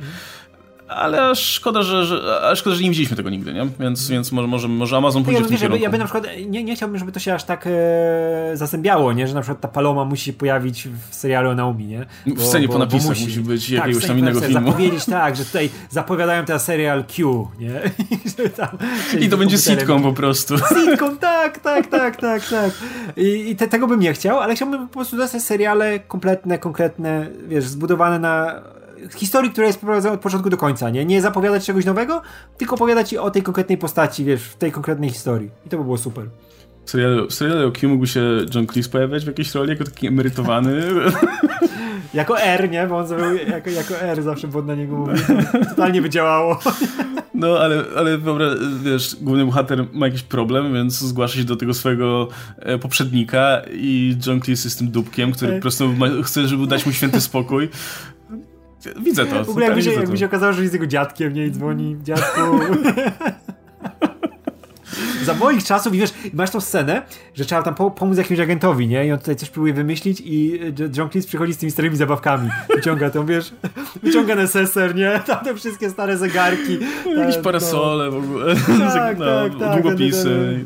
Speaker 1: Ale szkoda, że, że, ale szkoda, że nie widzieliśmy tego nigdy, nie? Więc, więc może, może, może Amazon pójdzie ja, w tym wiesz, kierunku.
Speaker 2: Ja by na przykład nie, nie chciałbym, żeby to się aż tak e, zazębiało, nie? Że na przykład ta Paloma musi się pojawić w serialu o Naomi, nie?
Speaker 1: Bo, w scenie bo, po napisach musi, musi być tak, jakiegoś tam innego filmu.
Speaker 2: Zapowiedzieć tak, że tutaj zapowiadają teraz serial Q, nie? tam,
Speaker 1: I to będzie sitcom po prostu.
Speaker 2: Sitcom, tak, tak, tak, tak, tak. I, i te, tego bym nie chciał, ale chciałbym po prostu dostać seriale kompletne, konkretne, wiesz, zbudowane na historii, która jest prowadzona od początku do końca, nie? Nie zapowiadać czegoś nowego, tylko opowiadać ci o tej konkretnej postaci, wiesz, w tej konkretnej historii. I to by było super.
Speaker 1: W serialu, w serialu o Q mógłby się John Cleese pojawiać w jakiejś roli, jako taki emerytowany.
Speaker 2: Jako R, nie? Bo on zrobił jako, jako R zawsze Bond na niego mówił. Totalnie by działało.
Speaker 1: No, ale, ale wiesz, główny bohater ma jakiś problem, więc zgłasza się do tego swojego e, poprzednika i John Cleese jest tym dupkiem, który po prostu ma, chce, żeby dać mu święty spokój. Widzę to.
Speaker 2: W ogóle jakby się, jakby się okazało, że jest jego dziadkiem, nie? I dzwoni, dziadku. Za moich czasów, i wiesz, masz tą scenę, że trzeba tam pomóc jakimś agentowi, nie? I on tutaj coś próbuje wymyślić i John Cleese przychodzi z tymi starymi zabawkami. Wyciąga to, wiesz, wyciąga neseser, nie? Tam te wszystkie stare zegarki.
Speaker 1: Jakieś parasole no. w ogóle.
Speaker 2: Tak,
Speaker 1: no,
Speaker 2: tak, tak.
Speaker 1: Długopisy.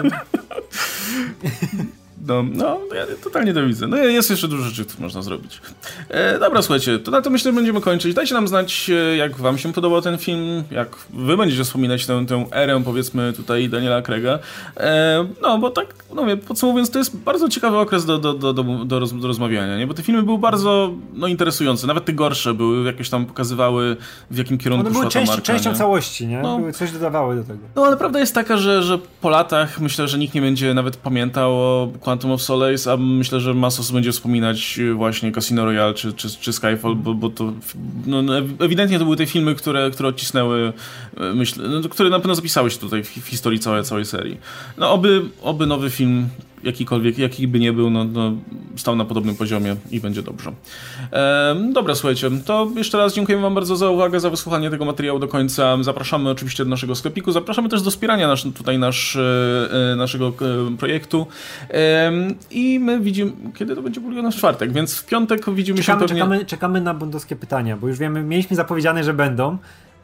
Speaker 1: No, no, ja totalnie to widzę. No jest jeszcze dużo rzeczy, które można zrobić. E, dobra, słuchajcie, to na to myślę, że będziemy kończyć. Dajcie nam znać, jak wam się podobał ten film, jak wy będziecie wspominać tę, tę erę, powiedzmy, tutaj Daniela Craiga. E, no, bo tak, no wiem, podsumowując, to jest bardzo ciekawy okres do, do, do, do, do, roz, do rozmawiania, nie? Bo te filmy były bardzo, no, interesujące. Nawet te gorsze były, jakieś tam pokazywały, w jakim kierunku
Speaker 2: One były
Speaker 1: szła ta
Speaker 2: część,
Speaker 1: marka,
Speaker 2: częścią
Speaker 1: nie?
Speaker 2: całości, nie?
Speaker 1: No.
Speaker 2: Były, coś dodawały do tego.
Speaker 1: No, ale prawda jest taka, że, że po latach myślę, że nikt nie będzie nawet pamiętał o Quantum of Solace, a myślę, że masa osób będzie wspominać właśnie Casino Royale czy, czy, czy Skyfall, bo, bo to no, ewidentnie to były te filmy, które, które odcisnęły, myślę, no, które na pewno zapisały się tutaj w, w historii całej, całej serii. No oby, oby nowy film jakikolwiek, jaki by nie był, no, no, stał na podobnym poziomie i będzie dobrze. E, dobra, słuchajcie, to jeszcze raz dziękujemy wam bardzo za uwagę, za wysłuchanie tego materiału do końca. Zapraszamy oczywiście do naszego sklepiku, zapraszamy też do wspierania nasz, tutaj nasz, e, naszego e, projektu e, i my widzimy, kiedy to będzie publikowane w czwartek, więc w piątek widzimy
Speaker 2: czekamy,
Speaker 1: się pewnie...
Speaker 2: Czekamy, czekamy na bondowskie pytania, bo już wiemy, mieliśmy zapowiedziane, że będą.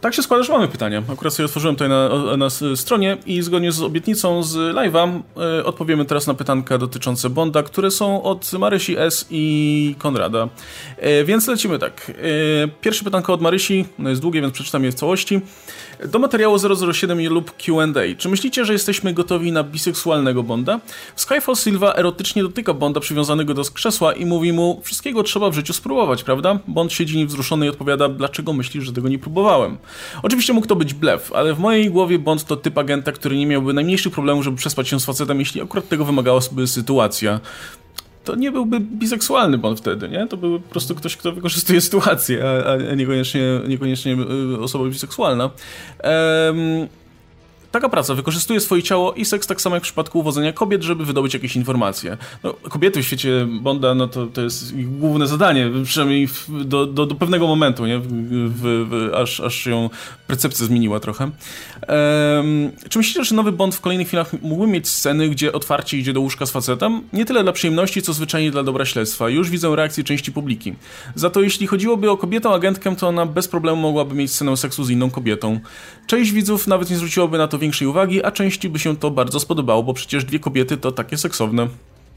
Speaker 1: Tak się składa, że mamy pytania. Akurat sobie otworzyłem tutaj na, na stronie i zgodnie z obietnicą z live'a y, odpowiemy teraz na pytanka dotyczące Bonda, które są od Marysi S. i Konrada. Y, więc lecimy tak. Y, pierwsze pytanko od Marysi, no jest długie, więc przeczytam je w całości. Do materiału zero zero siedem lub Q and A. Czy myślicie, że jesteśmy gotowi na biseksualnego Bonda? W Skyfall Silva erotycznie dotyka Bonda przywiązanego do krzesła i mówi mu: wszystkiego trzeba w życiu spróbować, prawda? Bond siedzi niewzruszony i odpowiada: dlaczego myślisz, że tego nie próbowałem? Oczywiście mógł to być blef, ale w mojej głowie Bond to typ agenta, który nie miałby najmniejszych problemów, żeby przespać się z facetem, jeśli akurat tego wymagałaby sytuacja. To nie byłby biseksualny Bond wtedy, nie? To był po prostu ktoś, kto wykorzystuje sytuację, a, a niekoniecznie, niekoniecznie osoba biseksualna. Um, Taka praca wykorzystuje swoje ciało i seks tak samo jak w przypadku uwodzenia kobiet, żeby wydobyć jakieś informacje. No, kobiety w świecie Bonda, no to, to jest ich główne zadanie, przynajmniej w, do, do, do pewnego momentu, nie? W, w, w, aż, aż się percepcja zmieniła trochę. Um, czy myślicie, że nowy Bond w kolejnych filmach mógłby mieć sceny, gdzie otwarcie idzie do łóżka z facetem? Nie tyle dla przyjemności, co zwyczajnie dla dobra śledztwa. Już widzę reakcję części publiki. Za to jeśli chodziłoby o kobietę agentkę, to ona bez problemu mogłaby mieć scenę seksu z inną kobietą. Część widzów nawet nie zwróciłoby na to większej uwagi, a części by się to bardzo spodobało, bo przecież dwie kobiety to takie seksowne.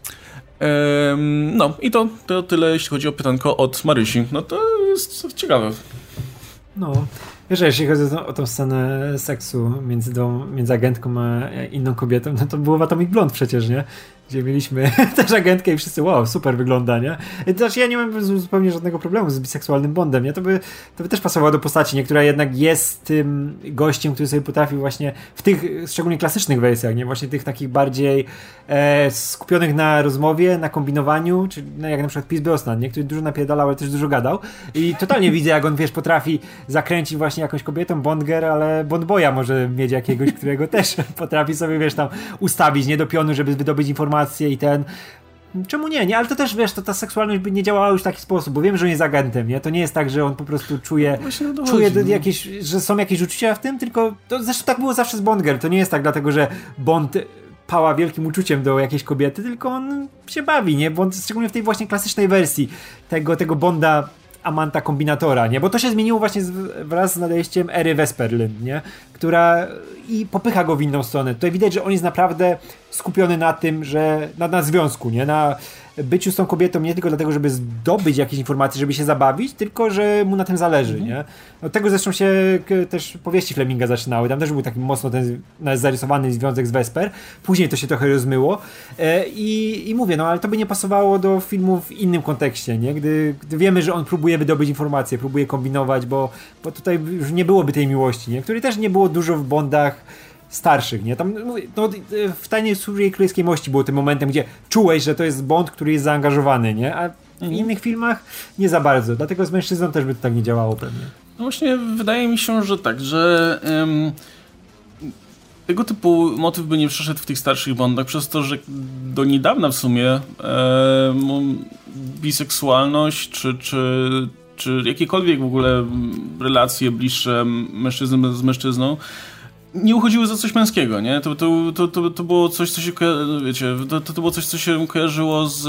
Speaker 1: Ehm, no i to, to tyle, jeśli chodzi o pytanko od Marysi. No to jest ciekawe.
Speaker 2: No, wiesz, jeśli chodzi o, o tą scenę seksu między, do, między agentką a inną kobietą, no to było w Atomic Blonde przecież, nie? Gdzie mieliśmy też agentkę i wszyscy, wow, super wygląda, nie? To znaczy ja nie mam zupełnie żadnego problemu z biseksualnym Bondem, nie? To by, to by też pasowało do postaci, nie? Która jednak jest tym gościem, który sobie potrafi właśnie w tych, szczególnie klasycznych wersjach, nie? Właśnie tych takich bardziej e, skupionych na rozmowie, na kombinowaniu, czy no, jak na przykład Pierce Brosnan, nie? Który dużo napierdalał, ale też dużo gadał i totalnie widzę, jak on, wiesz, potrafi zakręcić właśnie jakąś kobietą, Bondger, ale Bondboya może mieć jakiegoś, którego też potrafi sobie, wiesz, tam ustawić, nie? Do pionu, żeby wydobyć informacje i ten... Czemu nie, nie? Ale to też, wiesz, to ta seksualność by nie działała już w taki sposób, bo wiem, że on jest agentem, nie? To nie jest tak, że on po prostu czuje, no czuje do, jakieś, że są jakieś uczucia w tym, tylko to zresztą tak było zawsze z Bondger. To nie jest tak dlatego, że Bond pała wielkim uczuciem do jakiejś kobiety, tylko on się bawi, nie? Bond, szczególnie w tej właśnie klasycznej wersji tego, tego Bonda Amanta kombinatora, nie? Bo to się zmieniło właśnie z, wraz z nadejściem ery Vesperlyn, nie? Która i popycha go w inną stronę. Tutaj widać, że on jest naprawdę skupiony na tym, że na, na związku, nie? Na byciu z tą kobietą nie tylko dlatego, żeby zdobyć jakieś informacje, żeby się zabawić, tylko że mu na tym zależy, mm. nie? Od tego zresztą się też powieści Fleminga zaczynały. Tam też był taki mocno ten zarysowany związek z Vesper. Później to się trochę rozmyło. I, i mówię, no ale to by nie pasowało do filmu w innym kontekście, nie? Gdy, gdy wiemy, że on próbuje wydobyć informacje, próbuje kombinować, bo, bo tutaj już nie byłoby tej miłości, nie? Której też nie było dużo w Bondach starszych, nie? Tam no, w Tajnej Służbie Królewskiej Mości było tym momentem, gdzie czułeś, że to jest Bond, który jest zaangażowany, nie? A w mhm. innych filmach nie za bardzo. Dlatego z mężczyzną też by to tak nie działało pewnie.
Speaker 1: No właśnie wydaje mi się, że tak, że um, tego typu motyw by nie przeszedł w tych starszych Bondach, przez to, że do niedawna w sumie um, biseksualność czy, czy, czy jakiekolwiek w ogóle relacje bliższe mężczyzny z mężczyzną nie uchodziły za coś męskiego, nie? To, to, to, to, to było coś, co się wiecie, to, to było coś, co się kojarzyło z,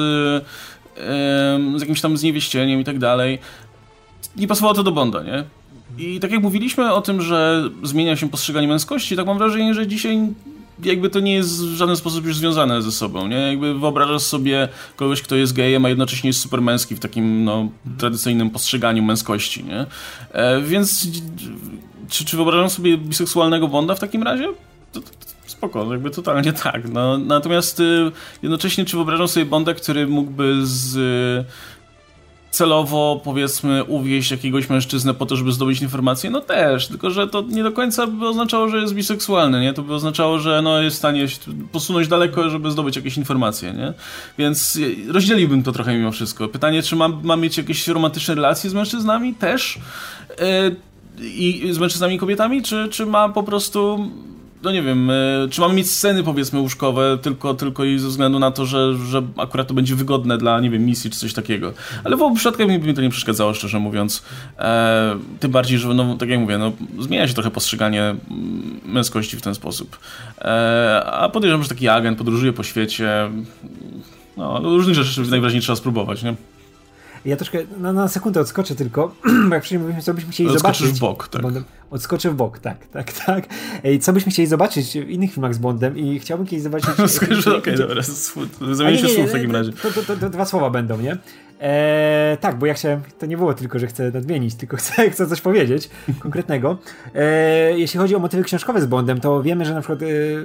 Speaker 1: z jakimś tam zniewieścieniem i tak dalej. Nie pasowało to do Bonda, nie? I tak jak mówiliśmy o tym, że zmienia się postrzeganie męskości, tak mam wrażenie, że dzisiaj jakby to nie jest w żaden sposób już związane ze sobą, nie? Jakby wyobrażasz sobie kogoś, kto jest gejem, a jednocześnie jest super męski w takim, no, tradycyjnym postrzeganiu męskości, nie? E, więc czy, czy wyobrażam sobie biseksualnego Bonda w takim razie? To, to, to spoko, jakby totalnie tak. No, natomiast y, jednocześnie czy wyobrażam sobie Bonda, który mógłby z... Y, celowo, powiedzmy, uwieść jakiegoś mężczyznę po to, żeby zdobyć informacje? No też, tylko że to nie do końca by oznaczało, że jest biseksualny, nie? To by oznaczało, że no, jest w stanie posunąć daleko, żeby zdobyć jakieś informacje, nie? Więc rozdzieliłbym to trochę mimo wszystko. Pytanie, czy mam, mam mieć jakieś romantyczne relacje z mężczyznami? Też. Yy, I z mężczyznami i kobietami? Czy, czy ma po prostu... No nie wiem, czy mamy mieć sceny, powiedzmy, łóżkowe tylko, tylko i ze względu na to, że, że akurat to będzie wygodne dla, nie wiem, misji czy coś takiego. Ale w obu przypadkach mi, mi to nie przeszkadzało, szczerze mówiąc. E, tym bardziej, że, no, tak jak mówię, no, zmienia się trochę postrzeganie męskości w ten sposób. E, a podejrzewam, że taki agent podróżuje po świecie. No, różnych rzeczy najwyraźniej trzeba spróbować, nie?
Speaker 2: Ja troszkę no, na sekundę odskoczę tylko, bo jak wcześniej mówiliśmy, co byśmy chcieli
Speaker 1: Odskoczysz
Speaker 2: zobaczyć.
Speaker 1: w bok, tak.
Speaker 2: Bondem. Odskoczę w bok, tak, tak, tak. I co byśmy chcieli zobaczyć w innych filmach z Bondem i chciałbym kiedyś zobaczyć...
Speaker 1: Okej, okay, dobra, zamieniliśmy słów w takim razie.
Speaker 2: To, to, to, to dwa słowa będą, nie? Eee, tak, bo ja chciałem, to nie było tylko, że chcę nadmienić, tylko chcę, chcę coś powiedzieć konkretnego. Eee, jeśli chodzi o motywy książkowe z Bondem, to wiemy, że na przykład e,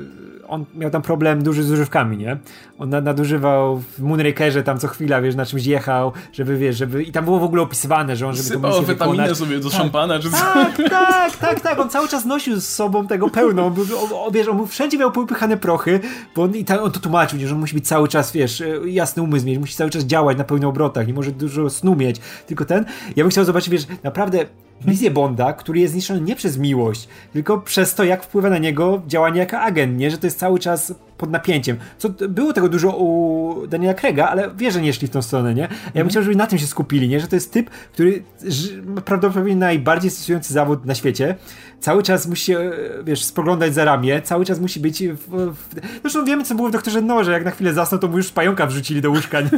Speaker 2: on miał tam problem duży z używkami, nie? On nadużywał w Moonrakerze tam co chwila, wiesz, na czymś jechał, żeby, wiesz, żeby... I tam było w ogóle opisywane, że on, żeby
Speaker 1: Sypał
Speaker 2: to misję
Speaker 1: witaminę
Speaker 2: wykonać.
Speaker 1: sobie do
Speaker 2: tak,
Speaker 1: szampana, czy co?
Speaker 2: Tak, tak, tak, tak, on cały czas nosił z sobą tego pełno, on, on, wiesz, on wszędzie miał popychane prochy, bo on, i ta, on to tłumaczył, nie, że on musi być cały czas, wiesz, jasny umysł mieć, musi cały czas działać na pełnych obrotach, nie może dużo snu mieć, tylko ten. Ja bym chciał zobaczyć, wiesz, naprawdę wizję Bonda, który jest zniszczony nie przez miłość, tylko przez to, jak wpływa na niego działanie jako agent, nie? Że to jest cały czas pod napięciem. Co, było tego dużo u Daniela Craiga, ale wiesz, że nie szli w tą stronę, nie? Ja bym mm. chciał, żeby na tym się skupili, nie? Że to jest typ, który ma prawdopodobnie najbardziej stresujący zawód na świecie. Cały czas musi się, wiesz, spoglądać za ramię, cały czas musi być w, w... Zresztą wiemy, co było w Doktorze No, że jak na chwilę zasnął, to mu już pająka wrzucili do łóżka, nie?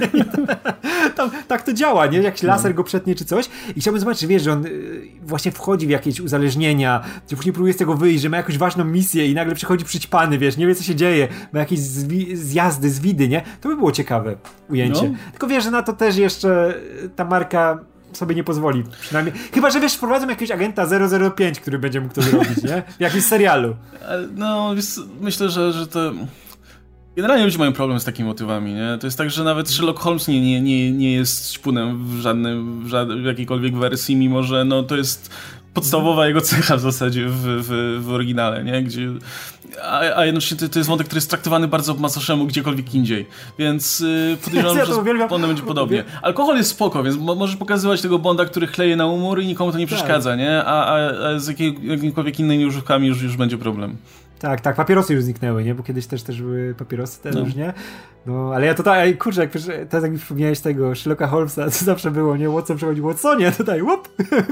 Speaker 2: Tam, tak to działa, nie? Jakiś laser go przetnie czy coś. I chciałbym zobaczyć, wiesz, że on właśnie wchodzi w jakieś uzależnienia, że później próbuje z tego wyjść, że ma jakąś ważną misję i nagle przychodzi przyćpany, wiesz, nie wie, co się dzieje, ma jakieś zwi- zjazdy, zwidy, nie? To by było ciekawe ujęcie. No. Tylko wiesz, że na to też jeszcze ta marka sobie nie pozwoli. Przynajmniej. Chyba, że wiesz, wprowadzą jakiegoś agenta zero zero pięć, który będzie mógł to zrobić, nie? W jakimś serialu.
Speaker 1: No, wiesz, myślę, że, że to... Generalnie ludzie mają problem z takimi motywami, nie? To jest tak, że nawet Sherlock Holmes nie, nie, nie, nie jest śpunem w żadnym, w, żadnej, w jakiejkolwiek wersji, mimo że no, to jest podstawowa jego cecha w zasadzie w, w, w oryginale, nie? Gdzie, a, a jednocześnie to, to jest wątek, który jest traktowany bardzo po macoszemu gdziekolwiek indziej, więc yy, podejrzewam, ja że z Bondem będzie podobnie. Alkohol jest spoko, więc mo- możesz pokazywać tego Bonda, który chleje na umór i nikomu to nie przeszkadza, tak. Nie? A, a, a z jakiej, jakimikolwiek innymi używkami już, już będzie problem.
Speaker 2: Tak, tak, papierosy już zniknęły, nie? Bo kiedyś też też były papierosy, teraz no. już nie. No, ale ja tutaj, kurczę, jak teraz jak mi przypomniałeś tego Sherlocka Holmesa, to zawsze było, nie? Watson przychodzi, Watsonie, tutaj, łup,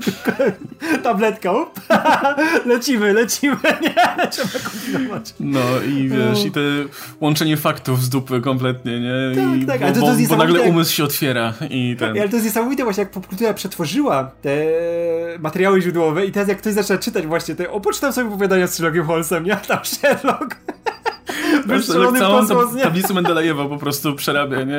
Speaker 2: tabletka, łup, lecimy, lecimy, nie? Trzeba kombinować.
Speaker 1: No i wiesz, no. I te łączenie faktów z dupy kompletnie, nie?
Speaker 2: Tak,
Speaker 1: I,
Speaker 2: tak,
Speaker 1: bo,
Speaker 2: ale to, to
Speaker 1: bo,
Speaker 2: jest
Speaker 1: bo nagle umysł się otwiera i ten...
Speaker 2: Ale to jest niesamowite właśnie, jak popkultura przetworzyła te materiały źródłowe i teraz jak ktoś zaczyna czytać właśnie te, o, poczytam sobie opowiadania z Sherlockiem Holmesem, nie? Tam Sherlock...
Speaker 1: Sherlock całą tab- tablicę Mendelejewa po prostu przerabia, nie?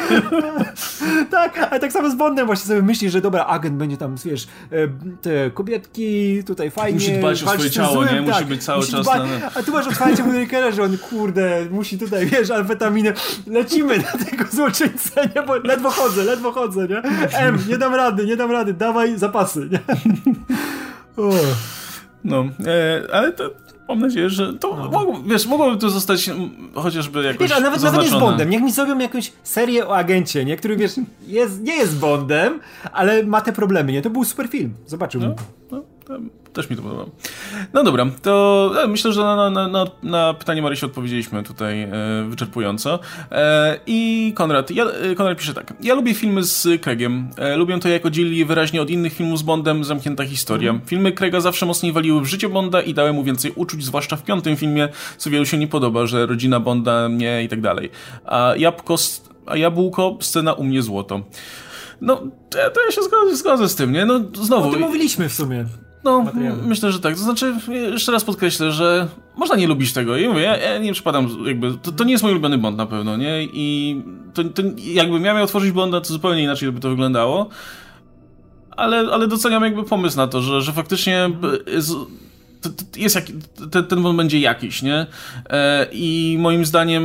Speaker 2: Tak, ale tak samo z Bondem właśnie sobie myślisz, że dobra, agent będzie tam, wiesz, te kobietki, tutaj fajnie...
Speaker 1: Musi dbać o swoje ciało, złym, nie? Musi tak, być cały musi czas dbać, na...
Speaker 2: A tu masz otwarcie Moonrakera, że on, kurde, musi tutaj, wiesz, amfetaminę, lecimy na tego złoczyńcę, nie? Bo ledwo chodzę, ledwo chodzę, nie? M, nie dam rady, nie dam rady, dawaj zapasy, nie? Oh.
Speaker 1: No, e, ale to... Mam nadzieję, że to no. mogło, wiesz, mogłoby to zostać chociażby jakoś wiesz, a nawet, nawet nie z
Speaker 2: Bondem. Niech mi zrobią jakąś serię o agencie, nie? Który, wiesz, jest, nie jest Bondem, ale ma te problemy, nie? To był super film. Zobaczyłbym.
Speaker 1: No, no, też mi to podoba. No dobra, to ja myślę, że na, na, na, na pytanie Marysi odpowiedzieliśmy tutaj e, wyczerpująco. E, I Konrad, ja, Konrad pisze tak. Ja lubię filmy z Craigiem. E, lubię to, jak oddzielili wyraźnie od innych filmów z Bondem zamknięta historia. Mm. Filmy Craiga zawsze mocniej waliły w życie Bonda i dały mu więcej uczuć, zwłaszcza w piątym filmie, co wielu się nie podoba, że rodzina Bonda nie i tak dalej. A jabłko, a jabłko, scena u mnie złoto. No, to ja, to ja się zgodzę, zgodzę z tym, nie? No, znowu...
Speaker 2: O tym mówiliśmy w sumie.
Speaker 1: No, myślę, że tak. To znaczy, jeszcze raz podkreślę, że można nie lubić tego. I mówię, ja, ja nie przypadam, jakby, to, to nie jest mój ulubiony Bond na pewno, nie? I to, to jakbym ja miał otworzyć Bonda, to zupełnie inaczej by to wyglądało. Ale, ale doceniam jakby pomysł na to, że, że faktycznie jest, to, to jest jak, ten, ten Bond będzie jakiś, nie? I moim zdaniem...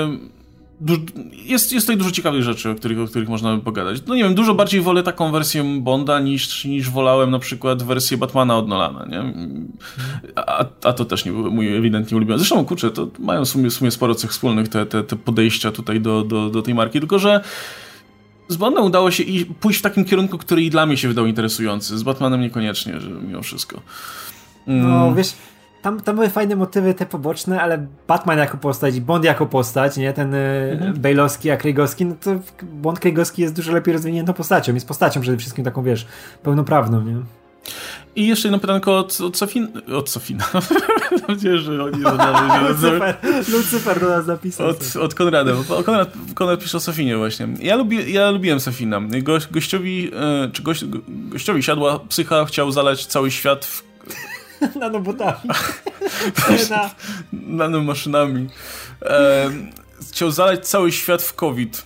Speaker 1: Jest, jest tutaj dużo ciekawych rzeczy, o których, o których można by pogadać. No nie wiem, dużo bardziej wolę taką wersję Bonda niż, niż wolałem na przykład wersję Batmana od Nolana, nie? A, a to też nie był mój ewidentnie ulubiony. Zresztą, kurczę, to mają w sumie, w sumie sporo cech wspólnych te, te, te podejścia tutaj do, do, do tej marki, tylko że z Bondem udało się i pójść w takim kierunku, który i dla mnie się wydał interesujący. Z Batmanem niekoniecznie, że mimo wszystko.
Speaker 2: Mm. No, wiesz... Tam, tam były fajne motywy te poboczne, ale Batman jako postać i Bond jako postać, nie? Ten mhm. Bale'owski, a Craigowski, no to Bond Craigowski jest dużo lepiej rozwiniętą postacią. Jest postacią przede wszystkim taką, wiesz, pełnoprawną, nie?
Speaker 1: I jeszcze jedno pytanko od, od Sofina. Od Sofina. Mam nadzieję, że oni zadali.
Speaker 2: Lucyfer, Lucyfer do nas napisał.
Speaker 1: Od, od Konrada. Konrad, Konrad pisze o Sofinie właśnie. Ja, lubi, ja lubiłem Sofina. Go, gościowi, e, czy gość, gościowi siadła psycha, chciał zalać cały świat w...
Speaker 2: nanobotami.
Speaker 1: Na... Nanomaszynami. E, chciał zalać cały świat w COVID.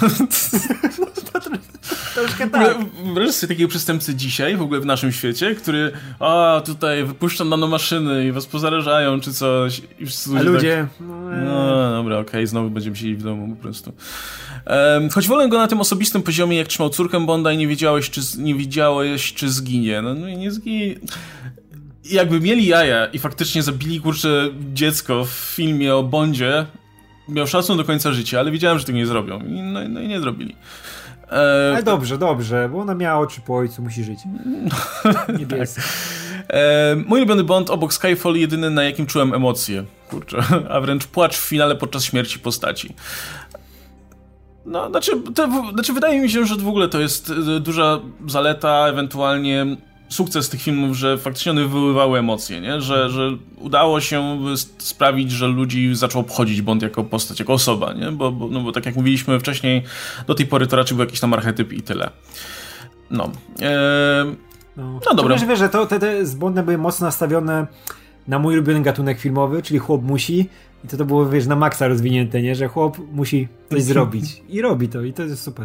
Speaker 2: Troszkę tak.
Speaker 1: Wyobraź sobie takiego przestępcy dzisiaj, w ogóle w naszym świecie, który a tutaj wypuszczą nanomaszyny i was pozarażają, czy coś. I
Speaker 2: a ludzie... Tak...
Speaker 1: No dobra, okej, okay, znowu będziemy siedzieć w domu po prostu. Um, choć wolę go na tym osobistym poziomie, jak trzymał córkę Bonda i nie wiedziałeś, czy, nie wiedziałeś, czy zginie. No, no i nie zginie... Jakby mieli jaja i faktycznie zabili, kurczę, dziecko w filmie o Bondzie, miał szansę do końca życia, ale wiedziałem, że tego nie zrobią. I, no, no i nie zrobili.
Speaker 2: E... Ale dobrze, dobrze, bo ona miała oczy po ojcu, musi żyć. Niebieskie.
Speaker 1: e, mój ulubiony Bond obok Skyfall jedyny, na jakim czułem emocje. Kurczę, a wręcz płacz w finale podczas śmierci postaci. No, znaczy, to, znaczy wydaje mi się, że w ogóle to jest duża zaleta, ewentualnie sukces tych filmów, że faktycznie one wywoływały emocje, nie? Że, że udało się sprawić, że ludzi zaczął obchodzić Bond jako postać, jako osoba, nie? Bo, bo, no bo tak jak mówiliśmy wcześniej, do tej pory to raczej był jakiś tam archetyp i tyle. No. Eee,
Speaker 2: no,
Speaker 1: no dobra.
Speaker 2: Wiesz, wiesz, że to, te, te z Bondem były mocno nastawione na mój ulubiony gatunek filmowy, czyli chłop musi. I to to było, wiesz, na maksa rozwinięte, nie? Że chłop musi coś zrobić. I robi to. I to jest super.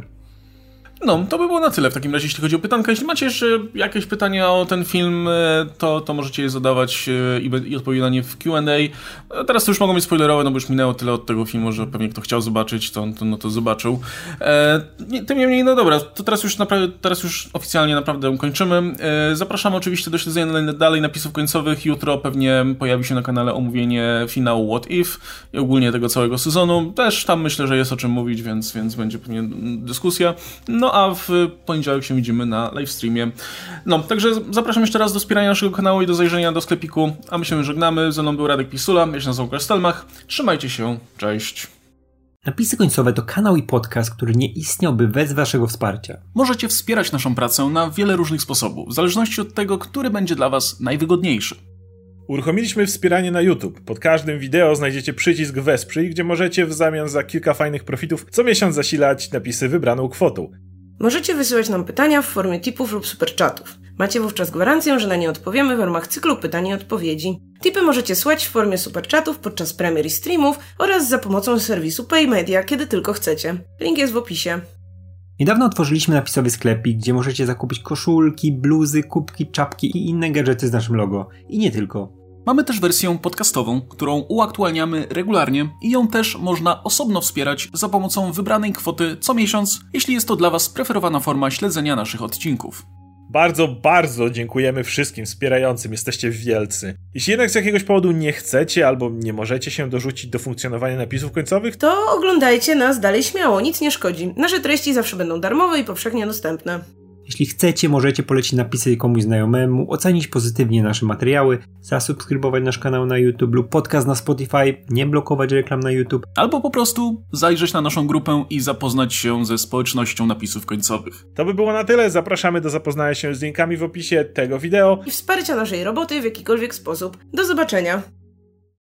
Speaker 1: No, to by było na tyle w takim razie, jeśli chodzi o pytanka. Jeśli macie jeszcze jakieś pytania o ten film, to, to możecie je zadawać i, i odpowiedzieć na nie w Q and A. Teraz to już mogą być spoilerowe, no bo już minęło tyle od tego filmu, że pewnie kto chciał zobaczyć, to, to, no to zobaczył. E, tym niemniej, no dobra, to teraz już, naprawdę, teraz już oficjalnie naprawdę kończymy. E, zapraszamy oczywiście do śledzenia dalej napisów końcowych. Jutro pewnie pojawi się na kanale omówienie finału What If i ogólnie tego całego sezonu. Też tam myślę, że jest o czym mówić, więc, więc będzie pewnie dyskusja. No a w poniedziałek się widzimy na livestreamie. No, także zapraszam jeszcze raz do wspierania naszego kanału i do zajrzenia do sklepiku, a my się żegnamy. Ze mną był Radek Pisula, ja się nazywam Łukasz Stelmach. Trzymajcie się, cześć.
Speaker 2: Napisy końcowe to kanał i podcast, który nie istniałby bez waszego wsparcia.
Speaker 1: Możecie wspierać naszą pracę na wiele różnych sposobów, w zależności od tego, który będzie dla was najwygodniejszy.
Speaker 3: Uruchomiliśmy wspieranie na YouTube. Pod każdym wideo znajdziecie przycisk Wesprzyj, gdzie możecie w zamian za kilka fajnych profitów co miesiąc zasilać napisy wybraną kwotą.
Speaker 4: Możecie wysyłać nam pytania w formie tipów lub superchatów. Macie wówczas gwarancję, że na nie odpowiemy w ramach cyklu pytań i odpowiedzi. Tipy możecie słać w formie superchatów podczas premier i streamów oraz za pomocą serwisu PayMedia, kiedy tylko chcecie. Link jest w opisie.
Speaker 2: Niedawno otworzyliśmy napisowy sklepik, gdzie możecie zakupić koszulki, bluzy, kubki, czapki i inne gadżety z naszym logo. I nie tylko.
Speaker 1: Mamy też wersję podcastową, którą uaktualniamy regularnie i ją też można osobno wspierać za pomocą wybranej kwoty co miesiąc, jeśli jest to dla was preferowana forma śledzenia naszych odcinków.
Speaker 3: Bardzo, bardzo dziękujemy wszystkim wspierającym, jesteście wielcy. Jeśli jednak z jakiegoś powodu nie chcecie albo nie możecie się dorzucić do funkcjonowania napisów końcowych,
Speaker 4: to oglądajcie nas dalej śmiało, nic nie szkodzi. Nasze treści zawsze będą darmowe i powszechnie dostępne.
Speaker 2: Jeśli chcecie, możecie polecić napisy komuś znajomemu, ocenić pozytywnie nasze materiały, zasubskrybować nasz kanał na YouTube lub podcast na Spotify, nie blokować reklam na YouTube.
Speaker 1: Albo po prostu zajrzeć na naszą grupę i zapoznać się ze społecznością napisów końcowych.
Speaker 3: To by było na tyle. Zapraszamy do zapoznania się z linkami w opisie tego wideo
Speaker 4: i wsparcia naszej roboty w jakikolwiek sposób. Do zobaczenia!